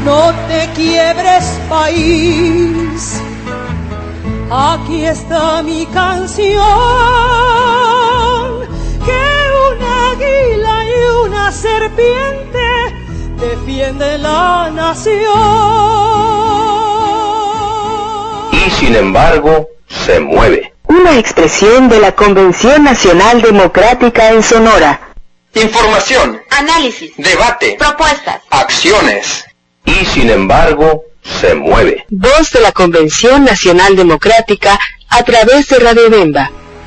no te quiebres, país. Aquí está mi canción, que un águila y una serpiente defienden la nación. Y sin embargo, se mueve. Una expresión de la Convención Nacional Democrática en Sonora. Información, análisis, debate, propuestas, acciones. Y sin embargo, se mueve. Voz de la Convención Nacional Democrática a través de Radio Bemba.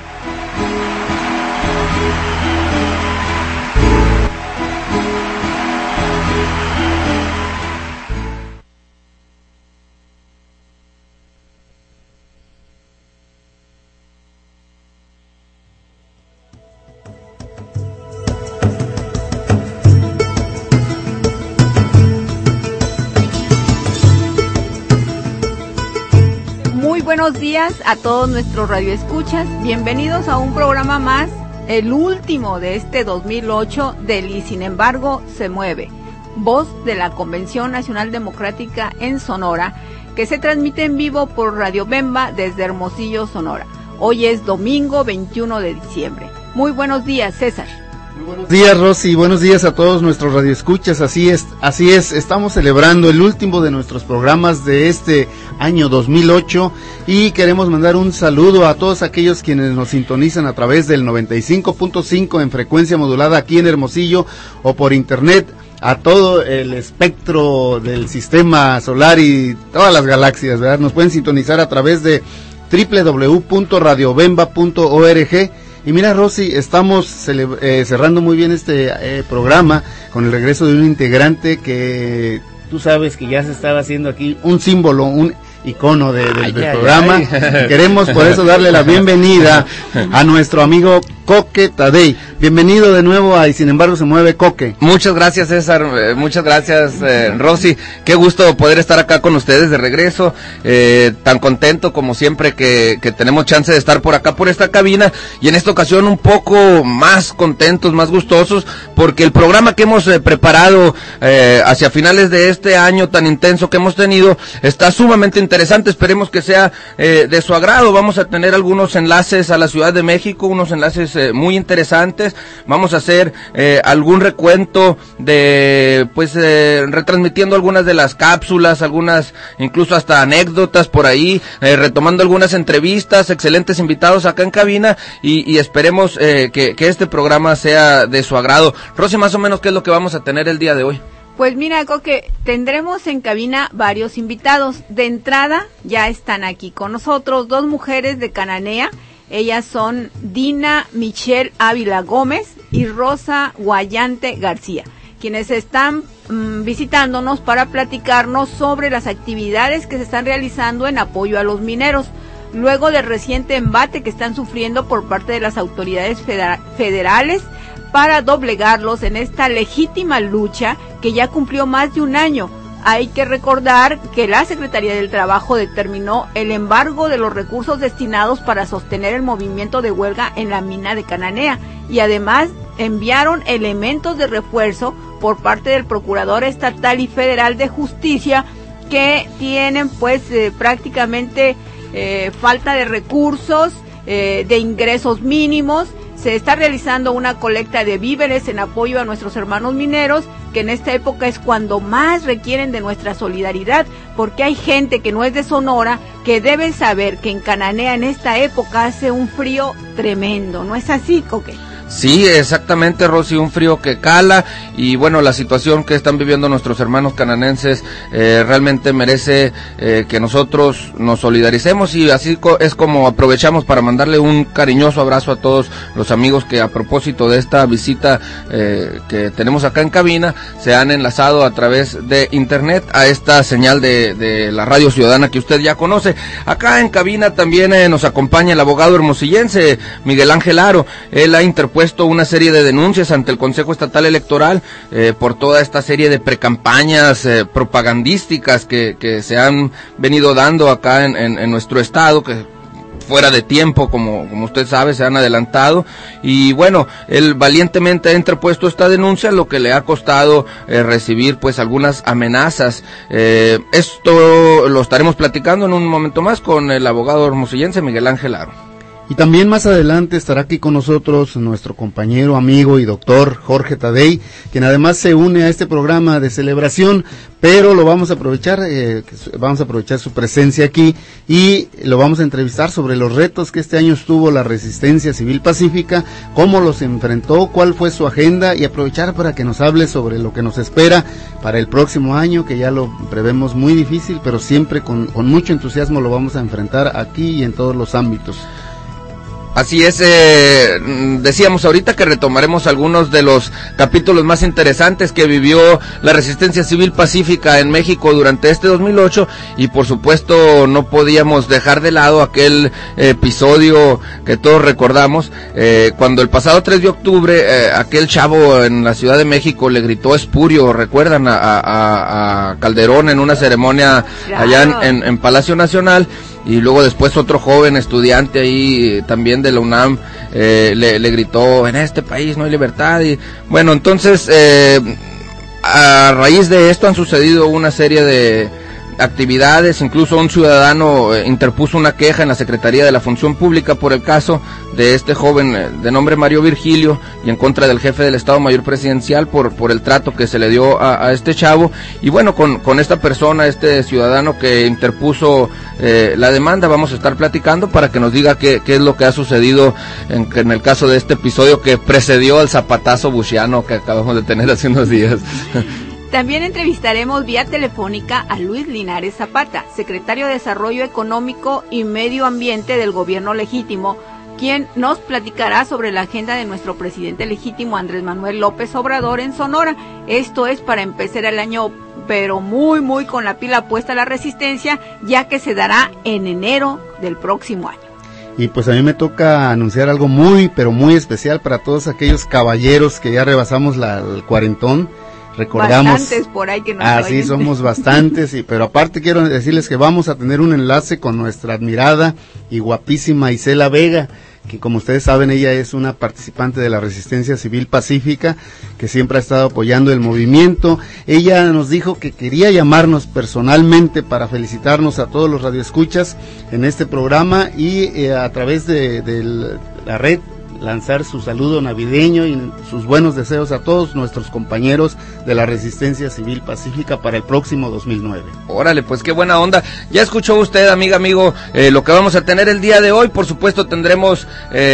Buenos días a todos nuestros radioescuchas, bienvenidos a un programa más, el último de este 2008 del Y sin embargo se mueve, voz de la Convención Nacional Democrática en Sonora, que se transmite en vivo por Radio Bemba desde Hermosillo, Sonora. Hoy es domingo 21 de diciembre. Muy buenos días, César. Muy buenos días, Rosy, buenos días a todos nuestros radioescuchas. Así es, estamos celebrando el último de nuestros programas de este año 2008 y queremos mandar un saludo a todos aquellos quienes nos sintonizan a través del 95.5 en frecuencia modulada aquí en Hermosillo o por internet a todo el espectro del sistema solar y todas las galaxias, ¿verdad? Nos pueden sintonizar a través de www.radiobemba.org. Y mira, Rosy, estamos cerrando muy bien este programa con el regreso de un integrante que tú sabes que ya se estaba haciendo aquí un símbolo, un icono del programa. Queremos por eso darle la bienvenida a nuestro amigo Coque Tadei. Bienvenido de nuevo a Y sin embargo se mueve, Coque. Muchas gracias, César, muchas gracias, Rosy, qué gusto poder estar acá con ustedes de regreso, tan contento como siempre que tenemos chance de estar por acá, por esta cabina, y en esta ocasión un poco más contentos, más gustosos, porque el programa que hemos preparado hacia finales de este año tan intenso que hemos tenido, está sumamente interesante, esperemos que sea de su agrado. Vamos a tener algunos enlaces a la Ciudad de México, unos enlaces muy interesantes. Vamos a hacer algún recuento de, retransmitiendo algunas de las cápsulas, algunas incluso hasta anécdotas por ahí, retomando algunas entrevistas, excelentes invitados acá en cabina y esperemos que este programa sea de su agrado. Rosy, más o menos, ¿qué es lo que vamos a tener el día de hoy? Pues mira, Coque, tendremos en cabina varios invitados. De entrada, ya están aquí con nosotros dos mujeres de Cananea. Ellas son Dina Michelle Ávila Gómez y Rosa Guayante García, quienes están visitándonos para platicarnos sobre las actividades que se están realizando en apoyo a los mineros, luego del reciente embate que están sufriendo por parte de las autoridades federales para doblegarlos en esta legítima lucha que ya cumplió más de un año. Hay que recordar que la Secretaría del Trabajo determinó el embargo de los recursos destinados para sostener el movimiento de huelga en la mina de Cananea y además enviaron elementos de refuerzo por parte del Procurador Estatal y Federal de Justicia que tienen prácticamente falta de recursos, de ingresos mínimos. Se está realizando una colecta de víveres en apoyo a nuestros hermanos mineros, que en esta época es cuando más requieren de nuestra solidaridad, porque hay gente que no es de Sonora, que debe saber que en Cananea en esta época hace un frío tremendo. ¿No es así, Coque? Sí, exactamente, Rosy, un frío que cala y bueno, la situación que están viviendo nuestros hermanos cananenses realmente merece que nosotros nos solidaricemos y así es como aprovechamos para mandarle un cariñoso abrazo a todos los amigos que a propósito de esta visita que tenemos acá en cabina se han enlazado a través de internet a esta señal de la Radio Ciudadana que usted ya conoce. Acá en cabina también nos acompaña el abogado hermosillense Miguel Ángel Aro. Él ha interpuesto una serie de denuncias ante el Consejo Estatal Electoral por toda esta serie de precampañas propagandísticas que se han venido dando acá en nuestro estado, que fuera de tiempo, como usted sabe, se han adelantado, y bueno, él valientemente ha interpuesto esta denuncia, lo que le ha costado recibir pues algunas amenazas. Esto lo estaremos platicando en un momento más con el abogado hermosillense Miguel Ángel Aro. Y también más adelante estará aquí con nosotros nuestro compañero, amigo y doctor Jorge Tadei, quien además se une a este programa de celebración, pero lo vamos a aprovechar su presencia aquí y lo vamos a entrevistar sobre los retos que este año estuvo la Resistencia Civil Pacífica, cómo los enfrentó, cuál fue su agenda, y aprovechar para que nos hable sobre lo que nos espera para el próximo año, que ya lo prevemos muy difícil, pero siempre con mucho entusiasmo lo vamos a enfrentar aquí y en todos los ámbitos. Así es, decíamos ahorita que retomaremos algunos de los capítulos más interesantes que vivió la Resistencia Civil Pacífica en México durante este 2008, y por supuesto no podíamos dejar de lado aquel episodio que todos recordamos, cuando el pasado 3 de octubre aquel chavo en la Ciudad de México le gritó espurio, recuerdan, a Calderón en una ceremonia allá en Palacio Nacional. Y luego después otro joven estudiante ahí también de la UNAM le gritó: en este país no hay libertad. Y bueno, entonces a raíz de esto han sucedido una serie de actividades, incluso un ciudadano interpuso una queja en la Secretaría de la Función Pública por el caso de este joven de nombre Mario Virgilio, y en contra del jefe del Estado Mayor Presidencial por el trato que se le dio a este chavo. Y bueno, con esta persona, este ciudadano que interpuso la demanda, vamos a estar platicando para que nos diga qué es lo que ha sucedido en el caso de este episodio que precedió al zapatazo bushiano que acabamos de tener hace unos días. También entrevistaremos vía telefónica a Luis Linares Zapata, secretario de Desarrollo Económico y Medio Ambiente del Gobierno Legítimo, quien nos platicará sobre la agenda de nuestro presidente legítimo Andrés Manuel López Obrador en Sonora. Esto es para empezar el año, pero muy con la pila puesta a la resistencia, ya que se dará en enero del próximo año. Y pues a mí me toca anunciar algo muy especial para todos aquellos caballeros que ya rebasamos el cuarentón. Recordamos, bastantes por ahí que nos así oyen. Somos bastantes, pero aparte quiero decirles que vamos a tener un enlace con nuestra admirada y guapísima Isela Vega, que como ustedes saben ella es una participante de la Resistencia Civil Pacífica, que siempre ha estado apoyando el movimiento. Ella nos dijo que quería llamarnos personalmente para felicitarnos a todos los radioescuchas en este programa y a través de la red lanzar su saludo navideño y sus buenos deseos a todos nuestros compañeros de la Resistencia Civil Pacífica para el próximo 2009. Órale, pues qué buena onda. Ya escuchó usted, amigo, lo que vamos a tener el día de hoy. Por supuesto tendremos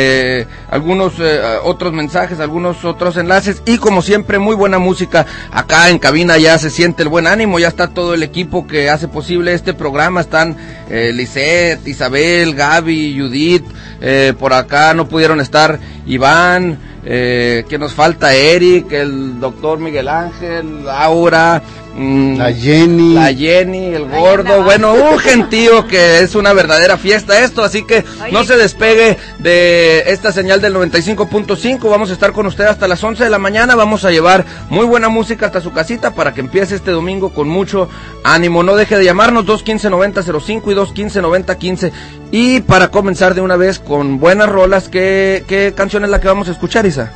algunos otros mensajes, algunos otros enlaces, y como siempre muy buena música. Acá en cabina ya se siente el buen ánimo, ya está todo el equipo que hace posible este programa. Están Lisette, Isabel, Gaby, Judith, por acá no pudieron estar Iván, que nos falta Eric, el doctor Miguel Ángel, Laura, la Jenny, el gordo, bueno, un gentío que es una verdadera fiesta esto, así que no se despegue de esta señal del 95.5, vamos a estar con usted hasta las 11 de la mañana, vamos a llevar muy buena música hasta su casita para que empiece este domingo con mucho ánimo. No deje de llamarnos 215-9005 y 215-9015, y para comenzar de una vez con buenas rolas, ¿qué canción es la que vamos a escuchar, Isa?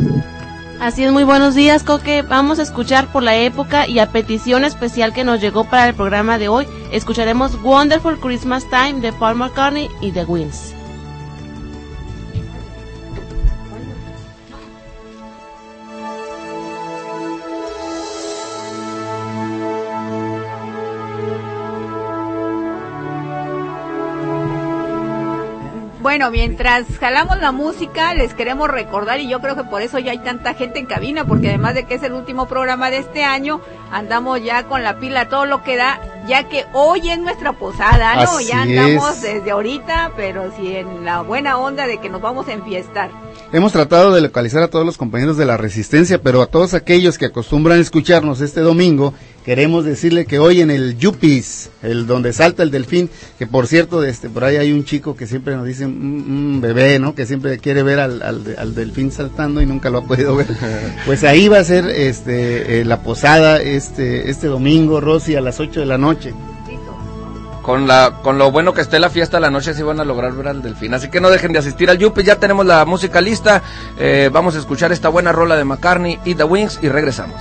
Así es, muy buenos días, Coque. Vamos a escuchar por la época y a petición especial que nos llegó para el programa de hoy. Escucharemos Wonderful Christmas Time de Paul McCartney y The Winds. Bueno, mientras jalamos la música, les queremos recordar, y yo creo que por eso ya hay tanta gente en cabina, porque además de que es el último programa de este año, andamos ya con la pila todo lo que da, ya que hoy es nuestra posada, ¿no? Así ya andamos es. desde ahorita, pero sí en la buena onda de que nos vamos a enfiestar. Hemos tratado de localizar a todos los compañeros de la Resistencia, pero a todos aquellos que acostumbran escucharnos este domingo, queremos decirle que hoy en el Yuppies, el donde salta el delfín, que por cierto, por ahí hay un chico que siempre nos dice, un bebé, ¿no? Que siempre quiere ver al delfín saltando y nunca lo ha podido ver. Pues ahí va a ser la posada este domingo, Rosy, a las 8 de la noche. con lo bueno que esté la fiesta, la noche sí van a lograr ver al Delfín. Así que no dejen de asistir al Yupi, ya tenemos la música lista. Vamos a escuchar esta buena rola de McCartney y The Wings y regresamos.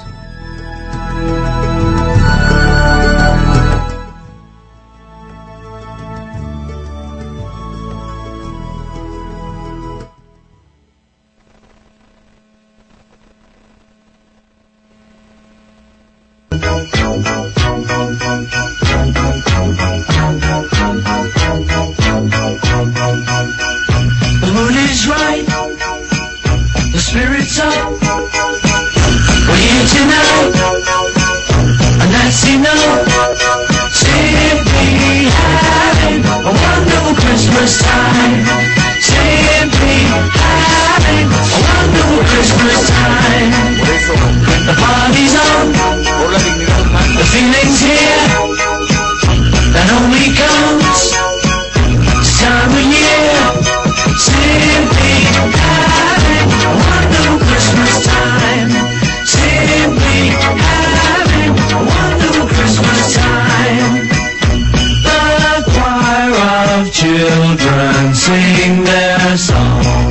The moon is right, the spirit's up. We're here tonight, and that's enough. Simply having a wonderful Christmas time. Simply having a wonderful Christmas time. The party's on, the feeling's here. That only comes this time of year. Simply having a wonderful Christmas time. Simply having a wonderful Christmas time. The choir of children sing their song.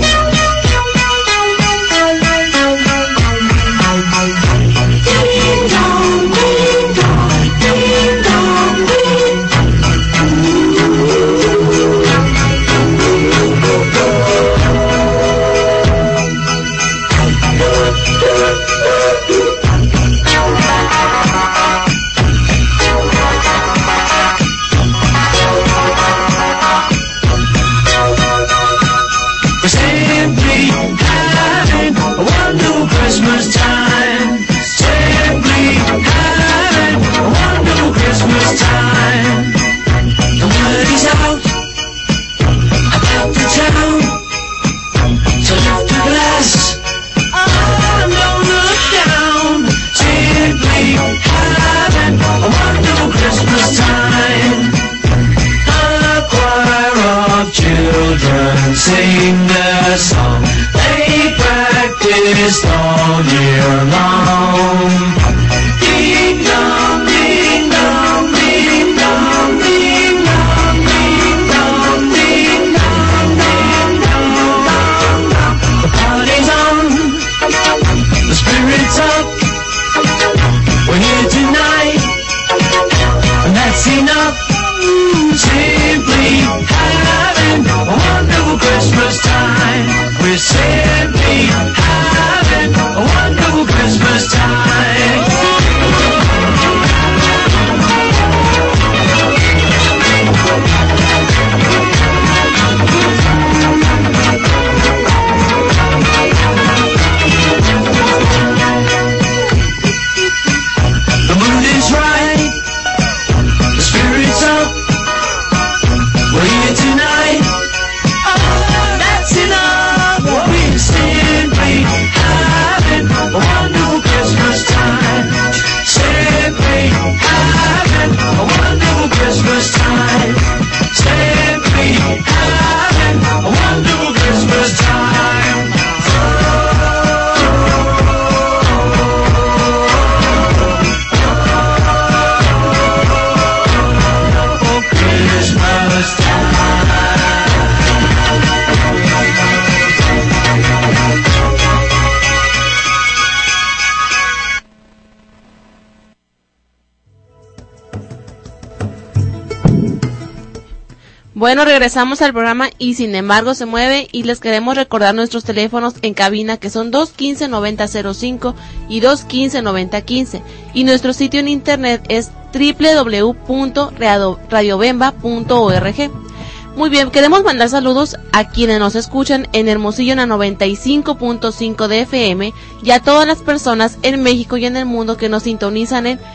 Ding dong, ding dong, ding dong, ding. We're simply having a wonderful Christmas time. Simply having a wonderful Christmas time. The word is out about the town, so lift a glass and don't look down. Simply having a wonderful Christmas time. The choir of children sing their song. They practiced all year long. Ding dong, ding dong, ding dong, ding dong, ding dong, ding dong, ding dong. The party's on, the spirit's up. We're here tonight, and that's enough. Simply having a wonderful Christmas time. We're simply having a wonderful Christmas time. The mood is right, the spirit's up. We're here tonight, oh, that's enough. We're simply having a wonderful Christmas time. Simply having a wonderful Christmas time. Simply having a wonderful Christmas time. Christmas time. Bueno, regresamos al programa y sin embargo se mueve y les queremos recordar nuestros teléfonos en cabina que son 215-9005 y 215-9015 y nuestro sitio en internet es www.radiobemba.org. Muy bien, queremos mandar saludos a quienes nos escuchan en Hermosillo en la 95.5 de FM y a todas las personas en México y en el mundo que nos sintonizan en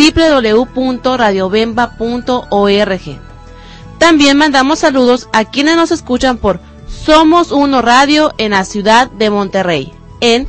www.radiobemba.org. También mandamos saludos a quienes nos escuchan por Somos Uno Radio en la ciudad de Monterrey, en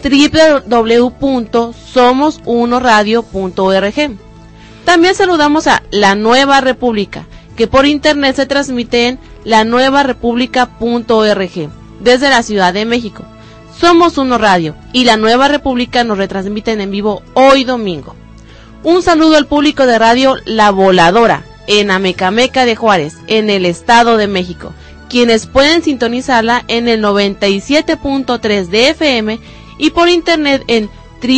www.somosunoradio.org. También saludamos a La Nueva República, que por internet se transmite en lanuevarepublica.org, desde la Ciudad de México. Somos Uno Radio y La Nueva República nos retransmiten en vivo hoy domingo. Un saludo al público de radio La Voladora, en Amecameca de Juárez, en el Estado de México, quienes pueden sintonizarla en el 97.3 de FM y por internet en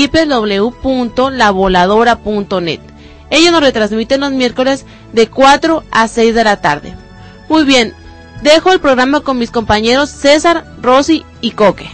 www.lavoladora.net. Ellos nos retransmiten los miércoles de 4 a 6 de la tarde. Muy bien, dejo el programa con mis compañeros César, Rosy y Coque.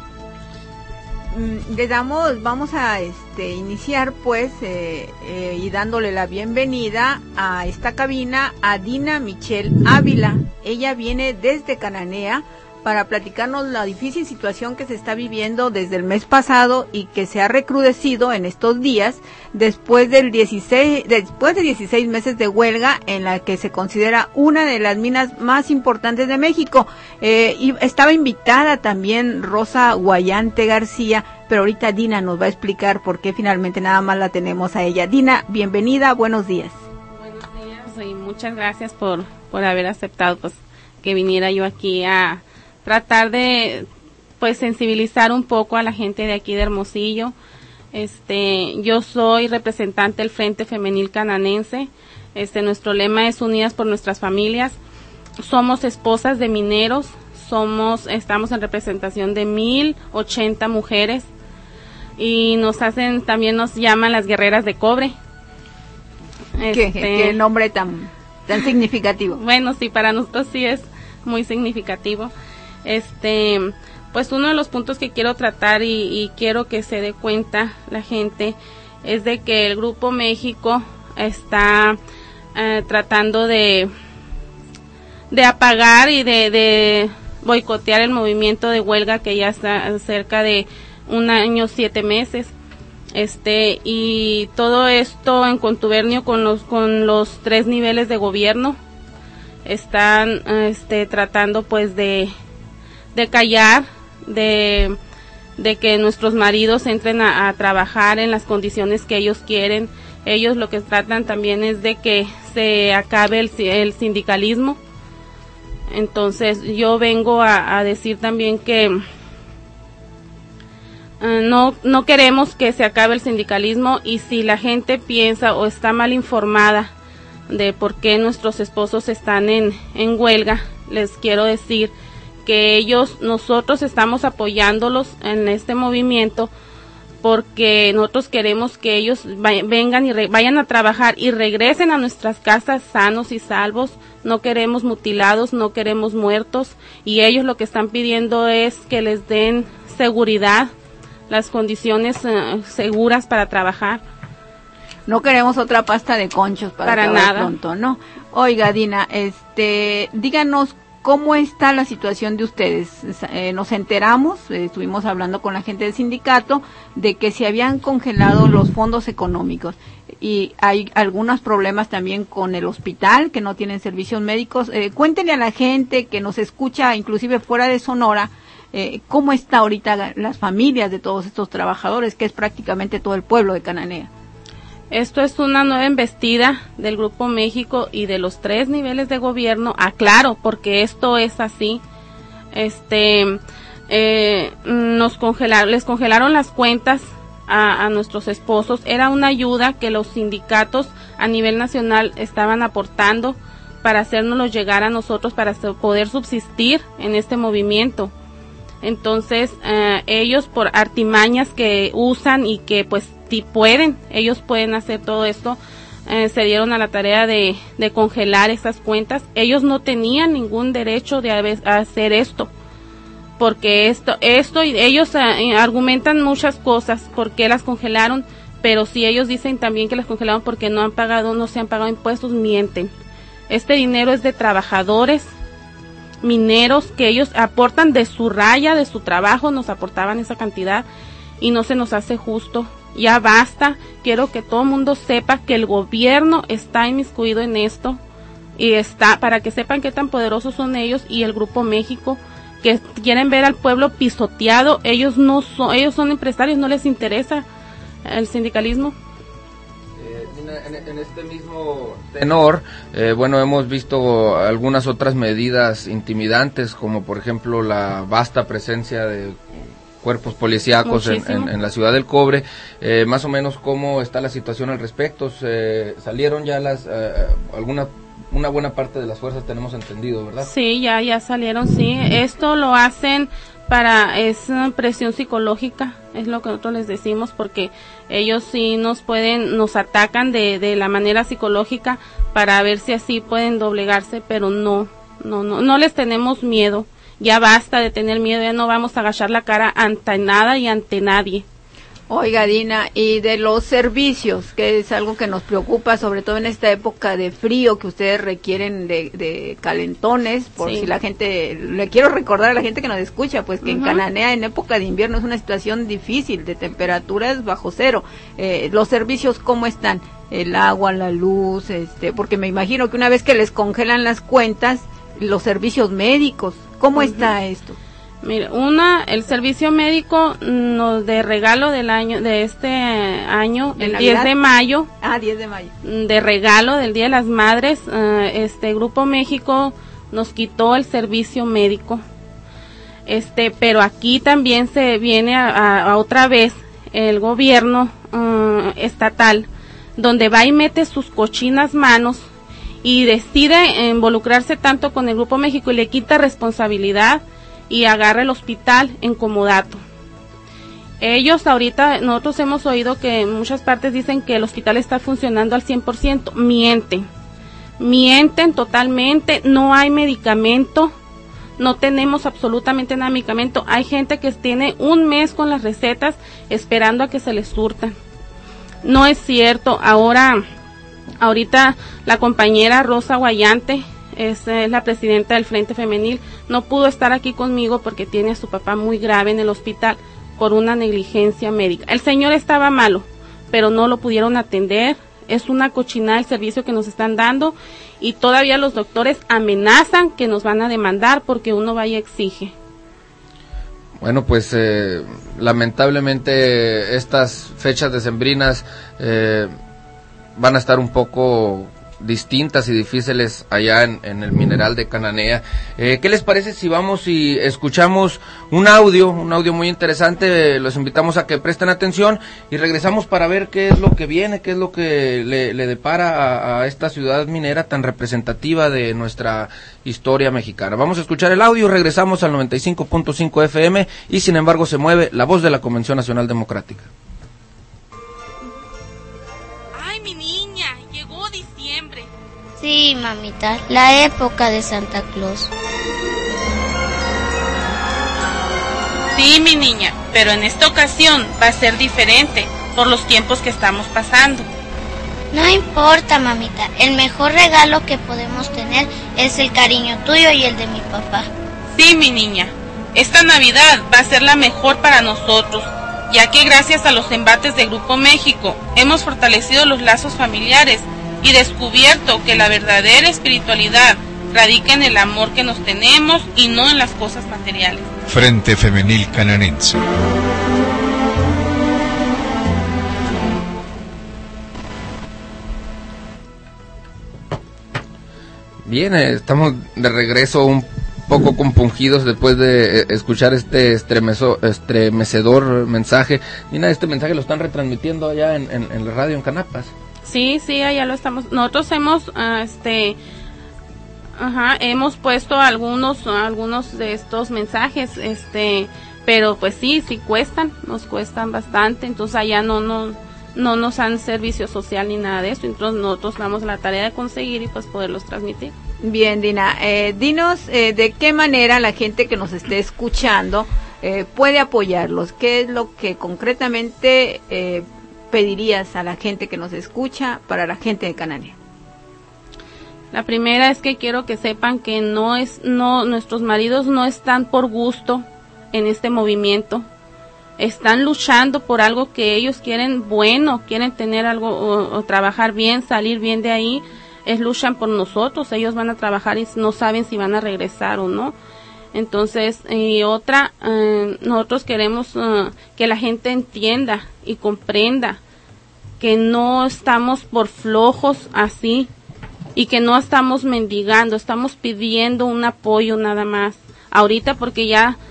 Vamos a iniciar pues y dándole la bienvenida a esta cabina a Dina Michelle Ávila. Ella viene desde Cananea para platicarnos la difícil situación que se está viviendo desde el mes pasado y que se ha recrudecido en estos días después de 16 meses de huelga en la que se considera una de las minas más importantes de México. Y estaba invitada también Rosa Guayante García, pero ahorita Dina nos va a explicar por qué finalmente nada más la tenemos a ella. Dina, bienvenida, buenos días. Buenos días y muchas gracias por haber aceptado pues que viniera yo aquí a tratar de pues sensibilizar un poco a la gente de aquí de Hermosillo. Yo soy representante del Frente Femenil Cananense. Nuestro lema es Unidas por Nuestras Familias. Somos esposas de mineros, estamos en representación de 1080 mujeres y también nos llaman las guerreras de cobre. ¿Qué nombre tan significativo? Bueno, sí, para nosotros sí es muy significativo. Pues uno de los puntos que quiero tratar y quiero que se dé cuenta la gente es de que el Grupo México está tratando de apagar y de boicotear el movimiento de huelga que ya está cerca de 1 año 7 meses. Y todo esto en contubernio con los 3 niveles de gobierno están tratando pues de callar, de que nuestros maridos entren a trabajar en las condiciones que ellos quieren. Ellos lo que tratan también es de que se acabe el sindicalismo. Entonces yo vengo a decir también que no queremos que se acabe el sindicalismo, y si la gente piensa o está mal informada de por qué nuestros esposos están en huelga, les quiero decir que nosotros estamos apoyándolos en este movimiento porque nosotros queremos que ellos vengan y vayan a trabajar y regresen a nuestras casas sanos y salvos. No queremos mutilados, no queremos muertos, y ellos lo que están pidiendo es que les den seguridad, las condiciones seguras para trabajar. No queremos otra pasta de conchos para nada pronto, ¿no? Oiga, Dina, díganos ¿cómo está la situación de ustedes? Nos enteramos, estuvimos hablando con la gente del sindicato, de que se habían congelado los fondos económicos y hay algunos problemas también con el hospital, que no tienen servicios médicos. Cuéntenle a la gente que nos escucha, inclusive fuera de Sonora, cómo está ahorita las familias de todos estos trabajadores, que es prácticamente todo el pueblo de Cananea. Esto es una nueva embestida del Grupo México y de los 3 niveles de gobierno, aclaro, porque esto es así. Les congelaron las cuentas a nuestros esposos. Era una ayuda que los sindicatos a nivel nacional estaban aportando para hacérnoslo llegar a nosotros para poder subsistir en este movimiento. Entonces, ellos por artimañas que usan y que pues ellos pueden hacer todo esto, se dieron a la tarea de congelar esas cuentas. Ellos no tenían ningún derecho de hacer esto, porque y ellos argumentan muchas cosas por qué las congelaron, pero si ellos dicen también que las congelaron porque no se han pagado impuestos, mienten. Este dinero es de trabajadores mineros que ellos aportan de su raya, de su trabajo, nos aportaban esa cantidad y no se nos hace justo. Ya basta, quiero que todo el mundo sepa que el gobierno está inmiscuido en esto y para que sepan qué tan poderosos son ellos y el Grupo México, que quieren ver al pueblo pisoteado. Ellos son empresarios, no les interesa el sindicalismo. En este mismo tenor, hemos visto algunas otras medidas intimidantes, como por ejemplo la vasta presencia de cuerpos policíacos Muchísimo. en la Ciudad del Cobre. Más o menos, ¿cómo está la situación al respecto? ¿Salieron ya una buena parte de las fuerzas, tenemos entendido, verdad? Sí, ya salieron, sí. Esto lo hacen es presión psicológica, es lo que nosotros les decimos, porque ellos sí nos atacan de la manera psicológica para ver si así pueden doblegarse, pero no les tenemos miedo. Ya basta de tener miedo, ya no vamos a agachar la cara ante nada y ante nadie. Oiga, Dina, y de los servicios, que es algo que nos preocupa, sobre todo en esta época de frío, que ustedes requieren de calentones, por Sí. si la gente, le quiero recordar a la gente que nos escucha, pues que en Cananea en época de invierno es una situación difícil, de temperaturas bajo cero. Los servicios, ¿cómo están? El agua, la luz, porque me imagino que una vez que les congelan las cuentas, los servicios médicos, ¿cómo está esto? Mira, el servicio médico de regalo de este año, ¿De el Navidad? 10 de mayo. 10 de mayo. De regalo del Día de las Madres, Grupo México nos quitó el servicio médico. Pero aquí también se viene a otra vez el gobierno estatal, donde va y mete sus cochinas manos y decide involucrarse tanto con el Grupo México y le quita responsabilidad y agarra el hospital en comodato. Ellos ahorita, nosotros hemos oído que en muchas partes dicen que el hospital está funcionando al 100%, mienten totalmente, no hay medicamento, no tenemos absolutamente nada de medicamento, hay gente que tiene un mes con las recetas esperando a que se les surtan. No es cierto. Ahorita la compañera Rosa Guayante es la presidenta del Frente Femenil, no pudo estar aquí conmigo porque tiene a su papá muy grave en el hospital por una negligencia médica. El señor estaba malo, pero no lo pudieron atender. Es una cochinada el servicio que nos están dando y todavía los doctores amenazan que nos van a demandar porque uno vaya y exige. Bueno, pues lamentablemente estas fechas decembrinas van a estar un poco distintas y difíciles allá en el Mineral de Cananea. ¿Qué les parece si vamos y escuchamos un audio muy interesante? Los invitamos a que presten atención y regresamos para ver qué es lo que viene, qué es lo que le depara a esta ciudad minera tan representativa de nuestra historia mexicana. Vamos a escuchar el audio y regresamos al 95.5 FM y Sin embargo se mueve, la voz de la Convención Nacional Democrática. Sí, mamita, la época de Santa Claus. Sí, mi niña, pero en esta ocasión va a ser diferente por los tiempos que estamos pasando. No importa, mamita, el mejor regalo que podemos tener es el cariño tuyo y el de mi papá. Sí, mi niña, esta Navidad va a ser la mejor para nosotros, ya que gracias a los embates de Grupo México hemos fortalecido los lazos familiares y descubierto que la verdadera espiritualidad radica en el amor que nos tenemos y no en las cosas materiales. Frente Femenil Cananense. Bien, estamos de regreso un poco compungidos después de escuchar este estremecedor mensaje. Nina, este mensaje lo están retransmitiendo allá en la radio en Canapas. Sí, allá lo estamos. Nosotros hemos, hemos puesto algunos de estos mensajes, pero pues sí nos cuestan bastante. Entonces allá no nos dan servicio social ni nada de eso. Entonces nosotros damos la tarea de conseguir y pues poderlos transmitir. Bien, Dina, dinos de qué manera la gente que nos esté escuchando puede apoyarlos. ¿Qué es lo que concretamente pedirías a la gente que nos escucha para la gente de Cananea? La primera es que quiero que sepan que nuestros maridos no están por gusto en este movimiento. Están luchando por algo que ellos quieren quieren tener algo o trabajar bien, salir bien de ahí. Luchan por nosotros, ellos van a trabajar y no saben si van a regresar o no. Entonces, nosotros queremos que la gente entienda y comprenda que no estamos por flojos así y que no estamos mendigando, estamos pidiendo un apoyo nada más. Ahorita porque ya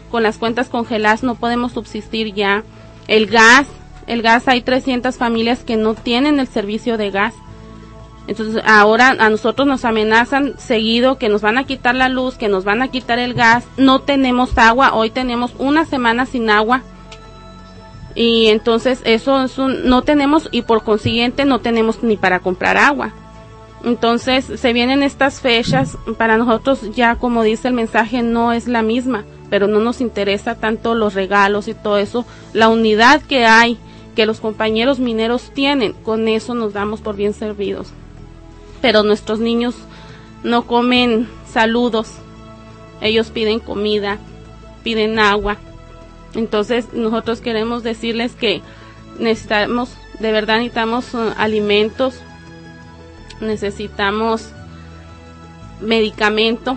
con las cuentas congeladas no podemos subsistir ya. El gas hay 300 familias que no tienen el servicio de gas. Entonces ahora a nosotros nos amenazan seguido que nos van a quitar la luz, que nos van a quitar el gas, no tenemos agua, hoy tenemos una semana sin agua y entonces eso no tenemos y por consiguiente no tenemos ni para comprar agua. Entonces se vienen estas fechas, para nosotros ya como dice el mensaje no es la misma, pero no nos interesa tanto los regalos y todo eso, la unidad que hay, que los compañeros mineros tienen, con eso nos damos por bien servidos. Pero nuestros niños no comen saludos, ellos piden comida, piden agua. Entonces nosotros queremos decirles que necesitamos alimentos, necesitamos medicamento.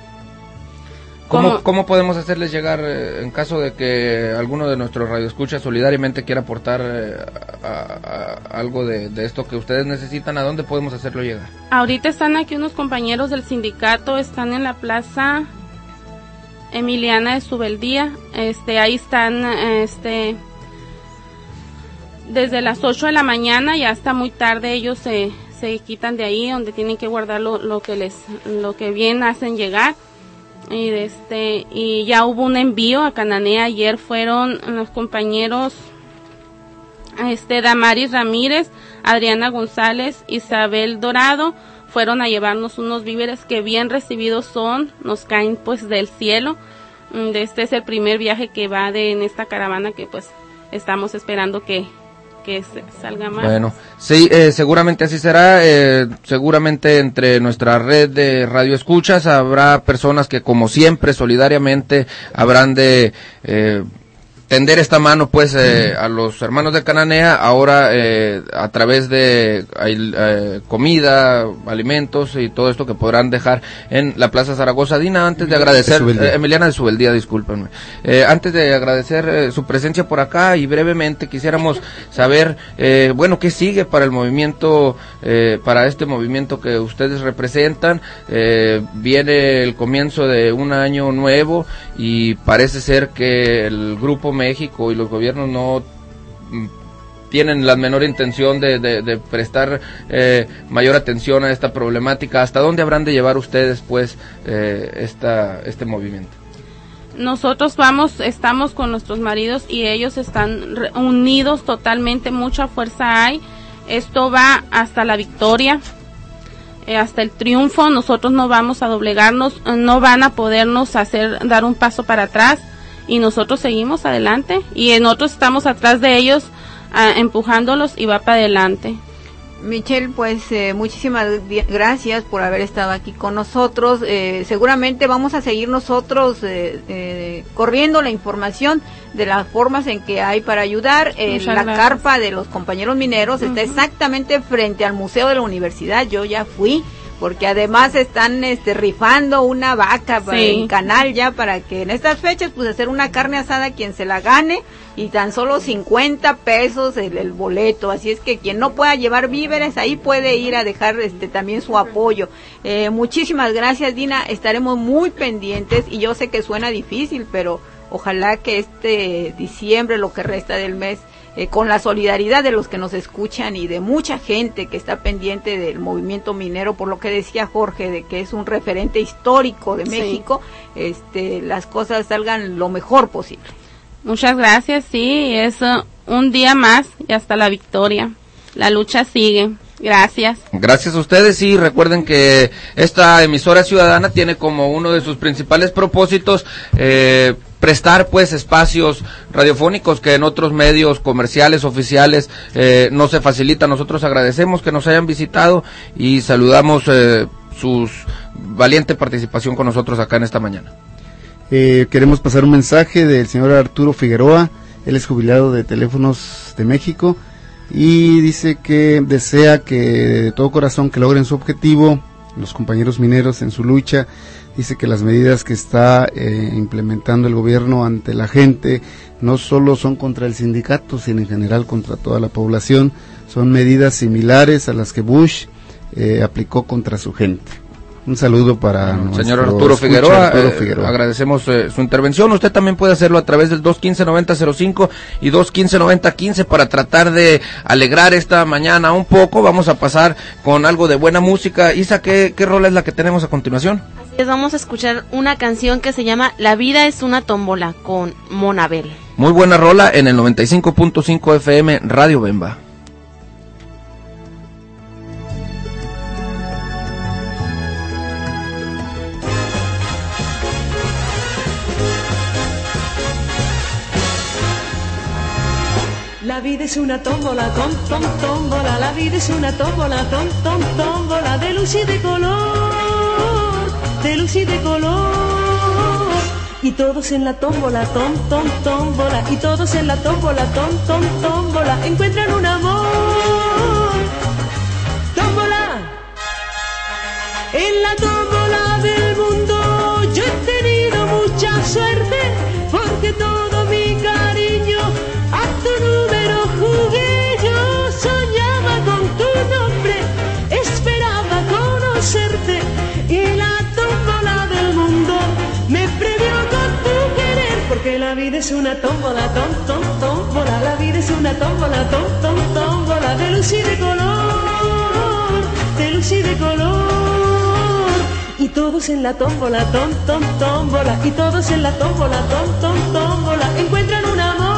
¿Cómo podemos hacerles llegar en caso de que alguno de nuestros radioescuchas solidariamente quiera aportar a algo de esto que ustedes necesitan? ¿A dónde podemos hacerlo llegar? Ahorita están aquí unos compañeros del sindicato, están en la plaza Emiliana de Subeldía, ahí están desde las 8 de la mañana y hasta muy tarde ellos se quitan de ahí donde tienen que guardar lo que bien hacen llegar. Y ya hubo un envío a Cananea. Ayer fueron los compañeros Damaris Ramírez, Adriana González, Isabel Dorado, fueron a llevarnos unos víveres que bien recibidos son, nos caen pues del cielo. Este es el primer viaje que va en esta caravana que pues estamos esperando que salga más. Bueno, sí, seguramente así será. Seguramente entre nuestra red de radioescuchas habrá personas que, como siempre, solidariamente habrán de tender esta mano pues a los hermanos de Cananea, ahora a través de comida, alimentos y todo esto que podrán dejar en la Plaza Zaragoza. Dina, antes de agradecer, Emiliana de Subeldía, discúlpenme, antes de agradecer su presencia por acá y brevemente quisiéramos saber, qué sigue para el movimiento, para este movimiento que ustedes representan. Viene el comienzo de un año nuevo y parece ser que el Grupo México y los gobiernos no tienen la menor intención de prestar mayor atención a esta problemática. ¿Hasta dónde habrán de llevar ustedes pues este movimiento? Nosotros estamos con nuestros maridos y ellos están unidos totalmente, mucha fuerza hay. Esto va hasta la victoria, hasta el triunfo. Nosotros no vamos a doblegarnos, no van a podernos dar un paso para atrás. Y nosotros seguimos adelante y nosotros estamos atrás de ellos empujándolos y va para adelante. Michelle, pues muchísimas gracias por haber estado aquí con nosotros. Seguramente vamos a seguir nosotros corriendo la información de las formas en que hay para ayudar. La carpa de los compañeros mineros está exactamente frente al Museo de la Universidad. Yo ya fui, porque además están rifando una vaca en canal ya para que en estas fechas pues hacer una carne asada quien se la gane, y tan solo 50 pesos el boleto, así es que quien no pueda llevar víveres ahí puede ir a dejar también su apoyo. Muchísimas gracias, Dina, estaremos muy pendientes y yo sé que suena difícil, pero ojalá que diciembre, lo que resta del mes, con la solidaridad de los que nos escuchan y de mucha gente que está pendiente del movimiento minero, por lo que decía Jorge, de que es un referente histórico de México, las cosas salgan lo mejor posible. Muchas gracias, sí, es un día más y hasta la victoria. La lucha sigue. Gracias. Gracias a ustedes, y recuerden que esta emisora ciudadana tiene como uno de sus principales propósitos prestar pues espacios radiofónicos que en otros medios comerciales, oficiales, no se facilita. Nosotros agradecemos que nos hayan visitado y saludamos su valiente participación con nosotros acá en esta mañana. Queremos pasar un mensaje del señor Arturo Figueroa. Él es jubilado de Teléfonos de México y dice que desea que de todo corazón que logren su objetivo los compañeros mineros en su lucha. Dice que las medidas que está implementando el gobierno ante la gente no solo son contra el sindicato, sino en general contra toda la población. Son medidas similares a las que Bush aplicó contra su gente. Un saludo para señor Arturo Figueroa. Agradecemos su intervención. Usted también puede hacerlo a través del 215-9005 y 215-9015 para tratar de alegrar esta mañana un poco. Vamos a pasar con algo de buena música. Isa, ¿qué rola es la que tenemos a continuación? Así es, vamos a escuchar una canción que se llama La vida es una tómbola con Monabel. Muy buena rola en el 95.5 FM Radio Bemba. La vida es una tómbola, tómbola, la vida es una tómbola, tómbola, de luz y de color, de luz y de color. Y todos en la tómbola, tómbola, y todos en la tómbola, tómbola, encuentran un amor. Tómbola, en la tómbola del mundo yo he tenido mucha suerte, porque todo mi cariño a tu número jugué. Yo soñaba con tu nombre, esperaba conocerte, y la tómbola del mundo me premió con tu querer, porque la vida es una tómbola, tómbola, la vida es una tómbola, tómbola, de luz y de color, de luz y de color. Y todos en la tómbola, tómbola, y todos en la tómbola, tómbola, encuentran un amor.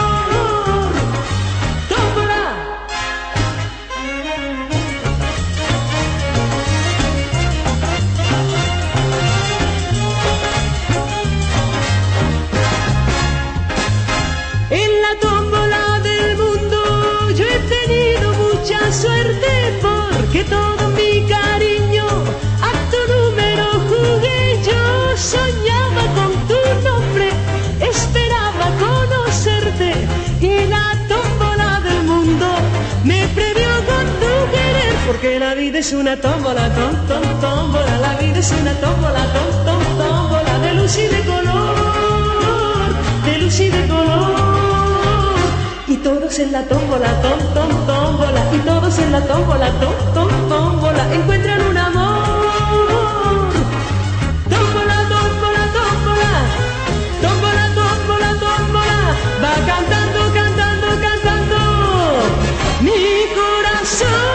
En la tómbola del mundo yo he tenido mucha suerte, porque todo mi cariño a tu número jugué. Yo soñaba con tu nombre, esperaba conocerte, y la tómbola del mundo me premió con tu querer, porque la vida es una tómbola, tómbola, la vida es una tómbola, tómbola, de luz y de color, de luz y de color. Y todos en la tómbola, tómbola, y todos en la tómbola, tómbola, encuentran un amor. Tómbola, tómbola, tómbola, tómbola, tómbola, tómbola, va cantando, cantando, cantando mi corazón.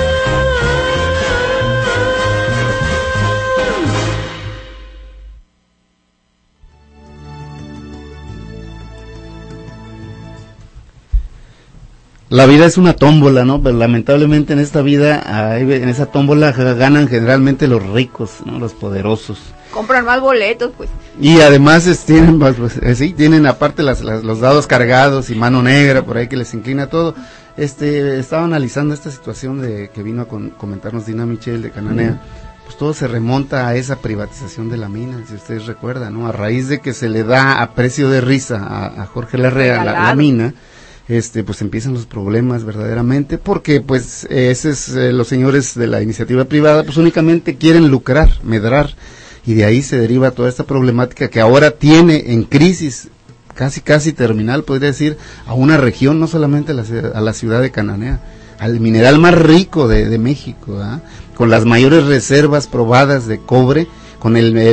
La vida es una tómbola, ¿no? Pero lamentablemente en esta vida, en esa tómbola ganan generalmente los ricos, ¿no? Los poderosos. Compran más boletos, pues. Y además tienen, sí, tienen aparte los dados cargados y mano negra por ahí que les inclina todo. Estaba analizando esta situación que vino a comentarnos Dina Michel de Cananea. Pues todo se remonta a esa privatización de la mina, si ustedes recuerdan, ¿no? A raíz de que se le da a precio de risa a Jorge Larrea la mina, pues empiezan los problemas verdaderamente, porque pues los señores de la iniciativa privada pues únicamente quieren lucrar, medrar, y de ahí se deriva toda esta problemática que ahora tiene en crisis casi terminal, podría decir, a una región, no solamente a la ciudad de Cananea, al mineral más rico de México, ¿eh? Con las mayores reservas probadas de cobre, con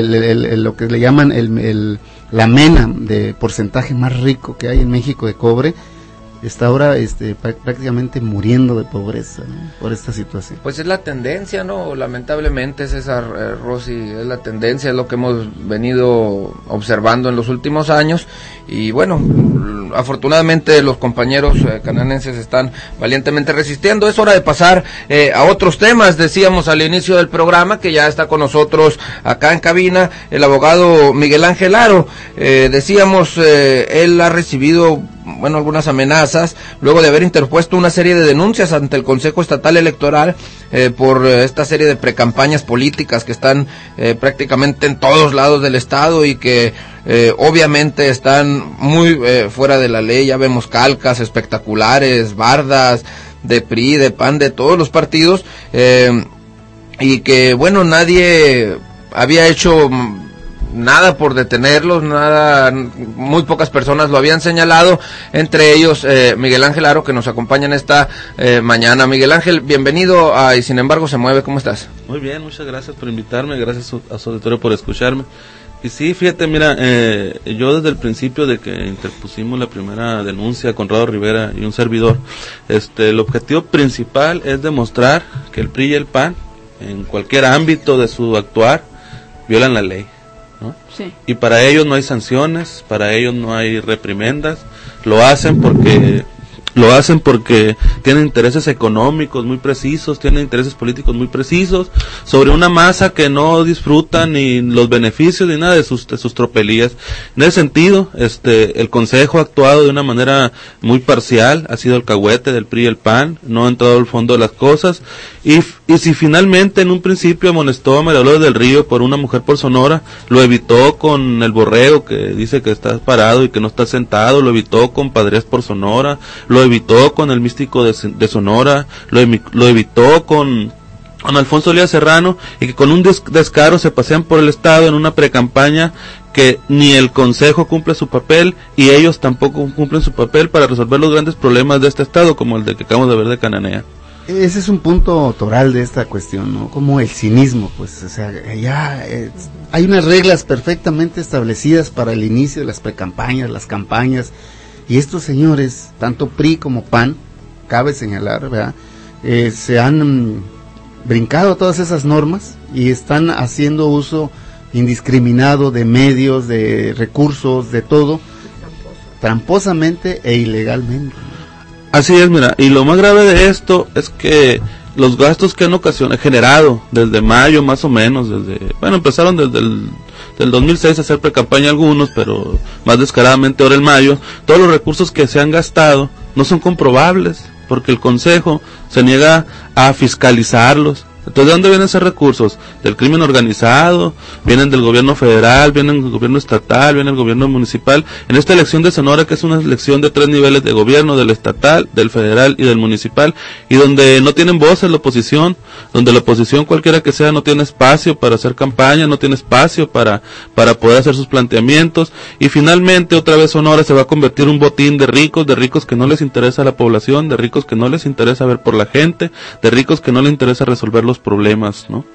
lo que le llaman la mena de porcentaje más rico que hay en México de cobre. Está ahora prácticamente muriendo de pobreza, ¿no? Por esta situación. Pues es la tendencia, ¿no? Lamentablemente, César, Rosy, es la tendencia, es lo que hemos venido observando en los últimos años, y bueno, afortunadamente los compañeros cananenses están valientemente resistiendo. Es hora de pasar a otros temas. Decíamos al inicio del programa que ya está con nosotros acá en cabina el abogado Miguel Ángel Aro. Decíamos, él ha recibido algunas amenazas luego de haber interpuesto una serie de denuncias ante el Consejo Estatal Electoral por esta serie de precampañas políticas que están prácticamente en todos lados del estado y que obviamente están muy fuera de la ley. Ya vemos calcas espectaculares, bardas de PRI, de PAN, de todos los partidos, y que nadie había hecho nada por detenerlos, nada, muy pocas personas lo habían señalado, entre ellos Miguel Ángel Aro, que nos acompaña en esta mañana. Miguel Ángel, bienvenido a Y Sin Embargo Se Mueve, ¿cómo estás? Muy bien, muchas gracias por invitarme, gracias a su auditorio por escucharme. Y sí, fíjate, mira, yo desde el principio de que interpusimos la primera denuncia, Conrado Rivera y un servidor, el objetivo principal es demostrar que el PRI y el PAN, en cualquier ámbito de su actuar, violan la ley, ¿no? Sí. Y para ellos no hay sanciones, para ellos no hay reprimendas, lo hacen porque tienen intereses económicos muy precisos, tienen intereses políticos muy precisos sobre una masa que no disfruta ni los beneficios ni nada de sus tropelías. En ese sentido, el Consejo ha actuado de una manera muy parcial, ha sido alcahuete del PRI y el PAN, no ha entrado al fondo de las cosas, y si finalmente en un principio amonestó a María Dolores del Río por una mujer por Sonora, lo evitó con el Borrego, que dice que está parado y que no está sentado, lo evitó con Padres por Sonora, lo evitó con el Místico de Sonora, lo evitó con Alfonso Elías Serrano, y que con un descaro se pasean por el estado en una precampaña que ni el Consejo cumple su papel y ellos tampoco cumplen su papel para resolver los grandes problemas de este estado, como el de que acabamos de ver de Cananea. Ese es un punto toral de esta cuestión, ¿no? Como el cinismo, pues, o sea, ya hay unas reglas perfectamente establecidas para el inicio de las precampañas, las campañas, y estos señores, tanto PRI como PAN, cabe señalar, ¿verdad? Se han brincado todas esas normas y están haciendo uso indiscriminado de medios, de recursos, de todo, tramposamente e ilegalmente. Así es, mira, y lo más grave de esto es que los gastos que han generado desde mayo más o menos, empezaron desde el 2006 a hacer precampaña algunos, pero más descaradamente ahora en mayo, todos los recursos que se han gastado no son comprobables, porque el Consejo se niega a fiscalizarlos. Entonces, ¿de dónde vienen esos recursos? Del crimen organizado, vienen del gobierno federal, vienen del gobierno estatal, viene del gobierno municipal. En esta elección de Sonora, que es una elección de 3 niveles de gobierno, del estatal, del federal y del municipal, y donde no tienen voces la oposición, donde la oposición cualquiera que sea no tiene espacio para hacer campaña, no tiene espacio para poder hacer sus planteamientos, y finalmente otra vez Sonora se va a convertir en un botín de ricos que no les interesa a la población, de ricos que no les interesa ver por la gente, de ricos que no les interesa resolver los problemas, ¿no?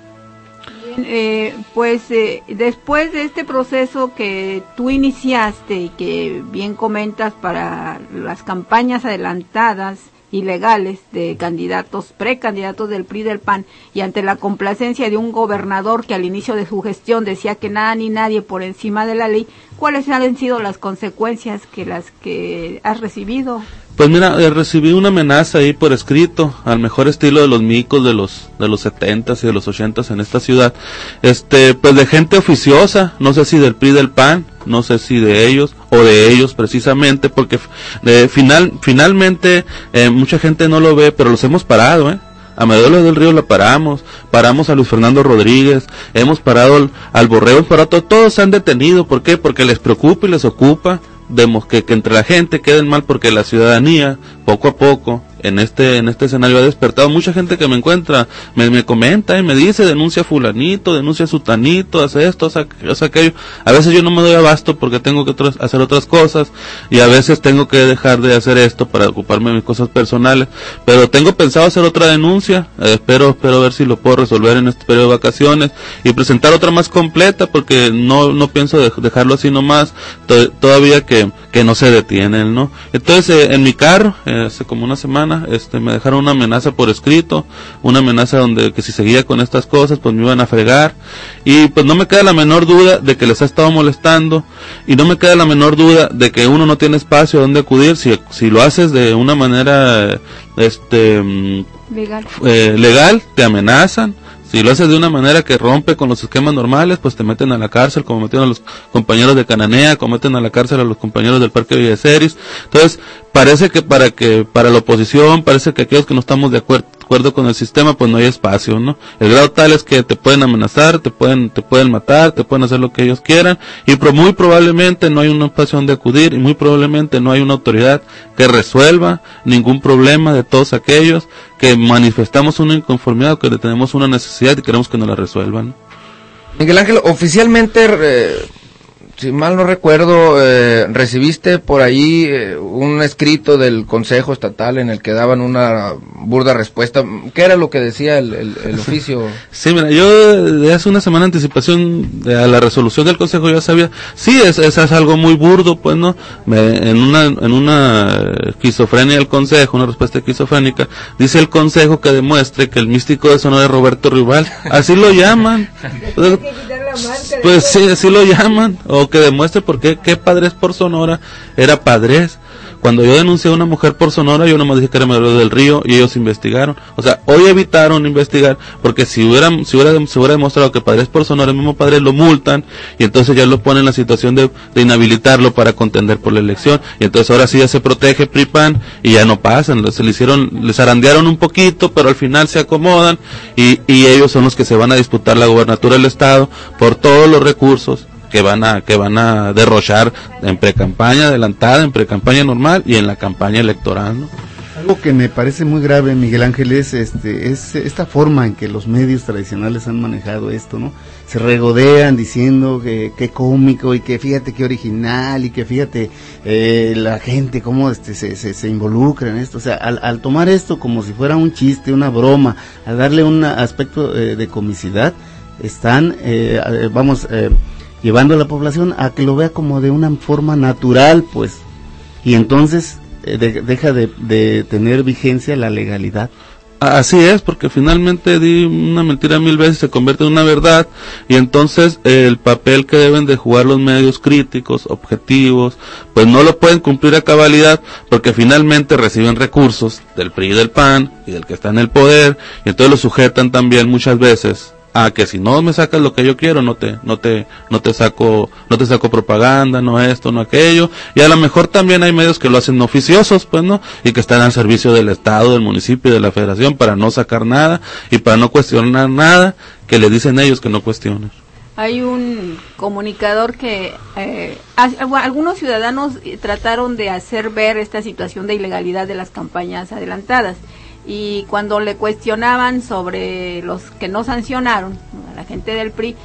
Bien, después de este proceso que tú iniciaste y que bien comentas para las campañas adelantadas ilegales de precandidatos del PRI y del PAN, y ante la complacencia de un gobernador que al inicio de su gestión decía que nada ni nadie por encima de la ley, ¿cuáles han sido las consecuencias que has recibido? Pues mira, recibí una amenaza ahí por escrito, al mejor estilo de los micos de los 70s y de los 80s en esta ciudad, pues de gente oficiosa, no sé si del PRI, del PAN, no sé si de ellos o de ellos precisamente, porque finalmente mucha gente no lo ve, pero los hemos parado, A María Dolores del Río la paramos a Luis Fernando Rodríguez, hemos parado al Borrego, hemos parado todos se han detenido. ¿Por qué? Porque les preocupa y les ocupa que entre la gente queden mal, porque la ciudadanía poco a poco en este escenario ha despertado. Mucha gente que me encuentra me comenta y me dice: denuncia fulanito, denuncia sutanito, hace esto, hace aquello. A veces yo no me doy abasto porque tengo que hacer otras cosas, y a veces tengo que dejar de hacer esto para ocuparme de mis cosas personales, pero tengo pensado hacer otra denuncia. Espero ver si lo puedo resolver en este periodo de vacaciones y presentar otra más completa, porque no pienso dejarlo así nomás, todavía que no se detienen, ¿no? Entonces en mi carro, hace como una semana, me dejaron una amenaza por escrito, una amenaza que si seguía con estas cosas pues me iban a fregar, y pues no me queda la menor duda de que les ha estado molestando, y no me queda la menor duda de que uno no tiene espacio a donde acudir si lo haces de una manera legal, te amenazan. Si lo haces de una manera que rompe con los esquemas normales, pues te meten a la cárcel, como metieron a los compañeros de Cananea, como meten a la cárcel a los compañeros del Parque Villa Ceris. Entonces, parece que para la oposición, parece que aquellos que no estamos de acuerdo con el sistema, pues no hay espacio, ¿no? El grado tal es que te pueden amenazar, te pueden matar, te pueden hacer lo que ellos quieran, y muy probablemente no hay un espacio donde acudir, y muy probablemente no hay una autoridad que resuelva ningún problema de todos aquellos que manifestamos una inconformidad o que le tenemos una necesidad y queremos que nos la resuelvan. Miguel Ángel, oficialmente, si mal no recuerdo, recibiste por ahí un escrito del Consejo Estatal en el que daban una burda respuesta. ¿Qué era lo que decía el oficio? Sí, mira, yo de hace una semana anticipación a la resolución del Consejo ya sabía, sí, es algo muy burdo, pues, ¿no? En una esquizofrenia del Consejo, una respuesta esquizofrénica, dice el Consejo que demuestre que el místico de Sonora es Roberto Rival, así lo llaman. Pues sí, así lo llaman, o que demuestre por qué Padres por Sonora era Padres. Cuando yo denuncié a una mujer por Sonora, yo nomás dije que era Mayor del Río y ellos investigaron. O sea, hoy evitaron investigar, porque se hubiera demostrado que Padres por Sonora, el mismo padre, lo multan y entonces ya lo ponen en la situación de inhabilitarlo para contender por la elección. Y entonces ahora sí ya se protege PRI-PAN y ya no pasan. Les arandearon un poquito, pero al final se acomodan y ellos son los que se van a disputar la gobernatura del estado por todos los recursos que van a derrochar en precampaña adelantada, en precampaña normal y en la campaña electoral, ¿no? Algo que me parece muy grave, Miguel Ángel, es esta forma en que los medios tradicionales han manejado esto, ¿no? Se regodean diciendo que cómico y que fíjate qué original y que fíjate la gente cómo se involucra en esto. O sea, al tomar esto como si fuera un chiste, una broma, al darle un aspecto de comicidad, están, llevando a la población a que lo vea como de una forma natural, pues, y entonces deja de tener vigencia la legalidad. Así es, porque finalmente di una mentira 1000 veces, se convierte en una verdad, y entonces el papel que deben de jugar los medios críticos, objetivos, pues no lo pueden cumplir a cabalidad, porque finalmente reciben recursos del PRI y del PAN, y del que está en el poder, y entonces lo sujetan también muchas veces que si no me sacas lo que yo quiero, no te saco propaganda, no esto, no aquello, y a lo mejor también hay medios que lo hacen oficiosos, pues, ¿no? Y que están al servicio del estado, del municipio y de la federación para no sacar nada y para no cuestionar nada que le dicen ellos que no cuestionen. Hay un comunicador que algunos ciudadanos trataron de hacer ver esta situación de ilegalidad de las campañas adelantadas. Y cuando le cuestionaban sobre los que no sancionaron, a la gente del PRI,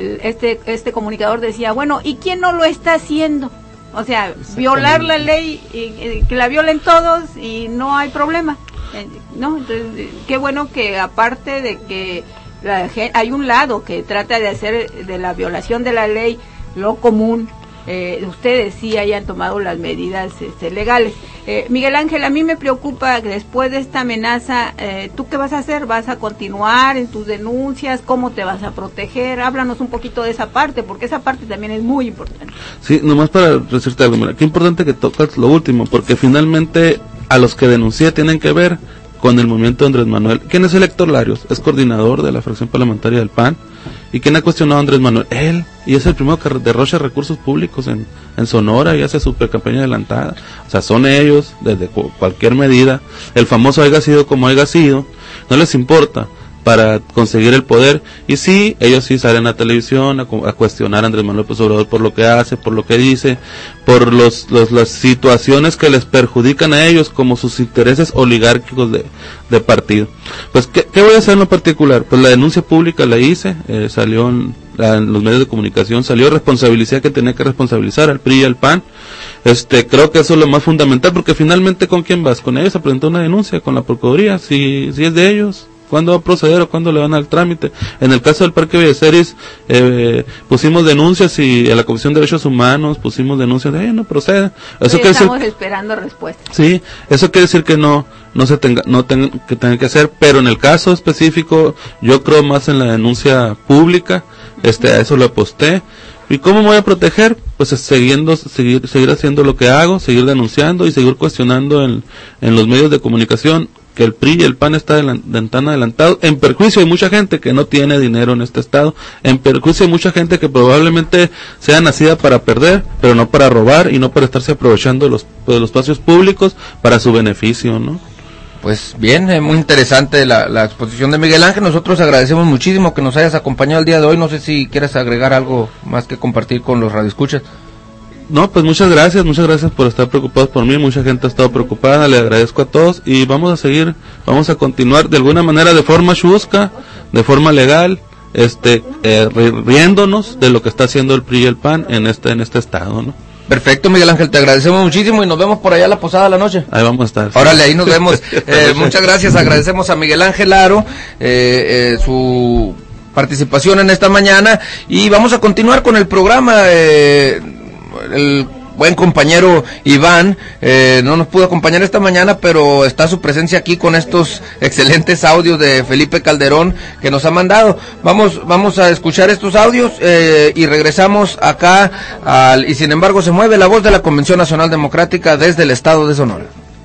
este comunicador decía, bueno, ¿y quién no lo está haciendo? O sea, violar la ley, que la violen todos y no hay problema, ¿no? Entonces, qué bueno que aparte de que hay un lado que trata de hacer de la violación de la ley lo común, ustedes sí hayan tomado las medidas legales. Miguel Ángel, a mí me preocupa que después de esta amenaza, ¿tú qué vas a hacer? ¿Vas a continuar en tus denuncias? ¿Cómo te vas a proteger? Háblanos un poquito de esa parte, porque esa parte también es muy importante. Sí, nomás para decirte algo, mira, qué importante que tocas lo último, porque finalmente a los que denuncié tienen que ver con el movimiento de Andrés Manuel. ¿Quién es el Héctor Larios? Es coordinador de la fracción parlamentaria del PAN. ¿Y quién ha cuestionado a Andrés Manuel? Él, y es el primero que derrocha recursos públicos en Sonora y hace su campaña adelantada. O sea, son ellos, desde cualquier medida, el famoso haya sido como haya sido, no les importa para conseguir el poder, y sí, ellos sí salen a televisión a cuestionar a Andrés Manuel López Obrador por lo que hace, por lo que dice, por las situaciones que les perjudican a ellos como sus intereses oligárquicos de partido. Pues, ¿qué voy a hacer en lo particular? Pues la denuncia pública la hice, salió en los medios de comunicación, responsabilicé que tenía que responsabilizar al PRI y al PAN. Creo que eso es lo más fundamental, porque finalmente ¿con quién vas? Con ellos a presentar una denuncia, con la Procuraduría, si es de ellos. ¿Cuándo va a proceder o cuándo le van al trámite? En el caso del Parque Bellaceris, pusimos denuncias y a la Comisión de Derechos Humanos pusimos denuncias de no procede. Eso estamos esperando respuestas. Sí, eso quiere decir que no tenga que hacer, pero en el caso específico, yo creo más en la denuncia pública, a eso lo aposté. ¿Y cómo me voy a proteger? Pues seguir haciendo lo que hago, seguir denunciando y seguir cuestionando en los medios de comunicación que el PRI y el PAN están adelantados, en perjuicio hay mucha gente que no tiene dinero en este estado, en perjuicio hay mucha gente que probablemente sea nacida para perder, pero no para robar y no para estarse aprovechando de los espacios públicos para su beneficio, ¿no? Pues bien, muy interesante la exposición de Miguel Ángel. Nosotros agradecemos muchísimo que nos hayas acompañado el día de hoy. No sé si quieres agregar algo más que compartir con los radioescuchas. No, pues muchas gracias por estar preocupados por mí, mucha gente ha estado preocupada, le agradezco a todos y vamos a continuar de alguna manera de forma chusca, de forma legal, riéndonos de lo que está haciendo el PRI y el PAN en este estado, ¿no? Perfecto, Miguel Ángel, te agradecemos muchísimo y nos vemos por allá a la posada de la noche. Ahí vamos a estar. Órale, ahí nos vemos. Muchas gracias, agradecemos a Miguel Ángel Aro su participación en esta mañana y vamos a continuar con el programa. El buen compañero Iván no nos pudo acompañar esta mañana, pero está su presencia aquí con estos excelentes audios de Felipe Calderón que nos ha mandado. Vamos a escuchar estos audios y regresamos acá y sin embargo se mueve la voz de la Convención Nacional Democrática desde el estado de Sonora.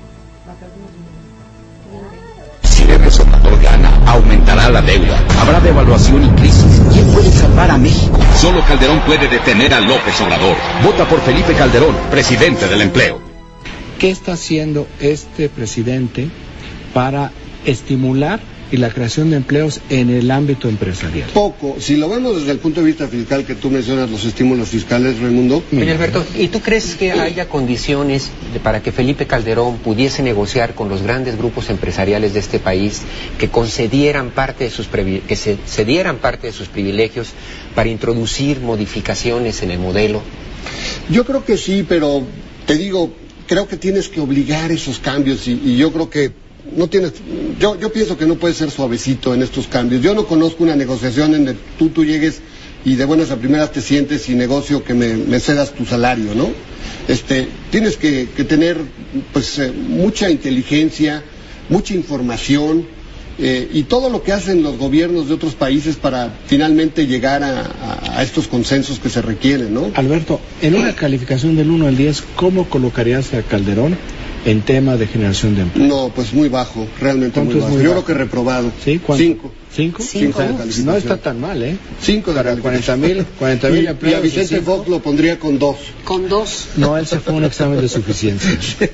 Si el reformador gana, aumentará la deuda, habrá devaluación y crisis. ¿Quién puede salvar a México? Solo Calderón puede detener a López Obrador. Vota por Felipe Calderón, presidente del empleo. ¿Qué está haciendo este presidente para estimular y la creación de empleos en el ámbito empresarial? Poco. Si lo vemos desde el punto de vista fiscal, que tú mencionas los estímulos fiscales, Raimundo. Oye, Alberto, ¿y tú crees que haya condiciones para que Felipe Calderón pudiese negociar con los grandes grupos empresariales de este país que cedieran parte de sus privilegios para introducir modificaciones en el modelo? Yo creo que sí, pero te digo, creo que tienes que obligar esos cambios y yo creo que no tienes, yo pienso que no puedes ser suavecito en estos cambios. Yo no conozco una negociación en la que tú llegues y de buenas a primeras te sientes y negocio que me cedas tu salario, ¿no? Tienes que tener pues mucha inteligencia, mucha información y todo lo que hacen los gobiernos de otros países para finalmente llegar a estos consensos que se requieren, ¿no? Alberto, en una calificación del 1 al 10, ¿cómo colocarías a Calderón en tema de generación de empleo? No, pues muy bajo, realmente muy bajo. Yo creo que reprobado. ¿Sí? ¿Cuánto? 5. 5. No está tan mal, ¿eh? 5 de para 40,000 empleos. Y a Vicente Fox lo pondría con 2. ¿Con 2? No, él se fue a un examen de suficiencia.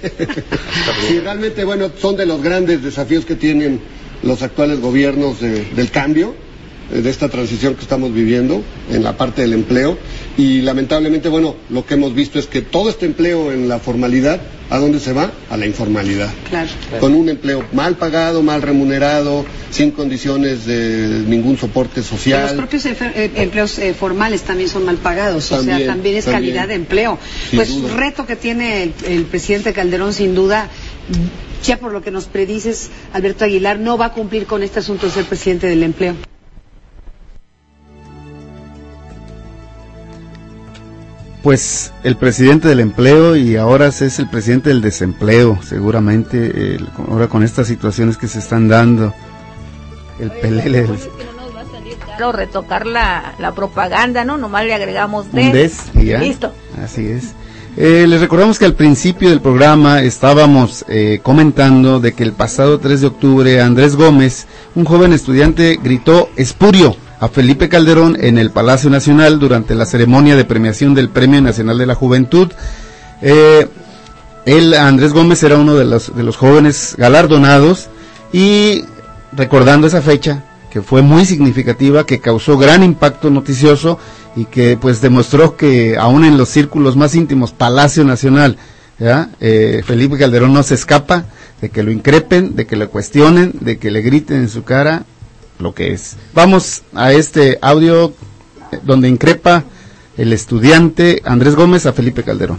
Sí, realmente, bueno, son de los grandes desafíos que tienen los actuales gobiernos del cambio, de esta transición que estamos viviendo en la parte del empleo, y lamentablemente, bueno, lo que hemos visto es que todo este empleo en la formalidad, ¿a dónde se va? A la informalidad. Claro. Con un empleo mal pagado, mal remunerado, sin condiciones de ningún soporte social. Pero los propios empleos formales también son mal pagados, también es calidad de empleo. Pues un reto que tiene el presidente Calderón, sin duda. Ya por lo que nos predices, Alberto Aguilar no va a cumplir con este asunto de ser presidente del empleo. Pues el presidente del empleo y ahora es el presidente del desempleo, seguramente, ahora con estas situaciones que se están dando. El pelele. Claro, retocar la propaganda, ¿no? Nomás le agregamos un des y ya. Listo. Así es. Les recordamos que al principio del programa estábamos comentando de que el pasado 3 de octubre Andrés Gómez, un joven estudiante, gritó espurio a Felipe Calderón en el Palacio Nacional durante la ceremonia de premiación del Premio Nacional de la Juventud. Andrés Gómez era uno de los jóvenes galardonados, y recordando esa fecha que fue muy significativa, que causó gran impacto noticioso y que pues demostró que aún en los círculos más íntimos, Palacio Nacional, Felipe Calderón no se escapa de que lo increpen, de que lo cuestionen, de que le griten en su cara lo que es. Vamos a este audio donde increpa el estudiante Andrés Gómez a Felipe Calderón.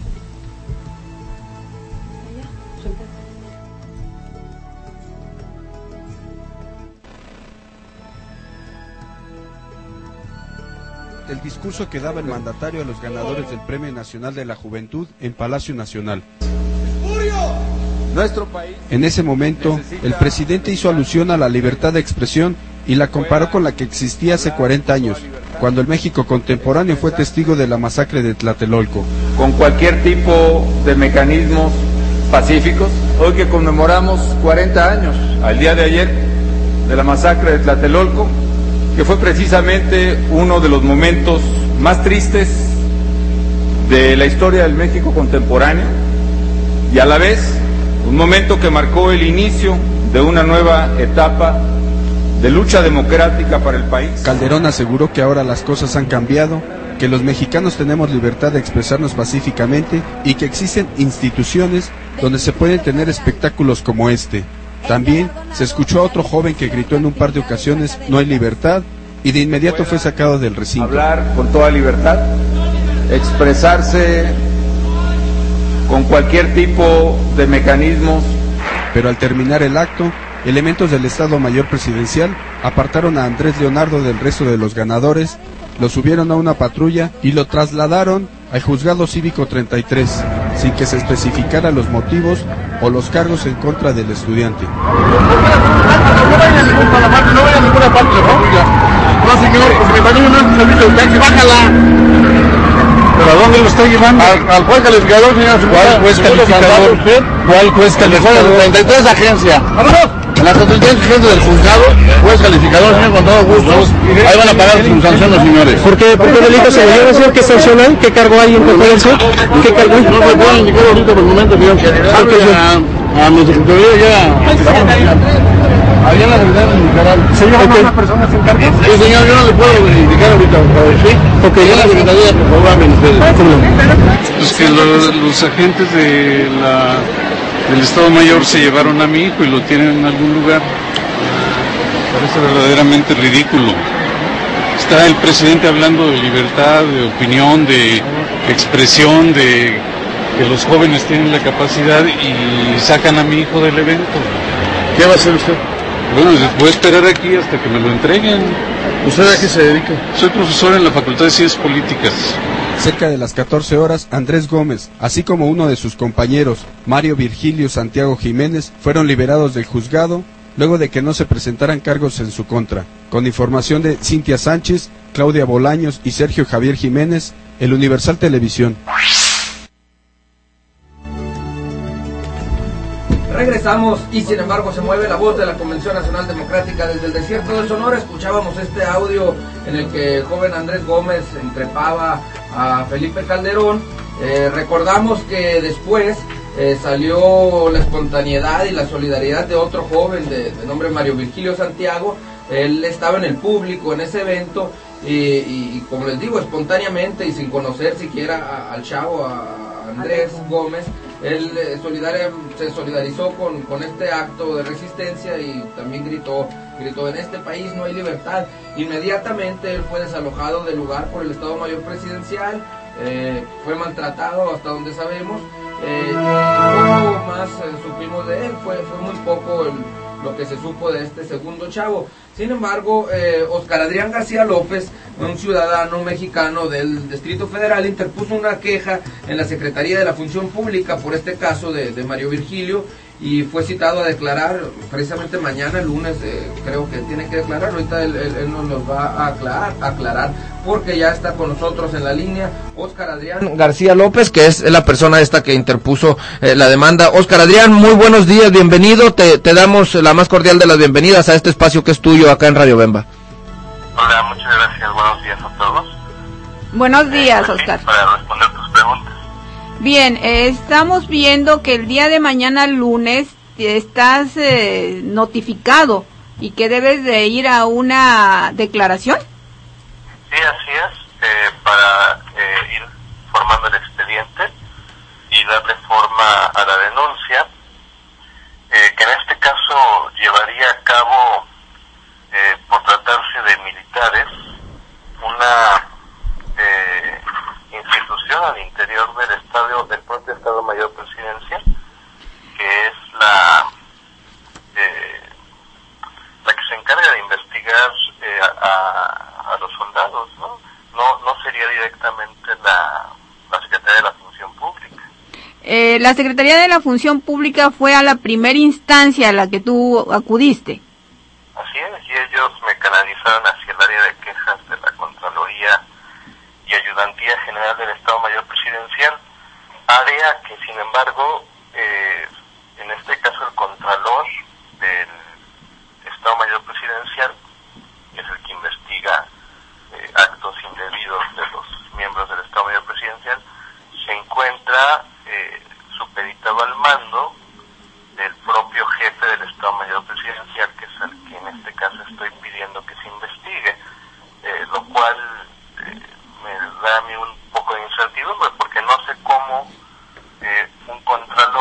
El discurso que daba el mandatario a los ganadores del Premio Nacional de la Juventud en Palacio Nacional. Nuestro país. En ese momento, el presidente hizo alusión a la libertad de expresión y la comparó con la que existía hace 40 años, cuando el México contemporáneo fue testigo de la masacre de Tlatelolco. Con cualquier tipo de mecanismos pacíficos, hoy que conmemoramos 40 años, al día de ayer, de la masacre de Tlatelolco, que fue precisamente uno de los momentos más tristes de la historia del México contemporáneo, y a la vez un momento que marcó el inicio de una nueva etapa de lucha democrática para el país. Calderón aseguró que ahora las cosas han cambiado, que los mexicanos tenemos libertad de expresarnos pacíficamente y que existen instituciones donde se pueden tener espectáculos como este. También se escuchó a otro joven que gritó en un par de ocasiones: no hay libertad, y de inmediato fue sacado del recinto. Hablar con toda libertad, expresarse con cualquier tipo de mecanismos. Pero al terminar el acto, elementos del Estado Mayor Presidencial apartaron a Andrés Leonardo del resto de los ganadores, lo subieron a una patrulla y lo trasladaron al Juzgado Cívico 33, sin que se especificaran los motivos o los cargos en contra del estudiante. No vaya a ninguna parte, ¿no? No, señor, porque me parece un servicio de taxi, bájala. ¿Pero a dónde lo está llevando? Al juez calificador, señor. ¿Cuál juez calificador? ¿Cuál juez calificador? 33 agencia. ¡Vámonos! En las 33 agencias del juzgado, juez calificador, señor, con todo gusto. Ahí van a pagar su sanción los señores. ¿Por qué delito se le dio, señor? ¿Qué sancionan? ¿Qué cargo hay en contra del señor? ¿Qué cargo hay? No me pueden indicar ahorita por el momento, señor. A mi secretaría ya. Allá en la secretaría indicarán. ¿Señor, una persona se encarga? Sí, señor, yo no le puedo indicar ahorita, por favor, ¿sí? Ok. En la secretaría, por favor, hablen ustedes. Pues que los agentes del Estado Mayor se llevaron a mi hijo y lo tienen en algún lugar. Parece verdaderamente ridículo. Está el presidente hablando de libertad, de opinión, de expresión, de que los jóvenes tienen la capacidad y sacan a mi hijo del evento. ¿Qué va a hacer usted? Bueno, voy a esperar aquí hasta que me lo entreguen. ¿Usted a qué se dedica? Soy profesor en la Facultad de Ciencias Políticas. Cerca de las 14 horas, Andrés Gómez, así como uno de sus compañeros, Mario Virgilio Santiago Jiménez, fueron liberados del juzgado luego de que no se presentaran cargos en su contra. Con información de Cintia Sánchez, Claudia Bolaños y Sergio Javier Jiménez, El Universal Televisión. Regresamos y sin embargo se mueve la voz de la Convención Nacional Democrática desde el desierto de Sonora. Escuchábamos este audio en el que el joven Andrés Gómez increpaba a Felipe Calderón. Recordamos que después salió la espontaneidad y la solidaridad de otro joven de nombre Mario Virgilio Santiago. Él estaba en el público en ese evento y como les digo, espontáneamente y sin conocer siquiera al chavo, a Andrés Gómez, él se solidarizó con este acto de resistencia y también gritó, en este país no hay libertad. Inmediatamente él fue desalojado del lugar por el Estado Mayor Presidencial, fue maltratado hasta donde sabemos, poco más supimos de él, fue muy poco lo que se supo de este segundo chavo. Sin embargo, Oscar Adrián García López, un ciudadano mexicano del Distrito Federal, interpuso una queja en la Secretaría de la Función Pública por este caso de Mario Virgilio y fue citado a declarar precisamente mañana, lunes, creo que tiene que declarar. Ahorita él nos los va a aclarar porque ya está con nosotros en la línea Oscar Adrián García López, que es la persona esta que interpuso la demanda. Oscar Adrián, muy buenos días, bienvenido, te damos la más cordial de las bienvenidas a este espacio que es tuyo acá en Radio Bemba. Hola, muchas gracias, buenos días a todos. Buenos días, Oscar. Para responder tus preguntas. Bien, estamos viendo que el día de mañana lunes estás notificado y que debes de ir a una declaración. Sí, así es, para ir formando el expediente y darle forma a la denuncia, que en este caso llevaría a cabo, por tratarse de militares, una institución al interior del propio Estado Mayor Presidencial, que es la que se encarga de investigar a los soldados, ¿no? No sería directamente la Secretaría de la Función Pública. La Secretaría de la Función Pública fue a la primera instancia a la que tú acudiste. Así es, y ellos me canalizaron hacia el área de quejas de la Contraloría y Ayudantía General del Estado Mayor Presidencial, área que sin embargo, en este caso el Contralor del Estado Mayor Presidencial, que es el que investiga actos indebidos de los miembros del Estado Mayor Presidencial, se encuentra supeditado al mando del propio jefe del Estado Mayor Presidencial, que es el que en este caso estoy pidiendo que se investigue, lo cual me da a mí un poco de incertidumbre, porque no sé cómo un contralor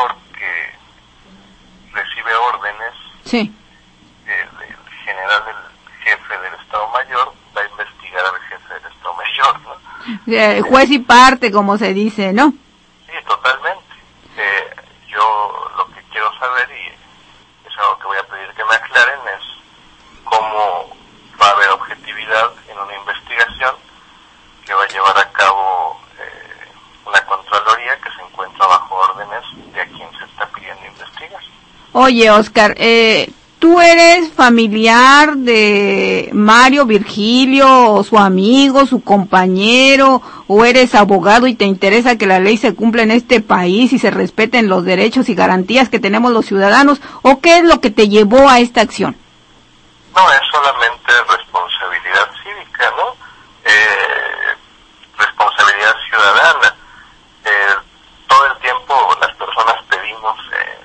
juez y parte, como se dice, ¿no? Sí, totalmente. Yo lo que quiero saber, y es algo que voy a pedir que me aclaren, es cómo va a haber objetividad en una investigación que va a llevar a cabo una Contraloría que se encuentra bajo órdenes de a quien se está pidiendo investigar. Oye, Oscar, ¿tú eres familiar de Mario Virgilio, o su amigo, su compañero, o eres abogado y te interesa que la ley se cumpla en este país y se respeten los derechos y garantías que tenemos los ciudadanos, o qué es lo que te llevó a esta acción? No, es solamente responsabilidad cívica, ¿no? Responsabilidad ciudadana. Todo el tiempo las personas pedimos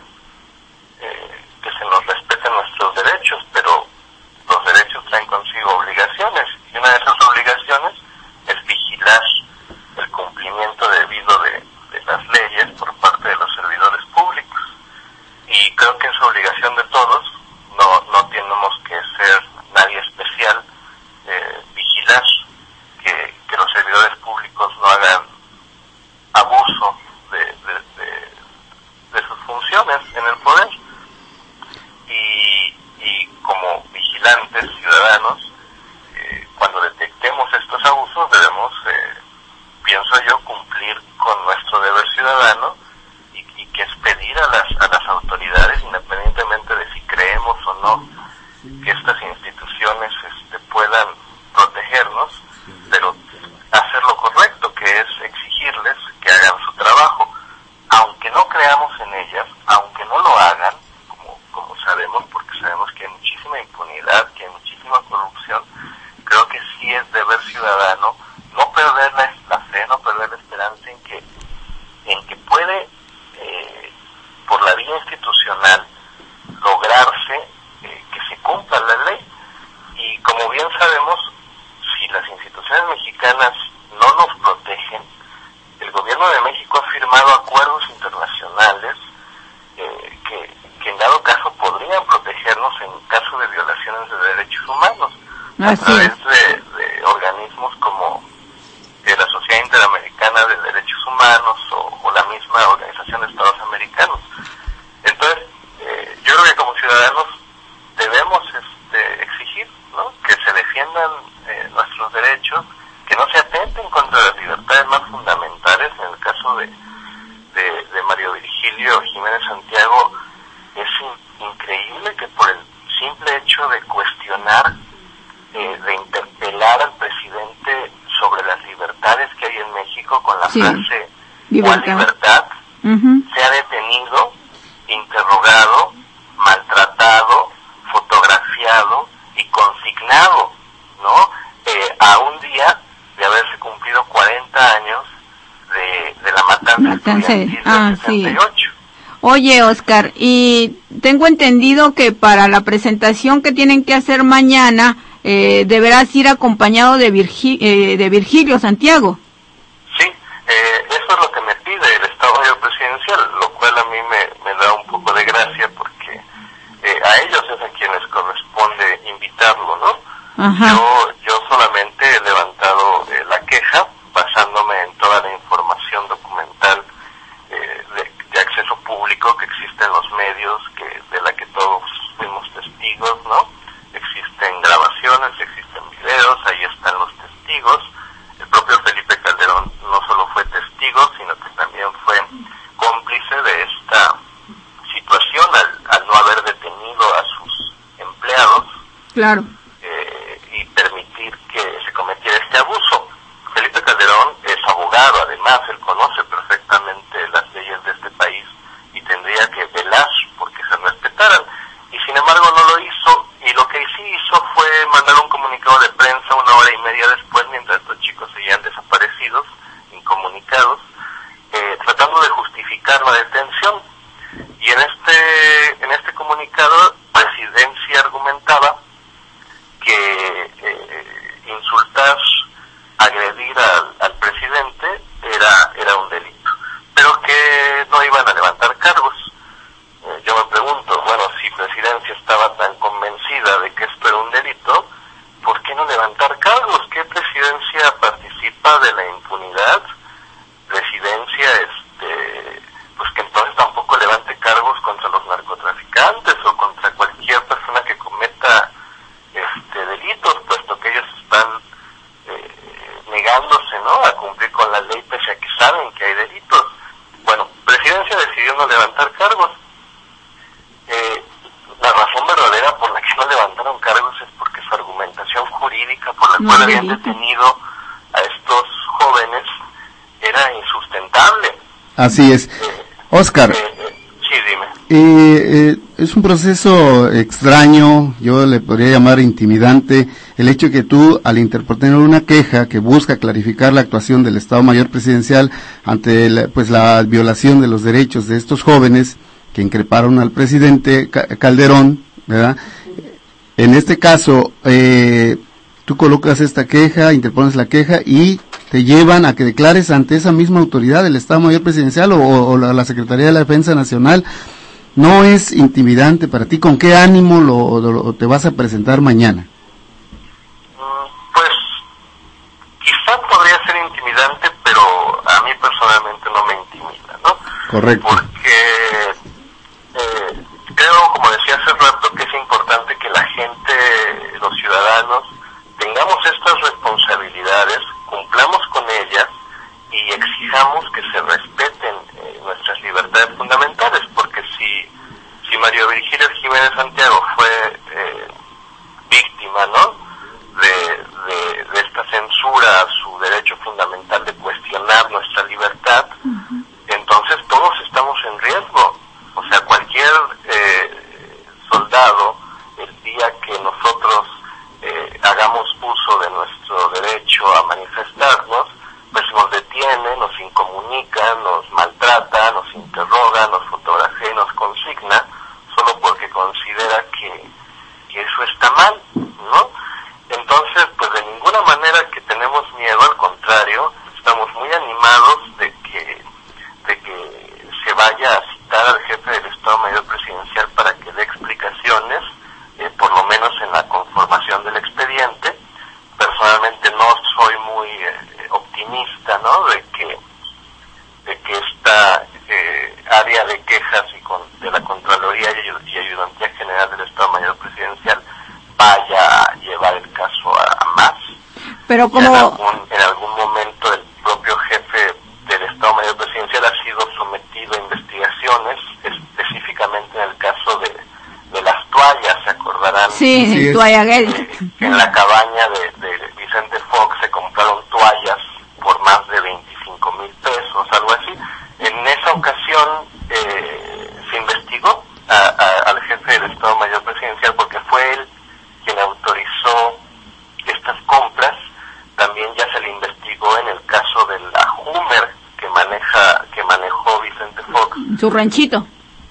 que se nos respeten nuestros derechos, pero los derechos traen consigo obligaciones, y una de esas obligaciones es vigilar el cumplimiento debido de las leyes por parte de los servidores públicos. Y creo que es obligación de todos, no tenemos que ser nadie especial, vigilar que los servidores públicos no hagan abuso de sus funciones en el poder. Y como vigilantes ciudadanos, cuando detectemos estos abusos debemos, pienso yo, cumplir con nuestro deber ciudadano, y que es pedir a las autoridades, independientemente de si creemos o no que estas instituciones puedan protegernos, pero hacer lo correcto, que es exigirles que hagan su trabajo, aunque no creamos en ellas, aunque no lo hagan, como sabemos, porque sabemos que hay muchísima impunidad, que hay muchísima corrupción. Creo que sí es deber ciudadano no perder la fe, no perder la esperanza en que puede, por la vía institucional, lograrse que se cumpla la ley. Y como bien sabemos, si las instituciones mexicanas no nos protegen, el gobierno de México ha firmado acuerdos internacionales que en dado caso podrían protegernos en caso de violaciones de derechos humanos, a través de organismos como la Sociedad Interamericana de Derechos Humanos o la misma Organización de Estados Americanos. Entonces, yo creo que como ciudadanos debemos exigir, ¿no?, que se defiendan nuestros derechos, que no se atenten contra las libertades más fundamentales. En el caso de Mario Virgilio Jiménez Santiago, es increíble que por el simple hecho de cuestionar, de interpelar al presidente sobre las libertades que hay en México con la frase ¿cuál libertad?, sea detenido, interrogado, maltratado, fotografiado y consignado, ¿no?, a un día de haberse cumplido 40 años de la matanza estudiantil del 78. Sí. Oye, Oscar, y tengo entendido que para la presentación que tienen que hacer mañana, deberás ir acompañado de Virgilio Santiago. Sí, eso es lo que me pide el Estado Mayor Presidencial, lo cual a mí me da un poco de gracia, porque a ellos es a quienes corresponde invitarlo, ¿no? Ajá. Yo solamente he levantado la queja basándome en toda la información documental de acceso público que existe en los medios, de la que todos fuimos testigos, ¿no? Existen grabaciones, existen videos, ahí están los testigos. El propio Felipe Calderón no solo fue testigo, sino que también fue cómplice de esta situación al no haber detenido a sus empleados. Claro. Y permitir que se cometiera este abuso. Felipe Calderón es abogado, además, él conoce perfectamente las leyes de este país y tendría que velar porque se respetaran. Y sin embargo no lo hizo, y lo que sí hizo fue mandar un comunicado de prensa 1 hora y media después, mientras estos chicos seguían desaparecidos, incomunicados, tratando de justificar la detención. Y en este comunicado, Presidencia argumentaba que insultar, agredir al presidente era un delito, pero que no iban a levantar cargos. Yo me pregunto, bueno, si Presidencia estaba tan convencida de que esto era un delito, ¿por qué no levantar cargos? ¿Qué Presidencia participa de la impunidad jurídica por la cual habían detenido a estos jóvenes era insustentable. Así es. Oscar. Sí, dime. Es un proceso extraño, yo le podría llamar intimidante, el hecho que tú, al interponer una queja que busca clarificar la actuación del Estado Mayor Presidencial ante la violación de los derechos de estos jóvenes que increparon al presidente Calderón, ¿verdad? En este caso, tú colocas esta queja, interpones la queja y te llevan a que declares ante esa misma autoridad, el Estado Mayor Presidencial o la Secretaría de la Defensa Nacional. ¿No es intimidante para ti? ¿Con qué ánimo te vas a presentar mañana? Pues quizá podría ser intimidante, pero a mí personalmente no me intimida, ¿no? Correcto. Porque creo, como decía hace rato, que es importante que la gente, los ciudadanos, tengamos estas responsabilidades, cumplamos con ellas y exijamos que se respeten nuestras libertades fundamentales, porque si Mario Virgilio Jiménez Santiago fue víctima, ¿no?, de esta censura a su derecho fundamental de cuestionar nuestra libertad, entonces todos estamos en riesgo. O sea, cualquier soldado, el día que nosotros hagamos uso de nuestro derecho a manifestarnos, pues nos detiene, nos incomunica, nos maltrata, nos interroga, nos fotografía y nos consigna, solo porque considera que eso está mal, ¿no? Entonces, pues de ninguna manera que tenemos miedo, al contrario, estamos muy animados de que se vaya a citar al jefe del Estado Mayor Presidencial para que dé explicaciones, por lo menos en la conformación del expediente. Personalmente no soy muy optimista, ¿no?, de que esta área de quejas de la Contraloría y Ayudantía General del Estado Mayor Presidencial vaya a llevar el caso a más. Pero como en algún momento el propio jefe del Estado Mayor Presidencial ha sido sometido a investigaciones, específicamente en el caso de las toallas, ¿se acordarán? Sí, toalla Gel. En la cabaña de Vicente Fox se compraron toallas por más de 25,000 pesos, algo así. En esa ocasión se investigó al jefe del Estado Mayor Presidencial porque fue él quien autorizó estas compras. También ya se le investigó en el caso de la Hummer que manejó Vicente Fox. Su ranchito.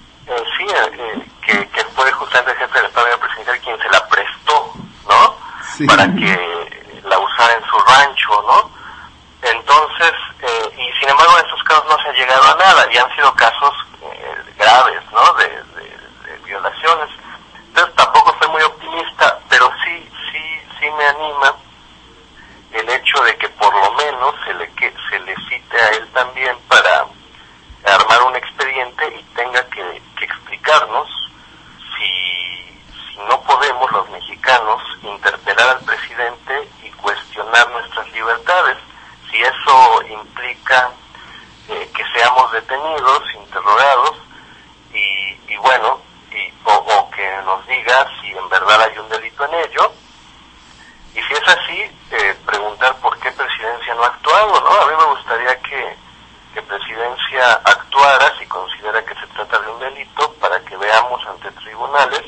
Que fue justamente el jefe del Estado Mayor Presidencial quien se la prestó, ¿no? Sí. Para que la usara en su rancho, ¿no? Entonces, y sin embargo en estos casos no se ha llegado a nada, y han sido casos graves, ¿no?, de violaciones. Entonces tampoco soy muy optimista, pero sí me anima el hecho de que por lo menos se le cite a él también para armar un expediente y tenga que explicarnos si no podemos los mexicanos interpelar al presidente y cuestionar nuestras libertades, si eso implica que seamos detenidos, interrogados y bueno, o que nos diga si en verdad hay un delito en ello, y si es así, preguntar por qué Presidencia no ha actuado, ¿no? A mí me gustaría que Presidencia actuara si considera que se trata de un delito, para que veamos ante tribunales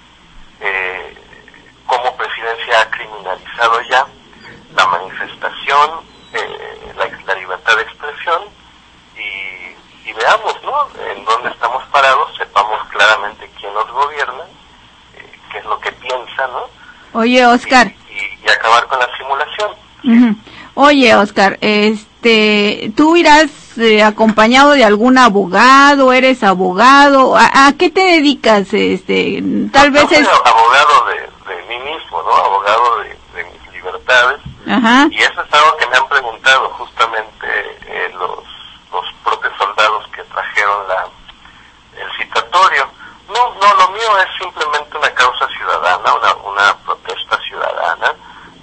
cómo Presidencia ha criminalizado ya la manifestación, la libertad de expresión, y veamos, ¿no?, en dónde estamos parados, sepamos claramente quién nos gobierna, qué es lo que piensa, ¿no? Oye, Oscar. Y acabar con la simulación. Uh-huh. Oye, Oscar, ¿tú irás acompañado de algún abogado? ¿Eres abogado? ¿A qué te dedicas? Tal vez soy abogado de mí mismo, ¿no? Abogado de mis libertades. Ajá. Y eso es algo que me han preguntado justamente los propios soldados que trajeron el citatorio. No, lo mío es simplemente una causa ciudadana, una protesta ciudadana.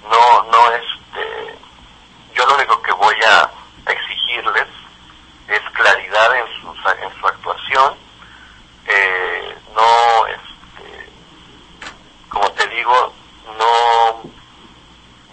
Yo lo único que voy a exigirles es claridad en su actuación. Como te digo,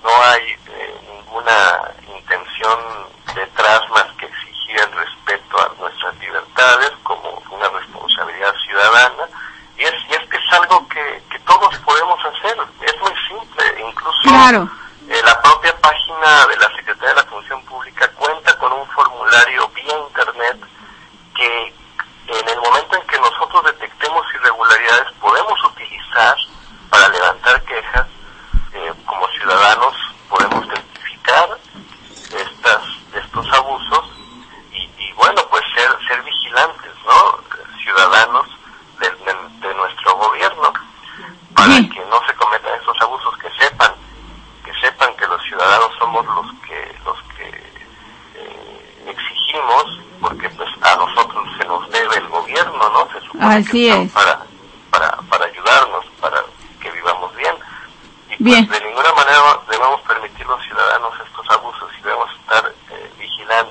Claro. La propia página de la Secretaría de la Función Pública cuenta con un formulario vía internet que en el momento en que nosotros detectemos irregularidades podemos utilizar para levantar quejas. Como ciudadanos podemos testificar estos abusos y bueno, pues ser vigilantes, ¿no? Ciudadanos de nuestro gobierno, para que no se cometan estos abusos, que sepan que los ciudadanos somos los que exigimos, porque pues a nosotros se nos debe el gobierno, ¿no? Se supone Así que es. para ayudarnos, para que vivamos bien. Y Bien. pues de ninguna manera debemos permitir los ciudadanos estos abusos y debemos estar vigilantes.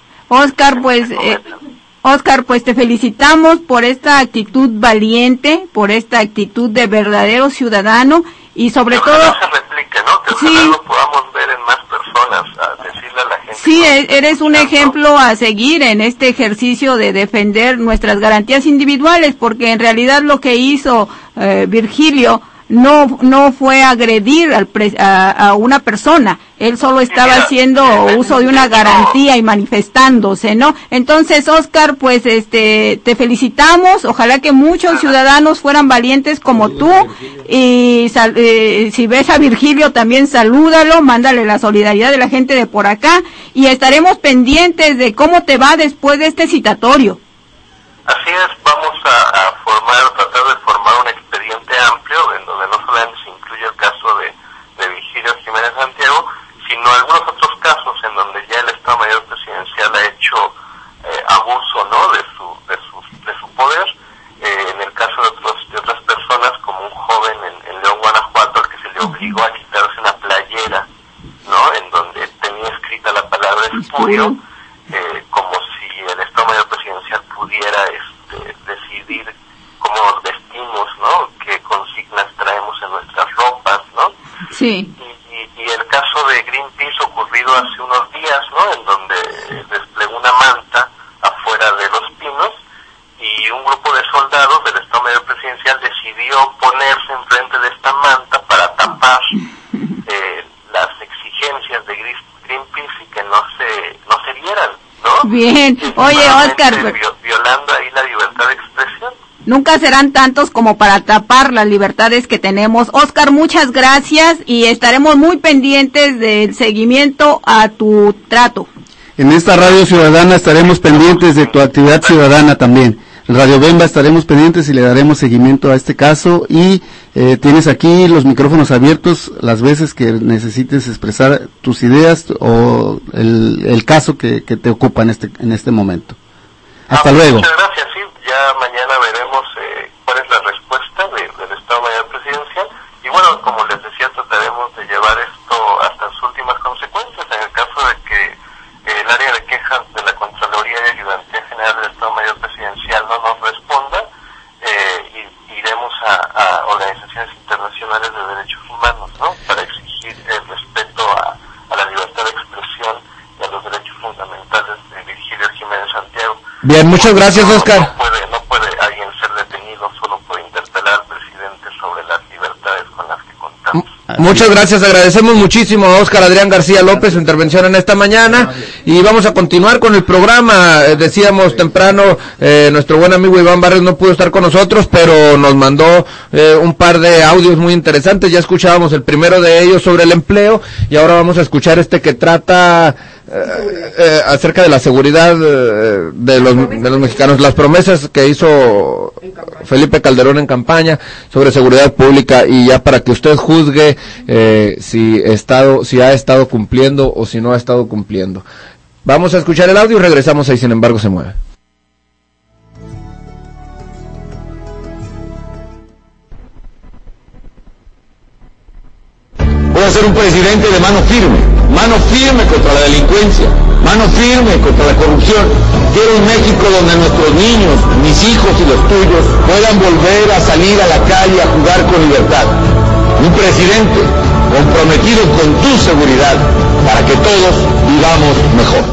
Oscar, pues te felicitamos por esta actitud valiente, por esta actitud de verdadero ciudadano y sobre todo... Que se replique, ¿no? Que ojalá lo podamos ver en más personas, a decirle a la gente... Sí, eres un ejemplo a seguir en este ejercicio de defender nuestras garantías individuales, porque en realidad lo que hizo Virgilio no fue agredir a una persona, él solo estaba haciendo uso de una garantía y manifestándose, ¿no? Entonces, Oscar, pues te felicitamos, ojalá que muchos ciudadanos fueran valientes como tú, y si ves a Virgilio también salúdalo, mándale la solidaridad de la gente de por acá, y estaremos pendientes de cómo te va después de este citatorio. Así es, vamos a tratar de formar un expediente amplio en donde no solamente se incluye el caso de Virgilio Jiménez Santiago, sino algunos otros casos en donde ya el Estado Mayor Presidencial ha hecho abuso, ¿no? de su poder. En el caso de otras personas, como un joven en León, Guanajuato, al que se le obligó a quitarse una playera, ¿no? En donde tenía escrita la palabra espurio, como si el Estado Mayor Presidencial pudiera decidir cómo nos vestimos, ¿no? Qué consignas traemos en nuestras ropas, ¿no? Sí. Y el caso de Greenpeace ocurrido hace unos días, ¿no? En donde desplegó una manta afuera de Los Pinos y un grupo de soldados del Estado Mayor Presidencial decidió ponerse enfrente de esta manta para tapar las exigencias de Greenpeace y que no se vieran, ¿no? Bien, oye, Oscar, violando ahí la libertad de expresión. Nunca serán tantos como para tapar las libertades que tenemos. Oscar, muchas gracias y estaremos muy pendientes del seguimiento a tu trato. En esta Radio Ciudadana estaremos pendientes de tu actividad ciudadana también. En Radio Bemba estaremos pendientes y le daremos seguimiento a este caso y tienes aquí los micrófonos abiertos las veces que necesites expresar tus ideas o el caso que te ocupa en este momento. Hasta luego. Muchas gracias, sí. Ya mañana veremos cuál es la respuesta del Estado Mayor Presidencial y bueno, como les decía, trataremos de llevar esto hasta sus últimas consecuencias. En el caso de que el área de quejas de la Contraloría y Ayudantía General del Estado Mayor Presidencial no nos responda, iremos a organizaciones internacionales de derechos humanos, ¿no? Para exigir el respeto a la libertad de expresión y a los derechos fundamentales de Virgilio Jiménez Santiago. Bien, muchas gracias, Oscar. No puede alguien ser detenido solo por interpelar al presidente sobre las libertades con las que contamos. Muchas gracias, agradecemos muchísimo a Oscar Adrián García López su intervención en esta mañana y vamos a continuar con el programa. Decíamos temprano, nuestro buen amigo Iván Barrios no pudo estar con nosotros, pero nos mandó un par de audios muy interesantes. Ya escuchábamos el primero de ellos sobre el empleo y ahora vamos a escuchar este que trata acerca de la seguridad de los mexicanos, las promesas que hizo Felipe Calderón en campaña sobre seguridad pública y ya para que usted juzgue si ha estado cumpliendo o si no ha estado cumpliendo. Vamos a escuchar el audio y regresamos ahí, sin embargo, se mueve. Voy a ser un presidente de mano firme contra la delincuencia, mano firme contra la corrupción. Quiero un México donde nuestros niños, mis hijos y los tuyos, puedan volver a salir a la calle a jugar con libertad. Un presidente comprometido con tu seguridad para que todos vivamos mejor.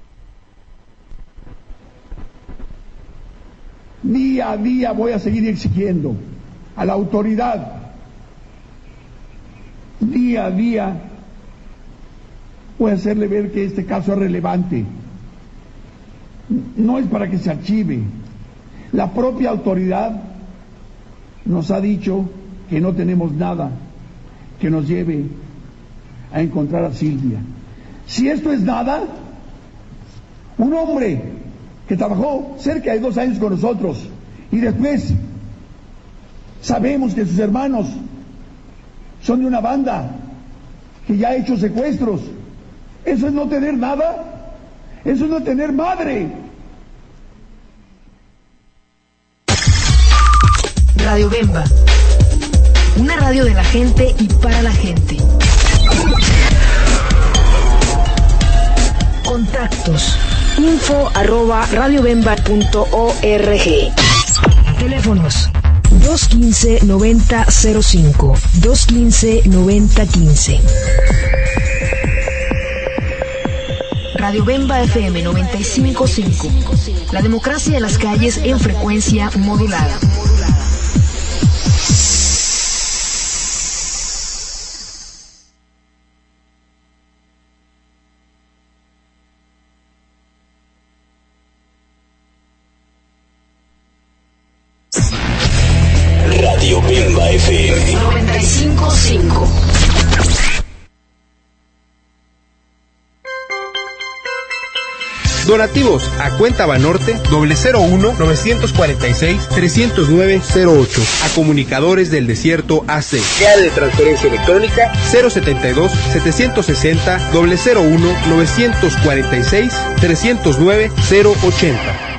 Día a día voy a seguir exigiendo a la autoridad día a día voy a hacerle ver que este caso es relevante. No es para que se archive. La propia autoridad nos ha dicho que no tenemos nada que nos lleve a encontrar a Silvia. Si esto es nada, un hombre que trabajó cerca de 2 años con nosotros y después sabemos que sus hermanos son de una banda que ya ha hecho secuestros, ¿eso es no tener nada? ¿Eso es no tener madre? Radio Bemba, una radio de la gente y para la gente. Contactos: info@radiobemba.org. Teléfonos: 215-9005, 215-9015. Radio Bemba FM 95.5. La democracia de las calles en frecuencia modulada. Radio Bemba FM 95.5. Donativos a cuenta Banorte 001-946-309-08. A Comunicadores del Desierto AC. Guía de transferencia electrónica 072-701-946-309-080.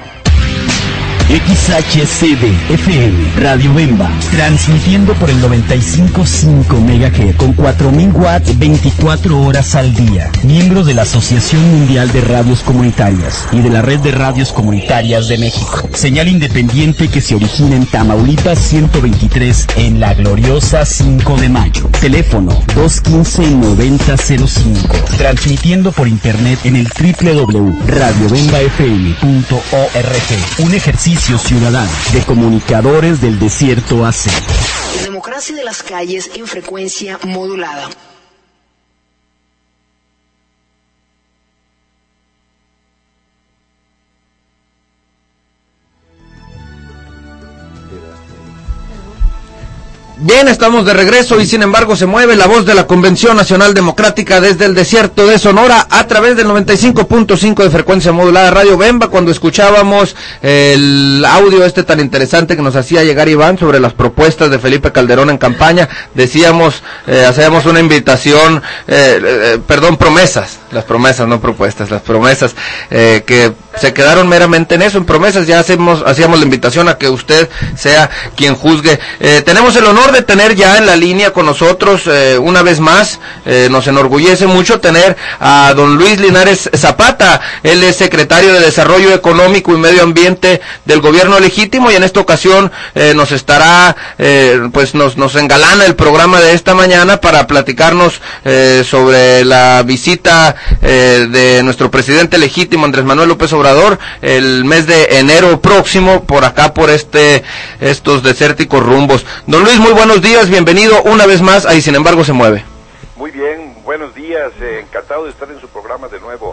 XHCD FM Radio Bemba, transmitiendo por el 95.5 MHz con 4.000 watts 24 horas al día. Miembros de la Asociación Mundial de Radios Comunitarias y de la Red de Radios Comunitarias de México. Señal independiente que se origina en Tamaulipas 123 en la gloriosa 5 de Mayo. Teléfono 215-9005. Transmitiendo por internet en el www.radiobembafm.org. Un ejercicio ciudadano de Comunicadores del Desierto AC. La democracia de las calles en frecuencia modulada. Bien, estamos de regreso y sin embargo se mueve la voz de la Convención Nacional Democrática desde el desierto de Sonora a través del 95.5 de frecuencia modulada Radio Bemba. Cuando escuchábamos el audio tan interesante que nos hacía llegar Iván sobre las propuestas de Felipe Calderón en campaña, decíamos, hacíamos una invitación, promesas, las promesas, no propuestas, las promesas, que se quedaron meramente en eso, en promesas. Ya hacíamos la invitación a que usted sea quien juzgue. Tenemos el honor de tener ya en la línea con nosotros, una vez más, nos enorgullece mucho tener a don Luis Linares Zapata. Él es secretario de Desarrollo Económico y Medio Ambiente del Gobierno Legítimo, y en esta ocasión nos estará, nos engalana el programa de esta mañana para platicarnos sobre la visita de nuestro presidente legítimo Andrés Manuel López Obrador el mes de enero próximo por acá, por estos desérticos rumbos. Don Luis, muy buenos días, bienvenido una vez más a Y Sin Embargo Se Mueve. Muy bien, buenos días, encantado de estar en su programa de nuevo.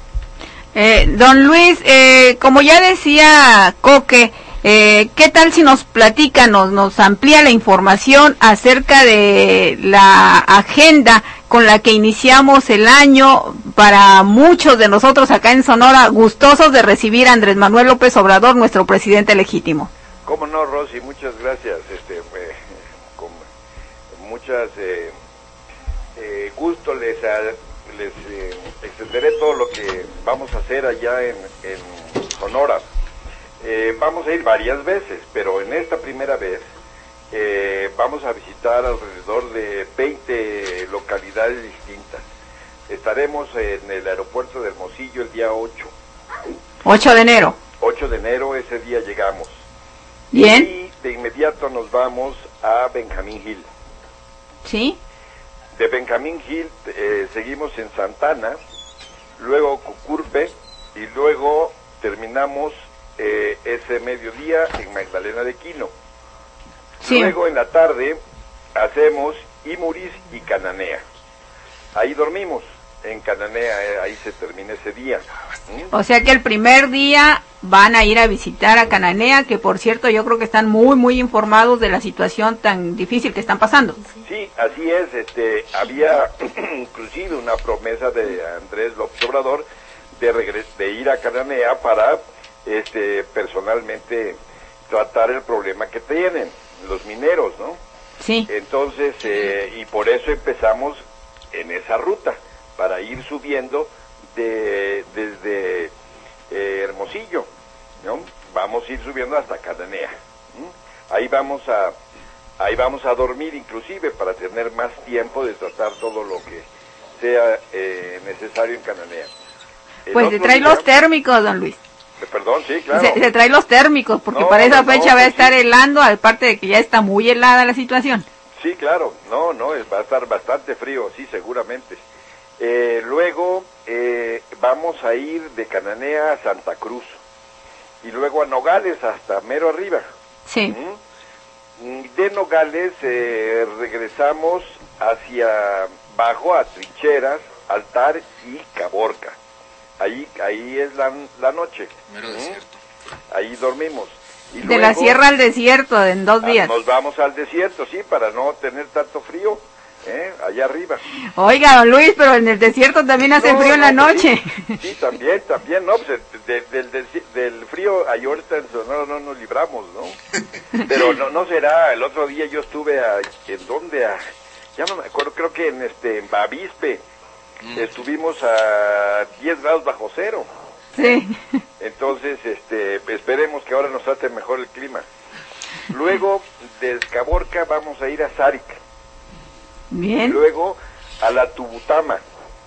Don Luis, como ya decía Coque, ¿qué tal si nos platica, nos amplía la información acerca de la agenda con la que iniciamos el año? Para muchos de nosotros acá en Sonora, gustosos de recibir a Andrés Manuel López Obrador, nuestro presidente legítimo. Cómo no, Rosy, muchas gracias. Con muchas gusto les extenderé todo lo que vamos a hacer allá en Sonora. Vamos a ir varias veces, pero en esta primera vez vamos a visitar alrededor de 20 localidades distintas. Estaremos en el aeropuerto de Hermosillo el día 8. 8 de enero. 8 de enero, ese día llegamos. Bien. Y de inmediato nos vamos a Benjamín Hill. ¿Sí? De Benjamín Hill seguimos en Santana, luego Cucurpe, y luego terminamos ese mediodía en Magdalena de Quino. Sí. Luego en la tarde hacemos Imuris y Cananea. Ahí dormimos, en Cananea, ahí se termina ese día. O sea que el primer día van a ir a visitar a Cananea, que por cierto yo creo que están muy informados de la situación tan difícil que están pasando. Sí, así es, había inclusive una promesa de Andrés López Obrador de ir a Cananea para personalmente tratar el problema que tienen los mineros, ¿no? Sí. Entonces, y por eso empezamos en esa ruta, para ir subiendo desde Hermosillo, ¿no? Vamos a ir subiendo hasta Cananea. Ahí vamos a dormir inclusive para tener más tiempo de tratar todo lo que sea necesario en Cananea. Pues se trae los térmicos, don Luis. Perdón, sí, claro. Se trae los térmicos, porque para esa fecha va a estar helando, aparte de que ya está muy helada la situación. Sí, claro, va a estar bastante frío, sí, seguramente. Luego vamos a ir de Cananea a Santa Cruz, y luego a Nogales hasta mero arriba. Sí. De Nogales regresamos hacia abajo a Trincheras, Altar y Caborca. Ahí es la noche. Mero desierto. Ahí dormimos. Y de luego, la sierra al desierto en 2 días. Nos vamos al desierto, sí, para no tener tanto frío, allá arriba. Oiga, don Luis, pero en el desierto también hace frío en la noche. Sí, también, no, pues del frío ahí ahorita en Sonora no nos libramos, ¿no? Pero no será, el otro día yo estuve ¿en dónde? Ya no me acuerdo, creo que en Bavispe. Estuvimos a 10 grados bajo cero. Sí. Entonces, esperemos que ahora nos trate mejor el clima. Luego, de Caborca vamos a ir a Sáric. Bien. Luego, a la Tubutama.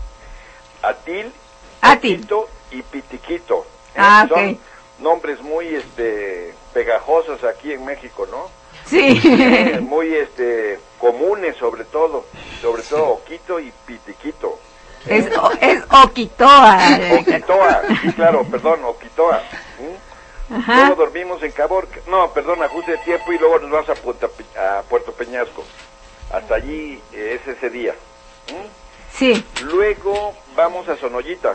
Atil, Quito y Pitiquito. Son nombres muy pegajosos aquí en México, ¿no? Sí. Muy comunes sobre todo Oquito y Pitiquito. Es Oquitoa. Oquitoa, sí, claro, perdón, Oquitoa. Ajá. Luego dormimos en Caborca, ajuste de tiempo, y luego nos vamos a Puerto Peñasco. Hasta allí es ese día. Sí. Luego vamos a Sonoyita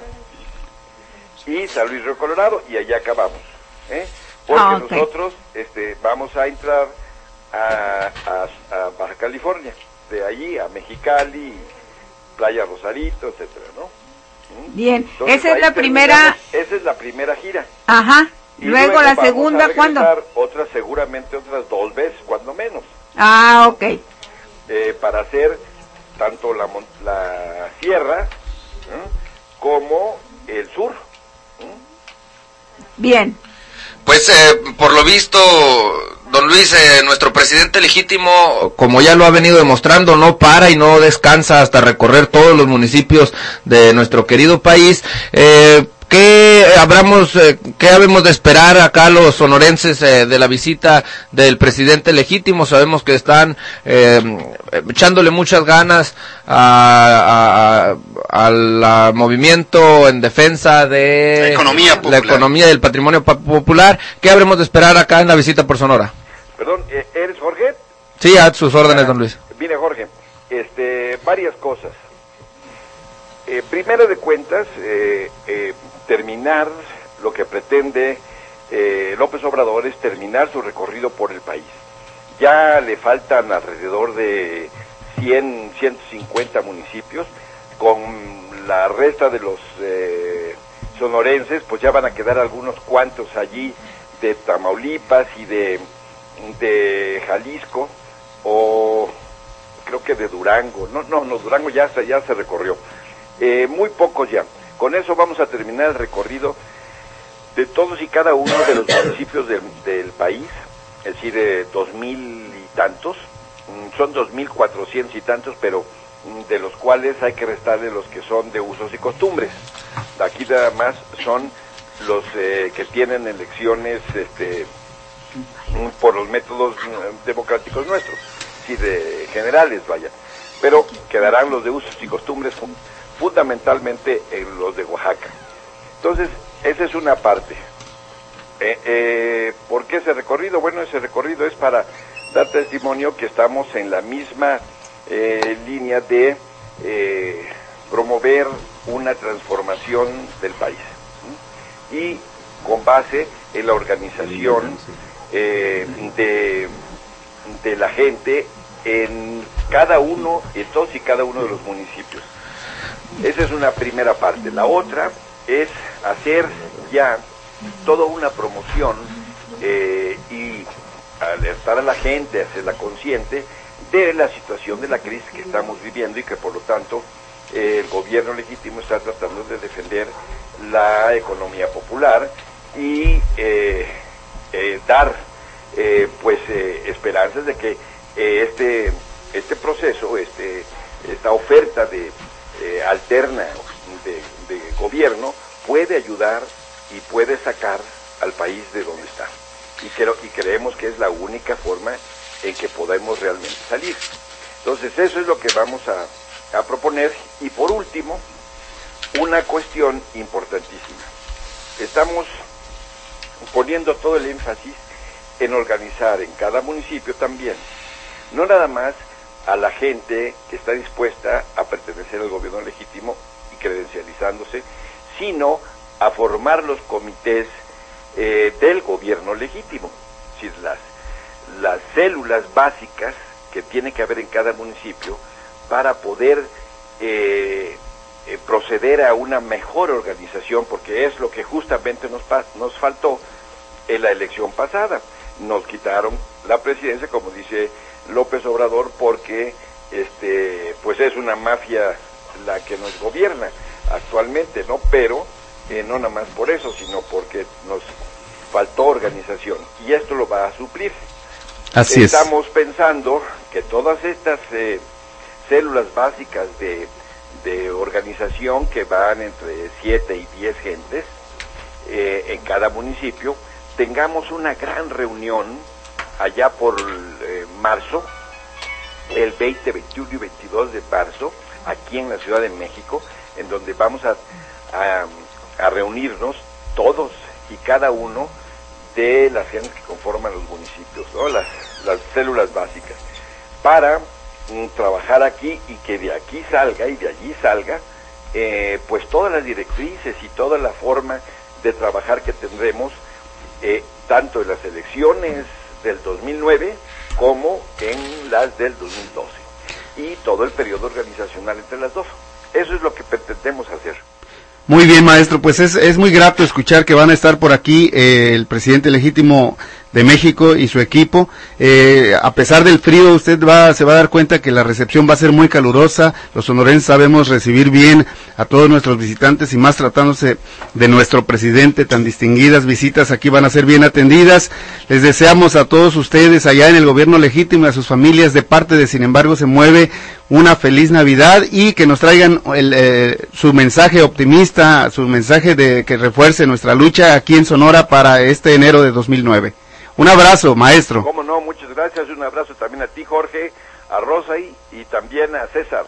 y San Luis Río Colorado, y allá acabamos. Porque nosotros vamos a entrar a Baja California, de allí a Mexicali, Playa Rosarito, etcétera, ¿no? Bien, entonces, esa es la primera. Esa es la primera gira. Ajá. Y luego la segunda, ¿cuándo? Seguramente otras 2 veces, cuando menos. Ah, ok. Para hacer tanto la sierra como el sur. Bien. Pues por lo visto, don Luis, nuestro presidente legítimo, como ya lo ha venido demostrando, no para y no descansa hasta recorrer todos los municipios de nuestro querido país. ¿Qué habemos de esperar acá los sonorenses de la visita del presidente legítimo? Sabemos que están echándole muchas ganas al movimiento en defensa de la economía del patrimonio popular. ¿Qué habremos de esperar acá en la visita por Sonora? Perdón, ¿eres Jorge? Sí, a sus órdenes, don Luis. Viene Jorge. Varias cosas. Primero de cuentas, terminar lo que pretende López Obrador es terminar su recorrido por el país. Ya le faltan alrededor de 150 municipios, con la resta de los sonorenses, pues ya van a quedar algunos cuantos allí de Tamaulipas y de Jalisco, o creo que de Durango. No, Durango ya se recorrió. Muy pocos ya. Con eso vamos a terminar el recorrido de todos y cada uno de los municipios del país, es decir, de 2,000 y tantos, son 2,400 y tantos, pero de los cuales hay que restarle los que son de usos y costumbres. Aquí nada más son los que tienen elecciones por los métodos democráticos nuestros, sí, de generales, vaya, pero quedarán los de usos y costumbres fundamentalmente en los de Oaxaca. Entonces, esa es una parte. ¿Por qué ese recorrido? Bueno, ese recorrido es para dar testimonio que estamos en la misma línea de promover una transformación del país, y con base en la organización de la gente en cada uno, en todos y cada uno de los municipios. Esa es una primera parte. La otra es hacer ya toda una promoción y alertar a la gente, hacerla consciente de la situación de la crisis que estamos viviendo y que por lo tanto el gobierno legítimo está tratando de defender la economía popular y dar esperanzas de que este proceso, esta oferta de alterna de gobierno puede ayudar y puede sacar al país de donde está. Y creemos que es la única forma en que podemos realmente salir. Entonces eso es lo que vamos a proponer. Y por último, una cuestión importantísima. Estamos poniendo todo el énfasis en organizar en cada municipio también, no nada más a la gente que está dispuesta a pertenecer al gobierno legítimo y credencializándose, sino a formar los comités del gobierno legítimo, es decir, las células básicas que tiene que haber en cada municipio para poder proceder a una mejor organización, porque es lo que justamente nos faltó en la elección pasada. Nos quitaron la presidencia, como dice López Obrador, porque pues es una mafia la que nos gobierna actualmente, ¿no? Pero no nada más por eso, sino porque nos faltó organización, y esto lo va a suplir. Así es. Estamos pensando que todas estas células básicas de organización, que van entre 7 y 10 gentes en cada municipio, tengamos una gran reunión allá por marzo, el 20, 21 y 22 de marzo, aquí en la Ciudad de México, en donde vamos a reunirnos todos y cada uno de las gentes que conforman los municipios, ¿no? Las células básicas, para trabajar aquí y que de aquí salga y de allí salga pues todas las directrices y toda la forma de trabajar que tendremos tanto en las elecciones del 2009 como en las del 2012 y todo el periodo organizacional entre las dos. Eso es lo que pretendemos hacer. Muy bien, maestro, pues es muy grato escuchar que van a estar por aquí el presidente legítimo de México y su equipo. A pesar del frío, usted se va a dar cuenta que la recepción va a ser muy calurosa. Los sonorenses sabemos recibir bien a todos nuestros visitantes, y más tratándose de nuestro presidente, tan distinguidas visitas aquí van a ser bien atendidas. Les deseamos a todos ustedes allá en el gobierno legítimo y a sus familias, de parte de Sin Embargo Se Mueve, una feliz Navidad, y que nos traigan su mensaje optimista, su mensaje de que refuerce nuestra lucha aquí en Sonora para este enero de 2009. Un abrazo, maestro. Cómo no, muchas gracias. Un abrazo también a ti, Jorge, a Rosa y también a César,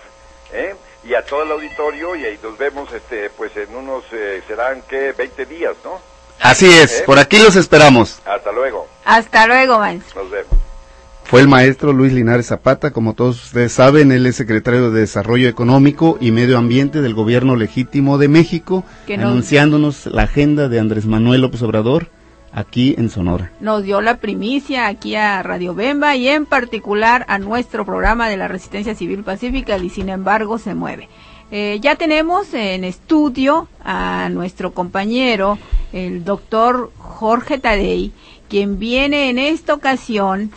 y a todo el auditorio, y ahí nos vemos pues en unos, serán, ¿qué? 20 días, ¿no? Así es, por aquí los esperamos. Hasta luego. Hasta luego, maestro. Nos vemos. Fue el maestro Luis Linares Zapata, como todos ustedes saben, él es secretario de Desarrollo Económico y Medio Ambiente del Gobierno Legítimo de México, anunciándonos la agenda de Andrés Manuel López Obrador aquí en Sonora. Nos dio la primicia aquí a Radio Bemba y en particular a nuestro programa de la Resistencia Civil Pacífica y Sin Embargo Se Mueve. Ya tenemos en estudio a nuestro compañero, el doctor Jorge Tadei, quien viene en esta ocasión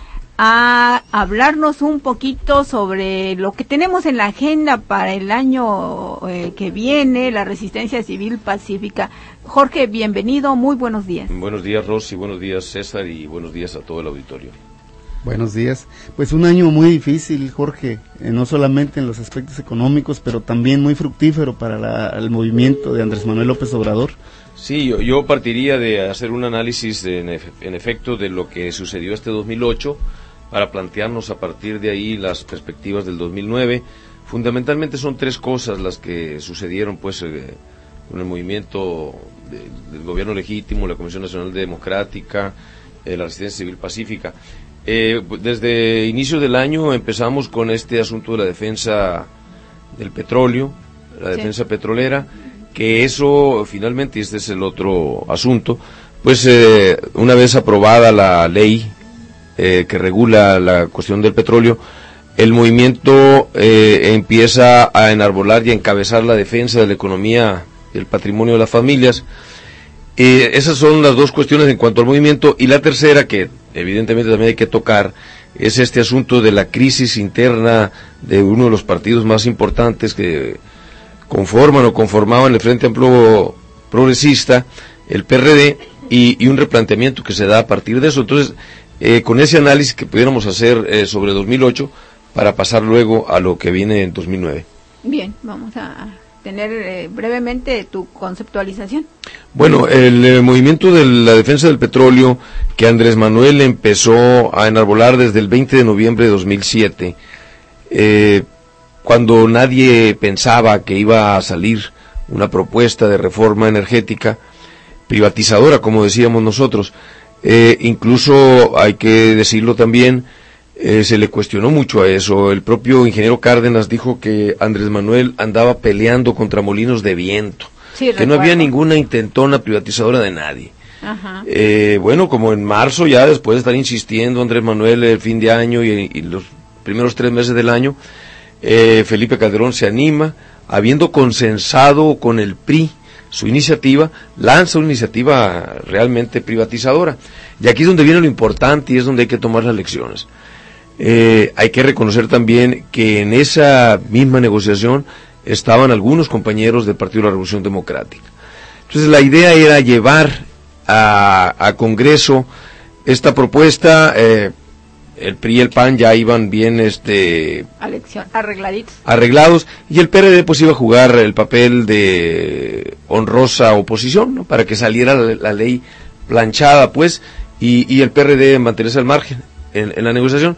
a hablarnos un poquito sobre lo que tenemos en la agenda para el año que viene, la Resistencia Civil Pacífica. Jorge, bienvenido, muy buenos días. Buenos días, Rosy, buenos días, César, y buenos días a todo el auditorio. Buenos días. Pues un año muy difícil, Jorge, no solamente en los aspectos económicos, pero también muy fructífero para el movimiento de Andrés Manuel López Obrador. Sí, yo partiría de hacer un análisis en efecto de lo que sucedió este 2008, para plantearnos a partir de ahí las perspectivas del 2009. Fundamentalmente son tres cosas las que sucedieron pues con el movimiento del gobierno legítimo, la Comisión Nacional Democrática, la Resistencia Civil Pacífica. Desde inicio del año empezamos con este asunto de la defensa del petróleo, la defensa petrolera, que eso finalmente, y este es el otro asunto, pues una vez aprobada la ley que regula la cuestión del petróleo, el movimiento empieza a enarbolar y a encabezar la defensa de la economía y el patrimonio de las familias. Esas son las dos cuestiones en cuanto al movimiento, y la tercera, que evidentemente también hay que tocar, es este asunto de la crisis interna de uno de los partidos más importantes que conforman o conformaban el Frente Amplio Progresista, el PRD, y un replanteamiento que se da a partir de eso. Entonces, con ese análisis que pudiéramos hacer sobre 2008, para pasar luego a lo que viene en 2009. Bien, vamos a tener brevemente tu conceptualización. Bueno, el movimiento de la defensa del petróleo que Andrés Manuel empezó a enarbolar desde el 20 de noviembre de 2007, cuando nadie pensaba que iba a salir una propuesta de reforma energética privatizadora, como decíamos nosotros. Incluso hay que decirlo también, se le cuestionó mucho a eso. El propio ingeniero Cárdenas dijo que Andrés Manuel andaba peleando contra molinos de viento, sí, que no había ninguna intentona privatizadora de nadie. Ajá. Bueno, como en marzo, ya después de estar insistiendo Andrés Manuel el fin de año y los primeros 3 meses del año, Felipe Calderón se anima, habiendo consensado con el PRI su iniciativa, lanza una iniciativa realmente privatizadora. Y aquí es donde viene lo importante y es donde hay que tomar las lecciones. Hay que reconocer también que en esa misma negociación estaban algunos compañeros del Partido de la Revolución Democrática. Entonces la idea era llevar a Congreso esta propuesta. El PRI y el PAN ya iban bien arreglados, y el PRD pues iba a jugar el papel de honrosa oposición, ¿no?, para que saliera la ley planchada, pues, y el PRD mantenerse al margen en la negociación.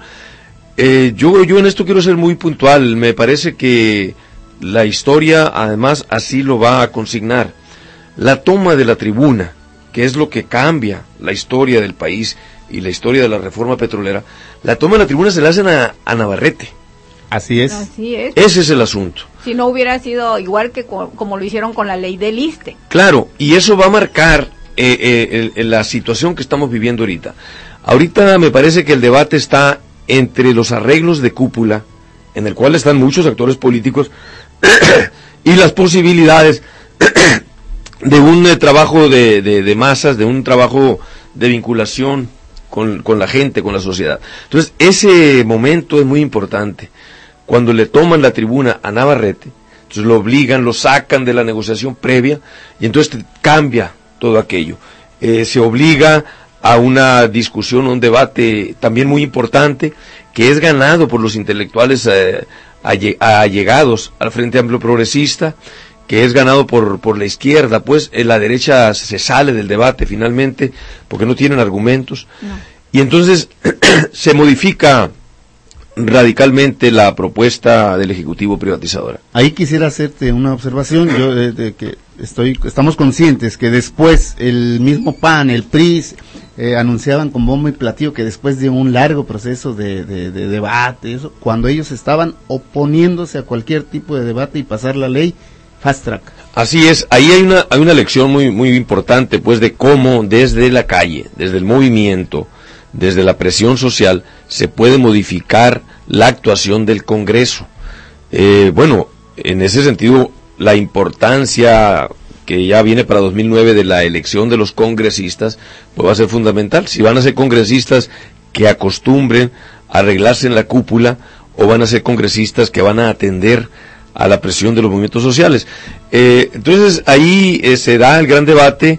Yo en esto quiero ser muy puntual. Me parece que la historia además así lo va a consignar. La toma de la tribuna, que es lo que cambia la historia del país y la historia de la reforma petrolera, la toma de la tribuna se la hacen a Navarrete. Así es. Así es. Ese es el asunto. Si no hubiera sido igual que como lo hicieron con la ley del ISSSTE. Claro, y eso va a marcar la situación que estamos viviendo ahorita. Ahorita me parece que el debate está entre los arreglos de cúpula, en el cual están muchos actores políticos, y las posibilidades de un trabajo de masas, de un trabajo de vinculación con la gente, con la sociedad. Entonces, ese momento es muy importante. Cuando le toman la tribuna a Navarrete, entonces lo obligan, lo sacan de la negociación previa, y entonces cambia todo aquello. Se obliga a una discusión, a un debate también muy importante, que es ganado por los intelectuales allegados al Frente Amplio Progresista, que es ganado por la izquierda. Pues la derecha se sale del debate finalmente, porque no tienen argumentos, no. Y entonces se modifica radicalmente la propuesta del Ejecutivo privatizadora. Ahí quisiera hacerte una observación. Yo que estamos conscientes que después el mismo PAN, el PRI, anunciaban con bombo y platillo que después de un largo proceso de debate, eso, cuando ellos estaban oponiéndose a cualquier tipo de debate y pasar la ley fast track. Así es. Ahí hay una lección muy importante, pues, de cómo desde la calle, desde el movimiento, desde la presión social, se puede modificar la actuación del Congreso. Bueno, en ese sentido, la importancia que ya viene para 2009 de la elección de los congresistas, pues va a ser fundamental. Si van a ser congresistas que acostumbren a arreglarse en la cúpula, o van a ser congresistas que van a atender a la presión de los movimientos sociales. Entonces, ahí se da el gran debate.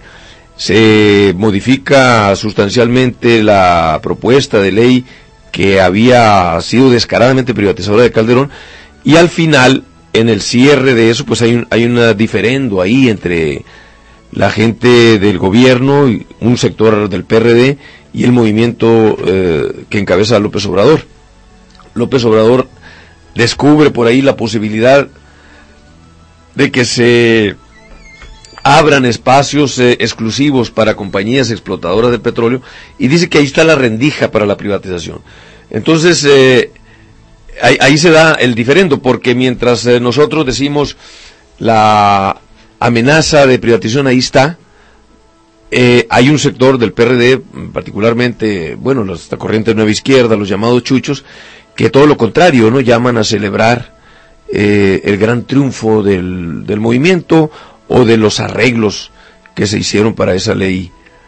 Se modifica sustancialmente la propuesta de ley que había sido descaradamente privatizadora de Calderón, y al final, en el cierre de eso, pues hay un diferendo ahí entre la gente del gobierno, y un sector del PRD, y el movimiento que encabeza López Obrador. López Obrador descubre por ahí la posibilidad de que se abran espacios exclusivos para compañías explotadoras del petróleo, y dice que ahí está la rendija para la privatización. Entonces, ahí se da el diferendo, porque mientras nosotros decimos la amenaza de privatización ahí está, hay un sector del PRD, particularmente, bueno, esta corriente nueva izquierda, los llamados chuchos, que todo lo contrario, ¿no? Llaman a celebrar el gran triunfo del movimiento o de los arreglos que se hicieron para esa ley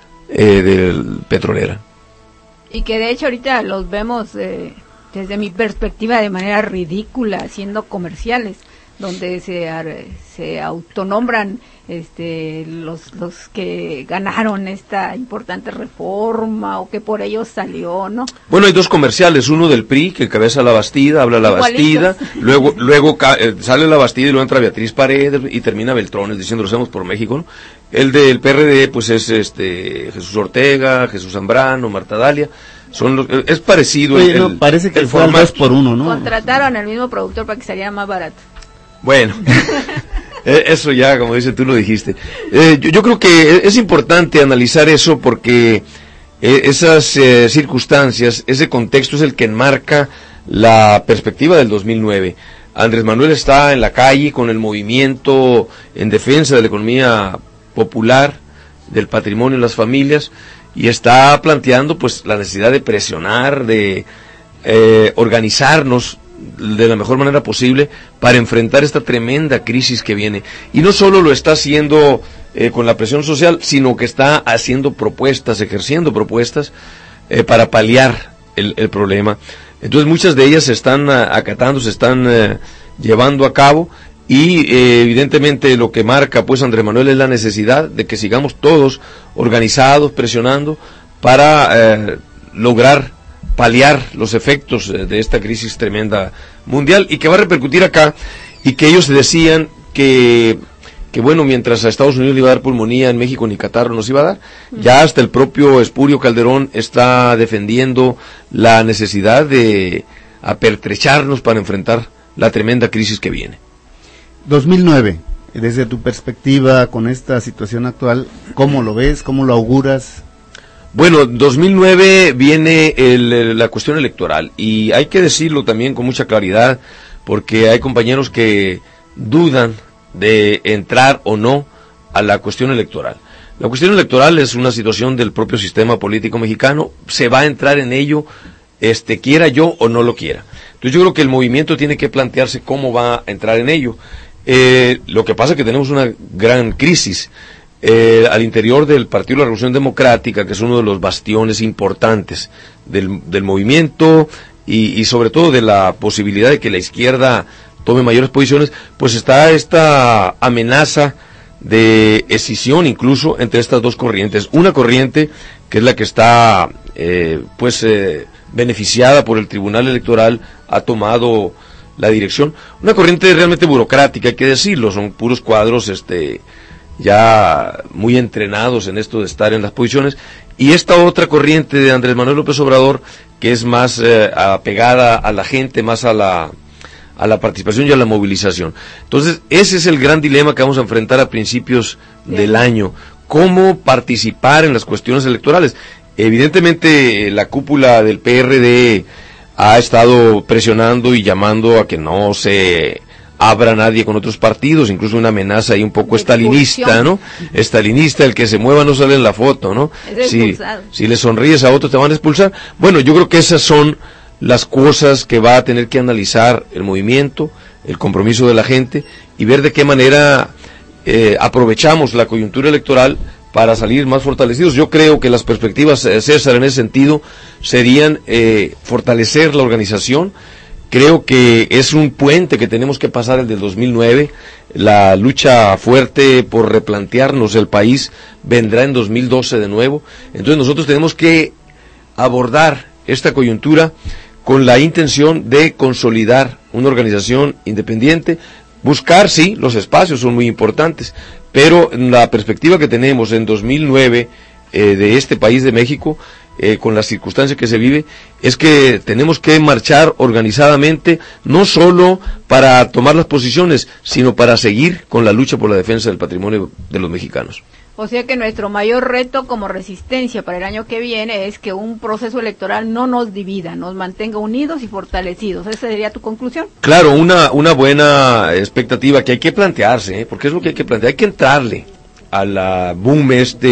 petrolera. Y que de hecho ahorita los vemos desde mi perspectiva de manera ridícula haciendo comerciales donde se autonombran los que ganaron esta importante reforma o que por ellos salió, ¿no? Bueno, hay dos comerciales, uno del PRI que encabeza la Bastida, habla la Bastida, luego sale la Bastida y luego entra Beatriz Paredes y termina Beltrones diciendo lo hacemos por México, ¿no? El del PRD pues es Jesús Ortega, Jesús Zambrano, Marta Dalia. Es parecido. Oye, no, parece que fue al 2 por 1, ¿no? Contrataron al mismo productor para que saliera más barato. Bueno, eso ya, como dices, tú lo dijiste. Yo creo que es importante analizar eso porque esas circunstancias, ese contexto es el que enmarca la perspectiva del 2009. Andrés Manuel está en la calle con el movimiento en defensa de la economía popular, del patrimonio de las familias, y está planteando pues la necesidad de presionar, de organizarnos de la mejor manera posible para enfrentar esta tremenda crisis que viene. Y no solo lo está haciendo con la presión social, sino que está haciendo propuestas, ejerciendo propuestas para paliar el problema. Entonces muchas de ellas se están acatando, se están llevando a cabo, y evidentemente lo que marca pues Andrés Manuel es la necesidad de que sigamos todos organizados, presionando para lograr paliar los efectos de esta crisis tremenda mundial y que va a repercutir acá, y que ellos decían que bueno, mientras a Estados Unidos le iba a dar pulmonía, en México ni catarro nos iba a dar. Ya hasta el propio Espurio Calderón está defendiendo la necesidad de apertrecharnos para enfrentar la tremenda crisis que viene. 2009, desde tu perspectiva con esta situación actual, ¿cómo lo ves? ¿Cómo lo auguras? Bueno, 2009 viene la cuestión electoral, y hay que decirlo también con mucha claridad, porque hay compañeros que dudan de entrar o no a la cuestión electoral. La cuestión electoral es una situación del propio sistema político mexicano, se va a entrar en ello, quiera yo o no lo quiera. Entonces yo creo que el movimiento tiene que plantearse cómo va a entrar en ello. Lo que pasa es que tenemos una gran crisis al interior del Partido de la Revolución Democrática, que es uno de los bastiones importantes del movimiento y sobre todo de la posibilidad de que la izquierda tome mayores posiciones. Pues está esta amenaza de escisión incluso entre estas dos corrientes. Una corriente que es la que está beneficiada por el Tribunal Electoral, ha tomado la dirección. Una corriente realmente burocrática, hay que decirlo, son puros cuadros ya muy entrenados en esto de estar en las posiciones, y esta otra corriente de Andrés Manuel López Obrador, que es más apegada a la gente, más a la participación y a la movilización. Entonces, ese es el gran dilema que vamos a enfrentar a principios del año. ¿Cómo participar en las cuestiones electorales? Evidentemente, la cúpula del PRD ha estado presionando y llamando a que no se abra nadie con otros partidos, incluso una amenaza ahí un poco estalinista, ¿no? Estalinista, el que se mueva no sale en la foto, ¿no? Si le sonríes a otro te van a expulsar. Bueno, yo creo que esas son las cosas que va a tener que analizar el movimiento, el compromiso de la gente, y ver de qué manera aprovechamos la coyuntura electoral para salir más fortalecidos. Yo creo que las perspectivas, César, en ese sentido, serían fortalecer la organización. Creo que es un puente que tenemos que pasar, el del 2009. La lucha fuerte por replantearnos el país vendrá en 2012 de nuevo. Entonces nosotros tenemos que abordar esta coyuntura con la intención de consolidar una organización independiente, buscar, sí, los espacios son muy importantes, pero la perspectiva que tenemos en 2009 de este país de México con las circunstancias que se vive, es que tenemos que marchar organizadamente, no solo para tomar las posiciones, sino para seguir con la lucha por la defensa del patrimonio de los mexicanos. O sea que nuestro mayor reto como resistencia para el año que viene es que un proceso electoral no nos divida, nos mantenga unidos y fortalecidos. ¿Esa sería tu conclusión? Claro, una buena expectativa que hay que plantearse, porque es lo que hay que plantear, hay que entrarle a la boom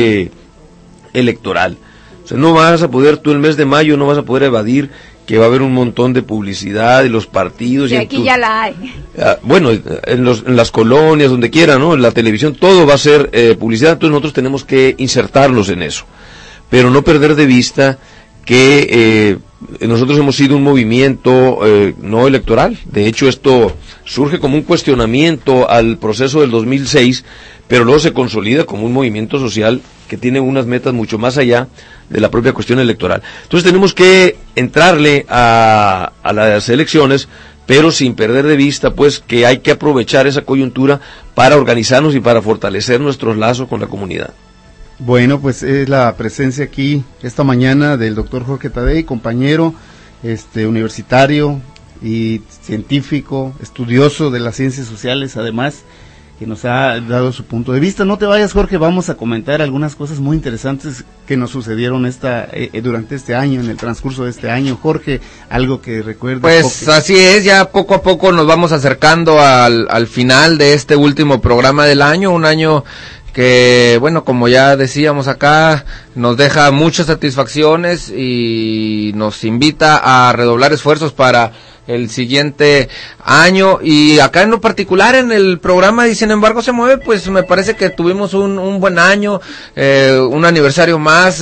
electoral. O sea, no vas a poder, tú el mes de mayo no vas a poder evadir que va a haber un montón de publicidad de los partidos. Y aquí ya la hay. Bueno, en las colonias, donde quiera, ¿no? En la televisión, todo va a ser publicidad, entonces nosotros tenemos que insertarnos en eso. Pero no perder de vista que nosotros hemos sido un movimiento no electoral. De hecho, esto surge como un cuestionamiento al proceso del 2006, pero luego se consolida como un movimiento social que tiene unas metas mucho más allá de la propia cuestión electoral. Entonces tenemos que entrarle a las elecciones, pero sin perder de vista pues que hay que aprovechar esa coyuntura para organizarnos y para fortalecer nuestros lazos con la comunidad. Bueno, pues es la presencia aquí esta mañana del doctor Jorge Tadei, compañero universitario y científico, estudioso de las ciencias sociales, además, que nos ha dado su punto de vista. No te vayas, Jorge, vamos a comentar algunas cosas muy interesantes que nos sucedieron durante este año, en el transcurso de este año. Jorge, algo que recuerdes. Pues así es, ya poco a poco nos vamos acercando al final de este último programa del año, un año que, bueno, como ya decíamos acá, nos deja muchas satisfacciones y nos invita a redoblar esfuerzos para el siguiente año. Y acá en lo particular en el programa y Sin embargo se mueve, pues me parece que tuvimos un buen año, un aniversario más,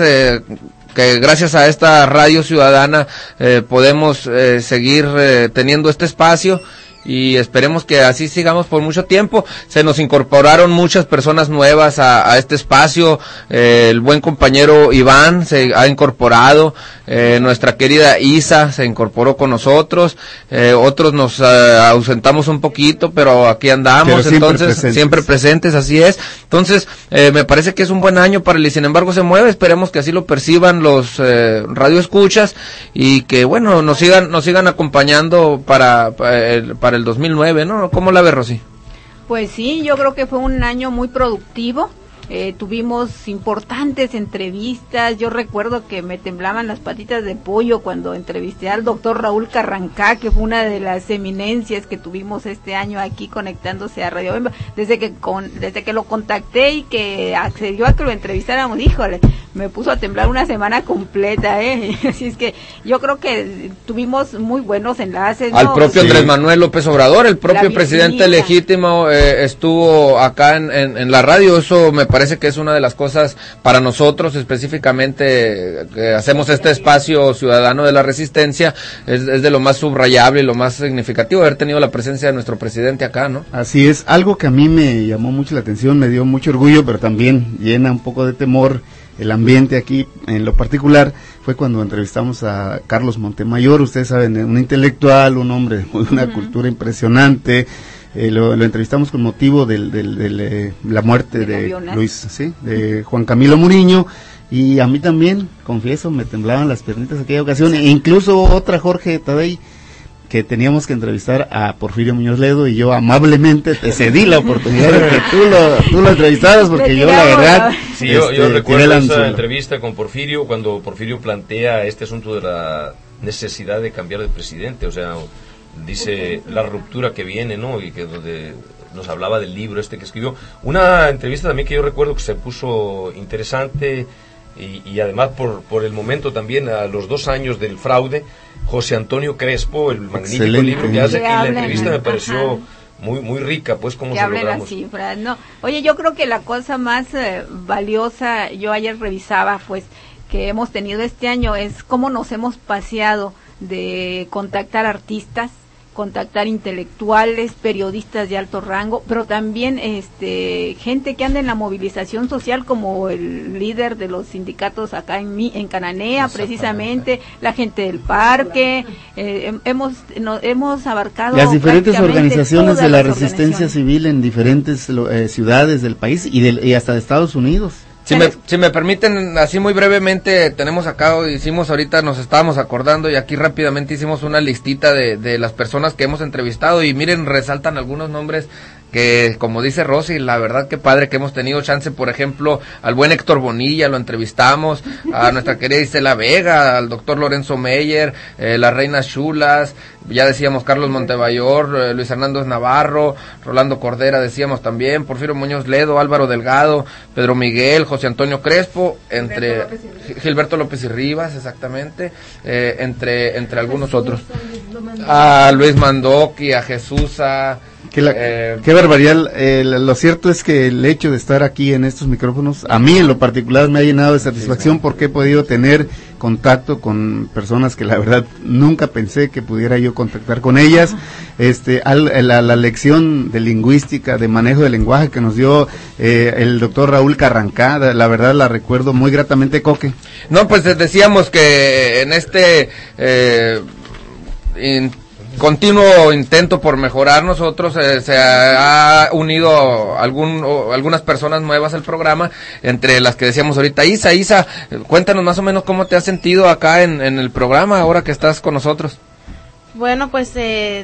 que gracias a esta radio ciudadana podemos seguir teniendo este espacio. Y esperemos que así sigamos por mucho tiempo. Se nos incorporaron muchas personas nuevas a este espacio. El buen compañero Iván se ha incorporado, nuestra querida Isa se incorporó con nosotros, otros nos ausentamos un poquito, pero aquí andamos, siempre presentes, así es. Entonces, me parece que es un buen año para el Y Sin embargo se mueve. Esperemos que así lo perciban los radioescuchas y que, bueno, nos sigan acompañando para el 2009, ¿no? ¿Cómo la ves, Rosy? Pues sí, yo creo que fue un año muy productivo. Tuvimos importantes entrevistas. Yo recuerdo que me temblaban las patitas de pollo cuando entrevisté al doctor Raúl Carrancá, que fue una de las eminencias que tuvimos este año aquí conectándose a Radio Bemba. Desde que lo contacté y que accedió a que lo entrevistáramos, híjole, me puso a temblar una semana completa, Así es que yo creo que tuvimos muy buenos enlaces, ¿no? Al propio Andrés Manuel López Obrador, el propio presidente legítimo, estuvo acá en la radio. Eso me parece que es una de las cosas para nosotros específicamente que hacemos este espacio ciudadano de la resistencia, es de lo más subrayable y lo más significativo haber tenido la presencia de nuestro presidente acá, ¿no? Así es, algo que a mí me llamó mucho la atención, me dio mucho orgullo, pero también llena un poco de temor el ambiente aquí en lo particular, fue cuando entrevistamos a Carlos Montemayor. Ustedes saben, un intelectual, un hombre de una cultura impresionante. Lo entrevistamos con motivo de la muerte de Luis, ¿sí? De Juan Camilo Muriño, y a mí también, confieso, me temblaban las piernitas aquella ocasión, e incluso otra, Jorge Tadei, que teníamos que entrevistar a Porfirio Muñoz Ledo, y yo amablemente te cedí la oportunidad de que tú lo entrevistaras, porque yo la verdad... Sí, yo recuerdo esa entrevista con Porfirio, cuando Porfirio plantea este asunto de la necesidad de cambiar de presidente, o sea, dice la ruptura que viene, ¿no? Y que donde nos hablaba del libro que escribió. Una entrevista también que yo recuerdo que se puso interesante, y además por el momento también, a los 2 años del fraude, José Antonio Crespo, el magnífico libro que hace, y la entrevista me pareció muy rica, pues, cómo se logramos. Las cifras, no. Oye, yo creo que la cosa más valiosa, yo ayer revisaba, pues, que hemos tenido este año es cómo nos hemos paseado de contactar artistas, contactar intelectuales, periodistas de alto rango, pero también gente que anda en la movilización social, como el líder de los sindicatos acá en Cananea, precisamente, la gente del parque. Hemos abarcado las diferentes organizaciones de la resistencia civil en diferentes ciudades del país y hasta de Estados Unidos. Si me permiten, así muy brevemente, tenemos acá, nos estábamos acordando y aquí rápidamente hicimos una listita de las personas que hemos entrevistado y miren, resaltan algunos nombres que, como dice Rosy, la verdad que padre que hemos tenido chance, por ejemplo, al buen Héctor Bonilla, lo entrevistamos, a nuestra querida Isela Vega, al doctor Lorenzo Meyer, las Reinas Chulas, ya decíamos Carlos Montemayor, Luis Hernández Navarro, Rolando Cordera, decíamos también, Porfirio Muñoz Ledo, Álvaro Delgado, Pedro Miguel, José Antonio Crespo, entre Gilberto López y Rivas, exactamente, entre algunos otros, a Luis Mandoki, a Jesús, Qué barbaridad. Lo cierto es que el hecho de estar aquí en estos micrófonos, a mí en lo particular me ha llenado de satisfacción porque he podido tener contacto con personas que la verdad nunca pensé que pudiera yo contactar con ellas. La lección de lingüística, de manejo del lenguaje que nos dio el doctor Raúl Carrancá, la verdad la recuerdo muy gratamente, Coque. No, pues decíamos que en este continuo intento por mejorar nosotros, se ha unido algunas personas nuevas al programa, entre las que decíamos ahorita. Isa, cuéntanos más o menos cómo te has sentido acá en el programa ahora que estás con nosotros. Bueno, pues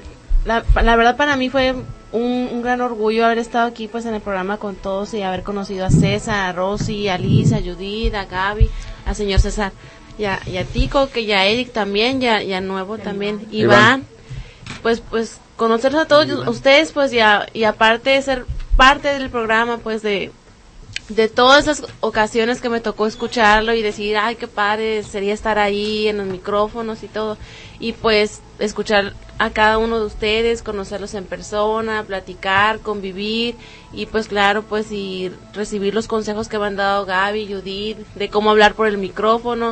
la verdad para mí fue un gran orgullo haber estado aquí pues en el programa con todos y haber conocido a César, a Rosy, a Liz, a Judith, a Gaby, al señor César, y a Tico, que ya Eric también, ya Nuevo también, Iván. Pues conocerlos a todos ustedes, pues y aparte de ser parte del programa, pues de todas esas ocasiones que me tocó escucharlo y decir, ay, qué padre sería estar ahí en los micrófonos y todo, y pues escuchar a cada uno de ustedes, conocerlos en persona, platicar, convivir, y pues claro, pues y recibir los consejos que me han dado Gaby, Judith, de cómo hablar por el micrófono,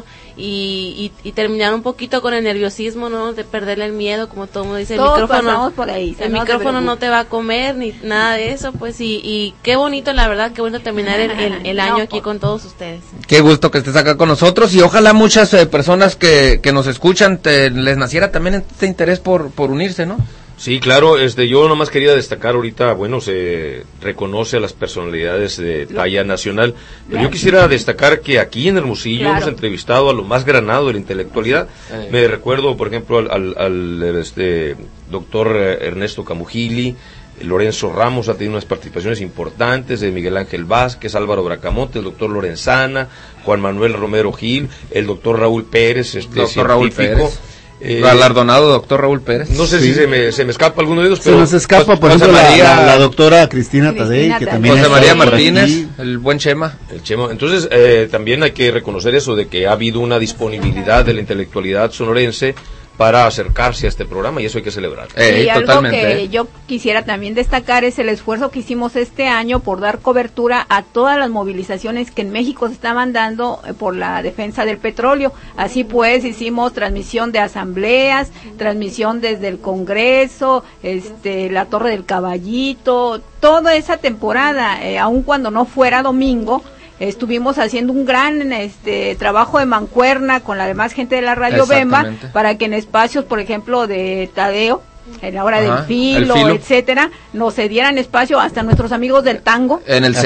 y terminar un poquito con el nerviosismo, ¿no? De perderle el miedo, como todo el mundo dice, todos el micrófono, pasamos por ahí, el micrófono no te va a comer, ni nada de eso, pues, y qué bonito, la verdad, qué bonito terminar el año aquí con todos ustedes. Qué gusto que estés acá con nosotros, y ojalá muchas personas que nos escuchan, les naciera también este interés por unirse, ¿no? Sí, claro, yo nomás quería destacar ahorita, bueno, se reconoce a las personalidades de talla nacional, pero yo quisiera destacar que aquí en Hermosillo hemos entrevistado a lo más granado de la intelectualidad. Me recuerdo, por ejemplo, al doctor Ernesto Camujili, Lorenzo Ramos ha tenido unas participaciones importantes, de Miguel Ángel Vázquez, Álvaro Bracamonte, el doctor Lorenzana, Juan Manuel Romero Gil, el doctor Raúl Pérez, doctor Raúl Pérez. Galardonado doctor Raúl Pérez. No sé si se me escapa alguno de ellos, pero se nos escapa, por ejemplo, la doctora Cristina Tadei, que también José María Martínez, el buen Chema. Entonces, también hay que reconocer eso de que ha habido una disponibilidad de la intelectualidad sonorense para acercarse a este programa, y eso hay que celebrar. Y algo que yo quisiera también destacar es el esfuerzo que hicimos este año por dar cobertura a todas las movilizaciones que en México se estaban dando por la defensa del petróleo. Así pues, hicimos transmisión de asambleas, transmisión desde el Congreso, la Torre del Caballito, toda esa temporada, aun cuando no fuera domingo, estuvimos haciendo un gran trabajo de mancuerna con la demás gente de la Radio Bemba, para que en espacios, por ejemplo, de Tadeo, en la hora del filo, etcétera, nos cedieran espacio, hasta nuestros amigos del tango, en el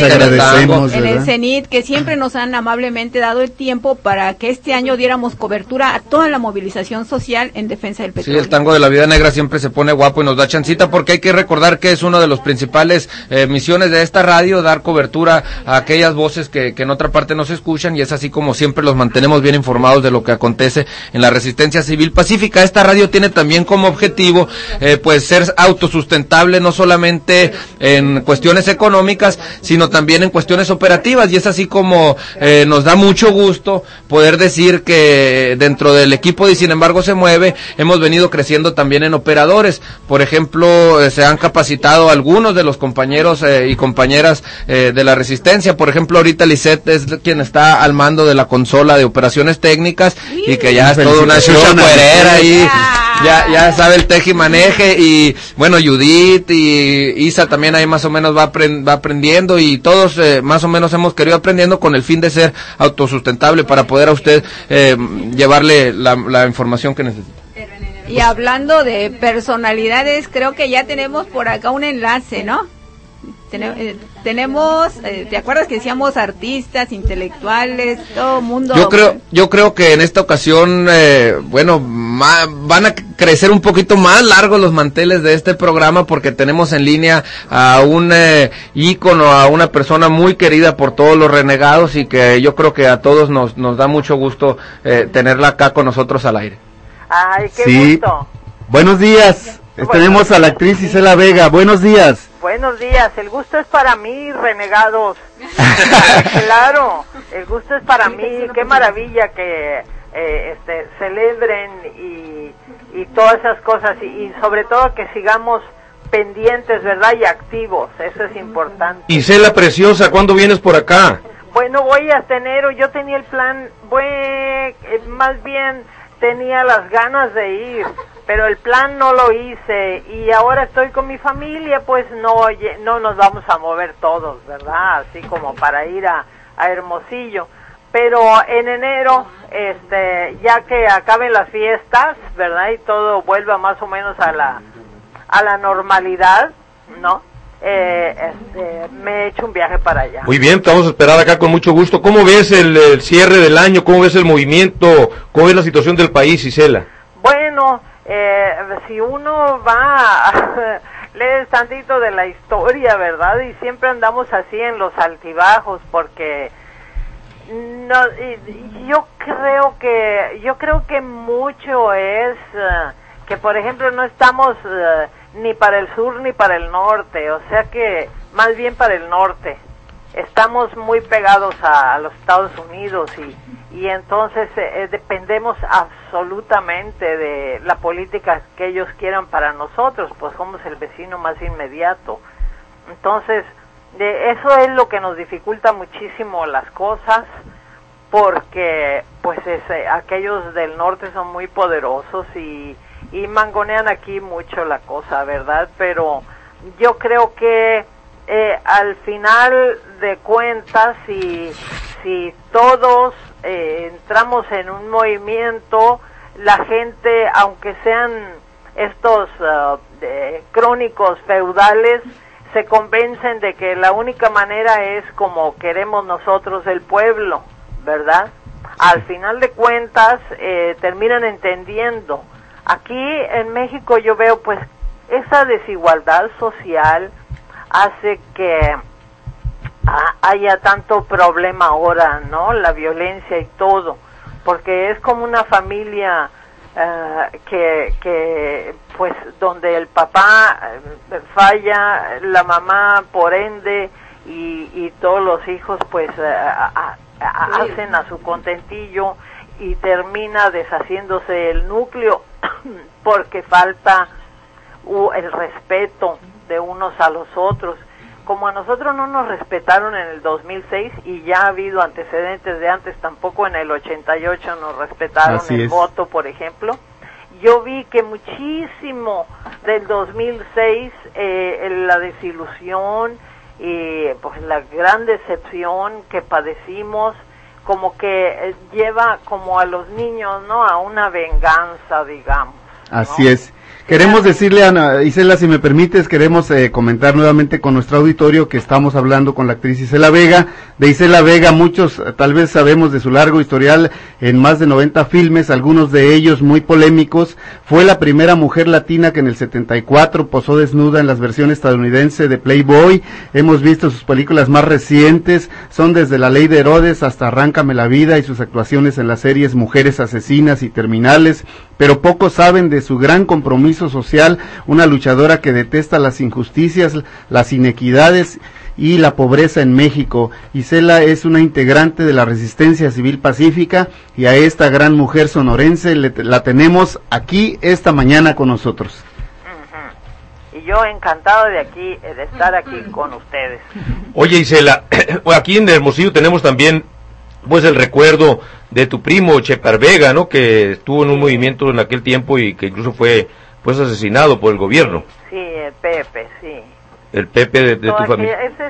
Cenit, que siempre nos han amablemente dado el tiempo para que este año diéramos cobertura a toda la movilización social en defensa del petróleo. Sí, el tango de la vida negra siempre se pone guapo y nos da chancita, porque hay que recordar que es una de las principales misiones de esta radio, dar cobertura a aquellas voces que en otra parte no se escuchan, y es así como siempre los mantenemos bien informados de lo que acontece en la resistencia civil pacífica. Esta radio tiene también como objetivo pues ser autosustentable, no solamente en cuestiones económicas, sino también en cuestiones operativas, y es así como nos da mucho gusto poder decir que dentro del equipo de Sin embargo se mueve, hemos venido creciendo también en operadores. Por ejemplo, se han capacitado algunos de los compañeros y compañeras de la resistencia. Por ejemplo, ahorita Lisette es quien está al mando de la consola de operaciones técnicas, y que ya es toda una chucha cuerera ahí, ya sabe el teje y maneje, y bueno, Judith y Isa también ahí más o menos va aprendiendo, y todos más o menos hemos querido aprendiendo con el fin de ser autosustentable para poder a usted llevarle la información que necesita. Y hablando de personalidades, creo que ya tenemos por acá un enlace, ¿no? tenemos, ¿te acuerdas que decíamos artistas, intelectuales, todo mundo? Yo creo que en esta ocasión, van a crecer un poquito más largos los manteles de este programa, porque tenemos en línea a un ícono, a una persona muy querida por todos los renegados, y que yo creo que a todos nos da mucho gusto tenerla acá con nosotros al aire. Ay, qué gusto. Buenos días. Tenemos a la actriz Isela Vega. Buenos días. Buenos días. El gusto es para mí, renegados. Claro, el gusto es para mí. Qué maravilla que celebren y todas esas cosas, y sobre todo que sigamos pendientes, ¿verdad? Y activos. Eso es importante. Isela preciosa, ¿cuándo vienes por acá? Bueno, voy hasta enero. Yo tenía el plan, más bien tenía las ganas de ir, pero el plan no lo hice, y ahora estoy con mi familia, pues no nos vamos a mover todos, ¿verdad? Así como para ir a Hermosillo. Pero en enero, ya que acaben las fiestas, ¿verdad? Y todo vuelva más o menos a la normalidad, ¿no? Me he hecho un viaje para allá. Muy bien, te vamos a esperar acá con mucho gusto. ¿Cómo ves el cierre del año? ¿Cómo ves el movimiento? ¿Cómo ves la situación del país, Isela? Bueno, si uno va, lees tantito de la historia, ¿verdad? Y siempre andamos así en los altibajos, porque yo creo que mucho es que, por ejemplo, no estamos ni para el sur ni para el norte, o sea que más bien para el norte. Estamos muy pegados a los Estados Unidos, y entonces dependemos absolutamente de la política que ellos quieran para nosotros, pues somos el vecino más inmediato. Entonces, eso es lo que nos dificulta muchísimo las cosas, porque pues aquellos del norte son muy poderosos y mangonean aquí mucho la cosa, ¿verdad? Pero yo creo que al final de cuentas, si todos entramos en un movimiento, la gente, aunque sean estos crónicos feudales, se convencen de que la única manera es como queremos nosotros el pueblo, ¿verdad? Al final de cuentas terminan entendiendo. Aquí en México yo veo pues esa desigualdad social hace que haya tanto problema ahora, ¿no? La violencia y todo, porque es como una familia que pues donde el papá falla, la mamá por ende, y todos los hijos pues hacen a su contentillo, y termina deshaciéndose el núcleo porque falta el respeto de unos a los otros. Como a nosotros no nos respetaron en el 2006, y ya ha habido antecedentes de antes, tampoco en el 88 nos respetaron el voto, por ejemplo. Yo vi que muchísimo del 2006, la desilusión y pues la gran decepción que padecimos, como que lleva como a los niños, ¿no? A una venganza, digamos, ¿no? Así es. Queremos decirle, Ana Isela, si me permites, queremos comentar nuevamente con nuestro auditorio que estamos hablando con la actriz Isela Vega. De Isela Vega, muchos tal vez sabemos de su largo historial en más de 90 filmes, algunos de ellos muy polémicos. Fue la primera mujer latina que en el 74 posó desnuda en las versiones estadounidense de Playboy. Hemos visto sus películas más recientes, son desde La Ley de Herodes hasta Arráncame la Vida, y sus actuaciones en las series Mujeres Asesinas y Terminales, pero pocos saben de su gran compromiso social, una luchadora que detesta las injusticias, las inequidades y la pobreza en México. Isela es una integrante de la Resistencia Civil Pacífica, y a esta gran mujer sonorense la tenemos aquí esta mañana con nosotros. Y yo encantado de estar aquí con ustedes. Oye, Isela, aquí en Hermosillo tenemos también pues el recuerdo de tu primo Chepar Vega, ¿no? Que estuvo en un movimiento en aquel tiempo y que incluso fue pues asesinado por el gobierno. Sí, el Pepe, sí. El Pepe de tu familia. Ese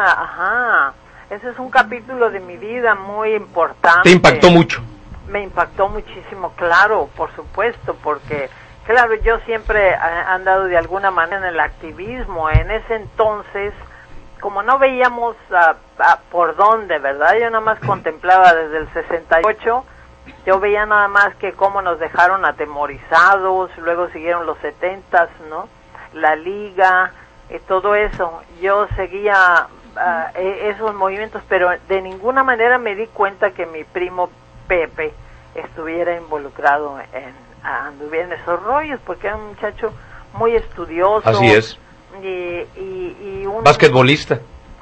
es un capítulo de mi vida muy importante. ¿Te impactó mucho? Me impactó muchísimo, claro, por supuesto, porque claro, yo siempre he andado de alguna manera en el activismo. En ese entonces como no veíamos por dónde, ¿verdad? Yo nada más contemplaba desde el 68, yo veía nada más que cómo nos dejaron atemorizados, luego siguieron los 70s, ¿no? La Liga, todo eso. Yo seguía esos movimientos, pero de ninguna manera me di cuenta que mi primo Pepe estuviera involucrado anduviera en esos rollos, porque era un muchacho muy estudioso. Así es. Y un basquetbolista,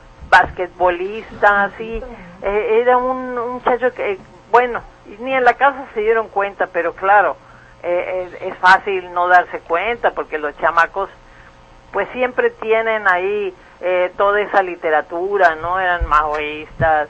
sí. Era un muchacho que, bueno, ni en la casa se dieron cuenta, pero claro, es fácil no darse cuenta, porque los chamacos pues siempre tienen ahí toda esa literatura, ¿no? Eran maoístas,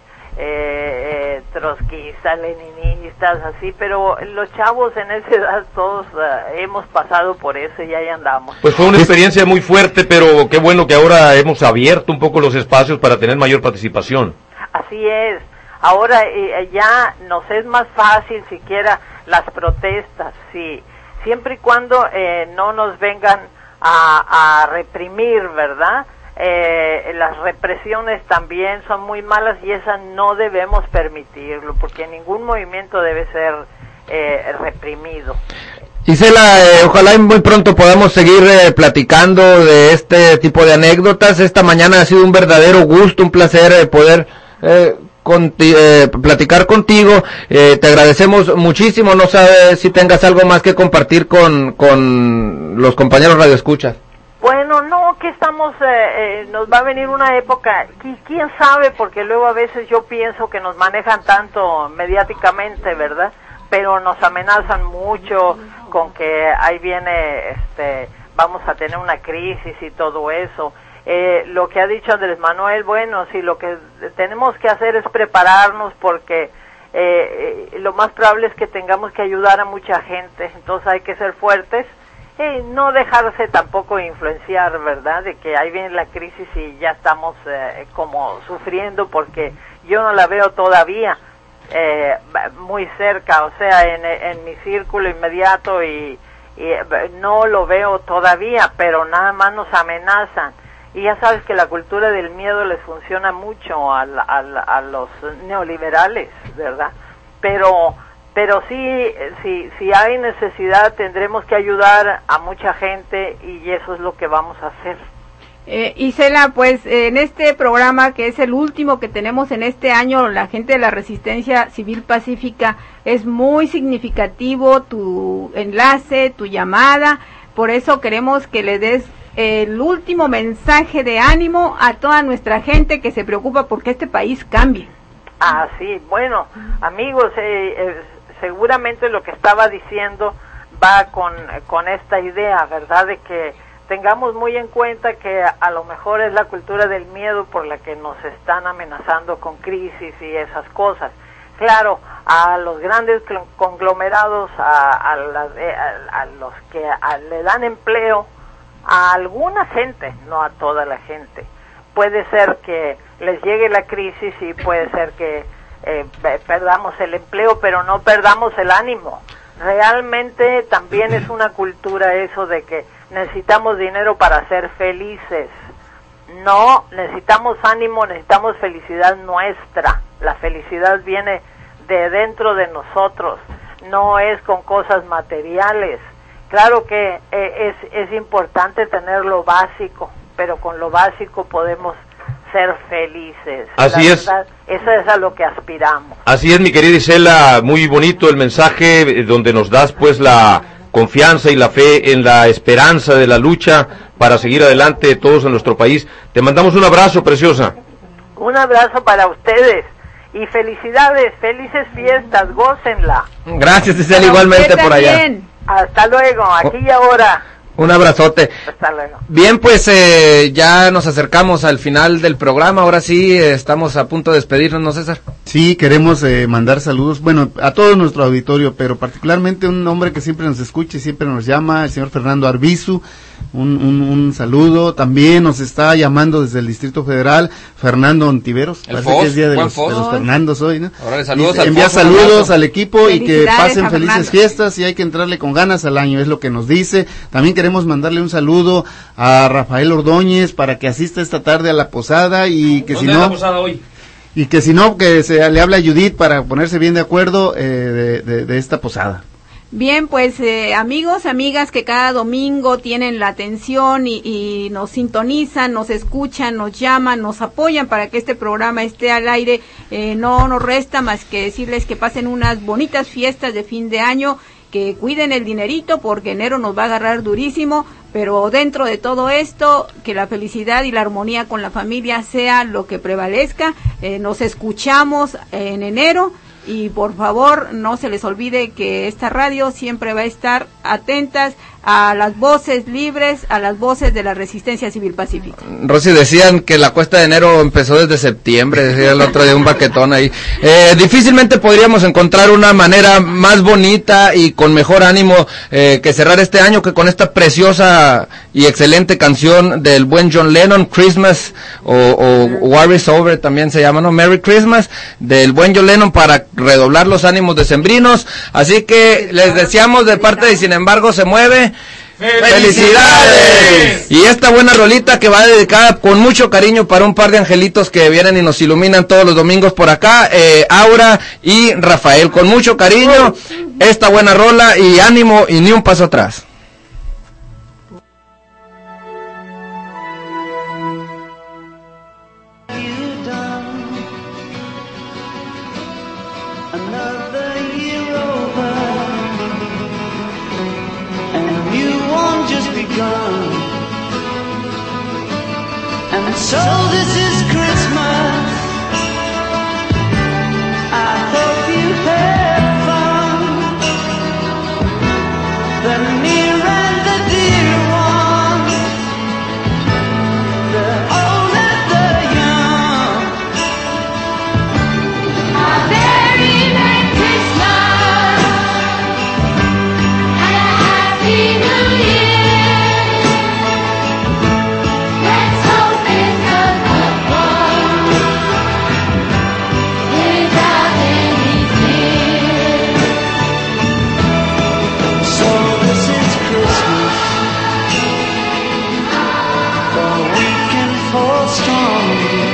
trotskistas, leninistas, así, pero los chavos en esa edad todos hemos pasado por eso y ahí andamos. Pues fue una experiencia muy fuerte, pero qué bueno que ahora hemos abierto un poco los espacios para tener mayor participación. Así es, ahora ya nos es más fácil siquiera las protestas, sí, siempre y cuando no nos vengan a reprimir, ¿verdad? Las represiones también son muy malas y esa no debemos permitirlo, porque ningún movimiento debe ser reprimido. Isela, ojalá muy pronto podamos seguir platicando de este tipo de anécdotas. Esta mañana ha sido un verdadero gusto, un placer poder platicar contigo. Te agradecemos muchísimo. No sé si tengas algo más que compartir con los compañeros radioescuchas. Bueno, no, que estamos, nos va a venir una época, quién sabe, porque luego a veces yo pienso que nos manejan tanto mediáticamente, ¿verdad? Pero nos amenazan mucho con que ahí viene, vamos a tener una crisis y todo eso. Lo que ha dicho Andrés Manuel, bueno, sí, lo que tenemos que hacer es prepararnos, porque lo más probable es que tengamos que ayudar a mucha gente, entonces hay que ser fuertes. No dejarse tampoco influenciar, ¿verdad? De que ahí viene la crisis y ya estamos como sufriendo, porque yo no la veo todavía muy cerca, o sea, en mi círculo inmediato y no lo veo todavía, pero nada más nos amenazan. Y ya sabes que la cultura del miedo les funciona mucho a los neoliberales, ¿verdad? Pero si hay necesidad tendremos que ayudar a mucha gente y eso es lo que vamos a hacer. Isela, pues en este programa, que es el último que tenemos en este año, la gente de la Resistencia Civil Pacífica, es muy significativo tu enlace, tu llamada, por eso queremos que le des el último mensaje de ánimo a toda nuestra gente que se preocupa porque este país cambie. Ah, sí, bueno, amigos, seguramente lo que estaba diciendo va con esta idea, ¿verdad? De que tengamos muy en cuenta que a lo mejor es la cultura del miedo por la que nos están amenazando con crisis y esas cosas. Claro, a los grandes conglomerados, a los que le dan empleo, a alguna gente, no a toda la gente. Puede ser que les llegue la crisis y puede ser que perdamos el empleo, pero no perdamos el ánimo. Realmente también es una cultura eso de que necesitamos dinero para ser felices. No, necesitamos ánimo, necesitamos felicidad nuestra. La felicidad viene de dentro de nosotros, no es con cosas materiales. Claro que es importante tener lo básico, pero con lo básico podemos ser felices. Así es. Eso es a lo que aspiramos. Así es, mi querida Isela, muy bonito el mensaje donde nos das pues la confianza y la fe en la esperanza de la lucha para seguir adelante todos en nuestro país. Te mandamos un abrazo, preciosa. Un abrazo para ustedes y felicidades, felices fiestas, gócenla. Gracias, Isela, igualmente por allá. Hasta luego, aquí y ahora. Un abrazote. Hasta luego. Bien, pues ya nos acercamos al final del programa. Ahora sí, estamos a punto de despedirnos, ¿no, César? Sí, queremos mandar saludos, bueno, a todo nuestro auditorio, pero particularmente un hombre que siempre nos escucha y siempre nos llama, el señor Fernando Arbizu, un saludo. También nos está llamando desde el Distrito Federal Fernando Ontiveros. Parece que es día de los Fernandos hoy, ¿no? Ahora saludos envía saludos al equipo y que pasen felices fiestas, y hay que entrarle con ganas al año, es lo que nos dice. También queremos mandarle un saludo a Rafael Ordóñez para que asista esta tarde a la posada, y que si no... la posada hoy? Y que si no, que le hable a Judith para ponerse bien de acuerdo de esta posada. Bien, pues amigos, amigas que cada domingo tienen la atención y nos sintonizan, nos escuchan, nos llaman, nos apoyan para que este programa esté al aire, no nos resta más que decirles que pasen unas bonitas fiestas de fin de año, que cuiden el dinerito porque enero nos va a agarrar durísimo, pero dentro de todo esto, que la felicidad y la armonía con la familia sea lo que prevalezca. Nos escuchamos en enero. Y por favor, no se les olvide que esta radio siempre va a estar atentas a las voces libres, a las voces de la resistencia civil pacífica. Rosy, decían que la cuesta de enero empezó desde septiembre, decía el otro día un baquetón ahí. Difícilmente podríamos encontrar una manera más bonita y con mejor ánimo que cerrar este año que con esta preciosa y excelente canción del buen John Lennon, Christmas, o War is Over también se llama, ¿no? Merry Christmas, del buen John Lennon, para redoblar los ánimos decembrinos. Así que les deseamos de parte de Sin Embargo Se Mueve, ¡felicidades! Y esta buena rolita que va dedicada con mucho cariño para un par de angelitos que vienen y nos iluminan todos los domingos por acá, Aura y Rafael, con mucho cariño, esta buena rola, y ánimo y ni un paso atrás. So this is Christmas. I hope you had fun. The near and the dear ones, the old and the young. A very Merry Christmas and a Happy New Year. Let's hope it's a good one without any fear. So this is Christmas, the weak and for strong,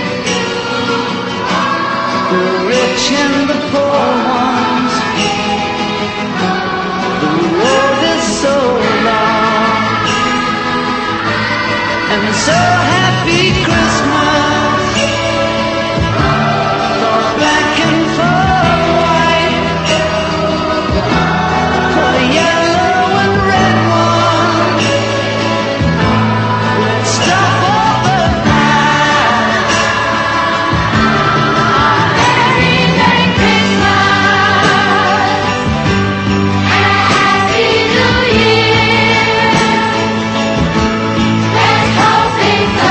the rich and the poor ones. The road is so long, and so happy Christmas, for black and for white, for the yellow and red one. Let's stop all the lights. Merry Merry Christmas and a Happy New Year. Let's hope it's a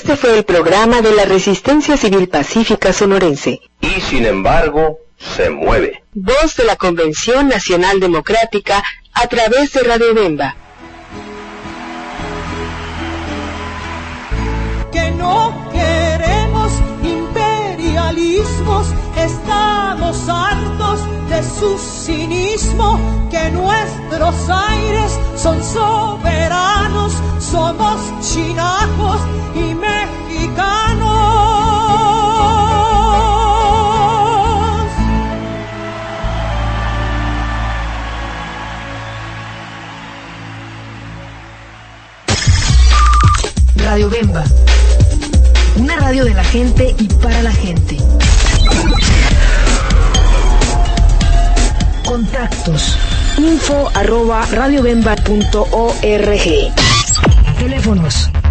Este fue el programa de la Resistencia Civil Pacífica Sonorense. Y sin embargo, se mueve. Voz de la Convención Nacional Democrática a través de Radio Bemba. Que no queremos imperialismos, estamos hartos de su cinismo, que nuestros aires son soberanos, somos chinacos y mexicanos. Radio Bemba, una radio de la gente y para la gente. Contactos: info@radiobemba.org. Teléfonos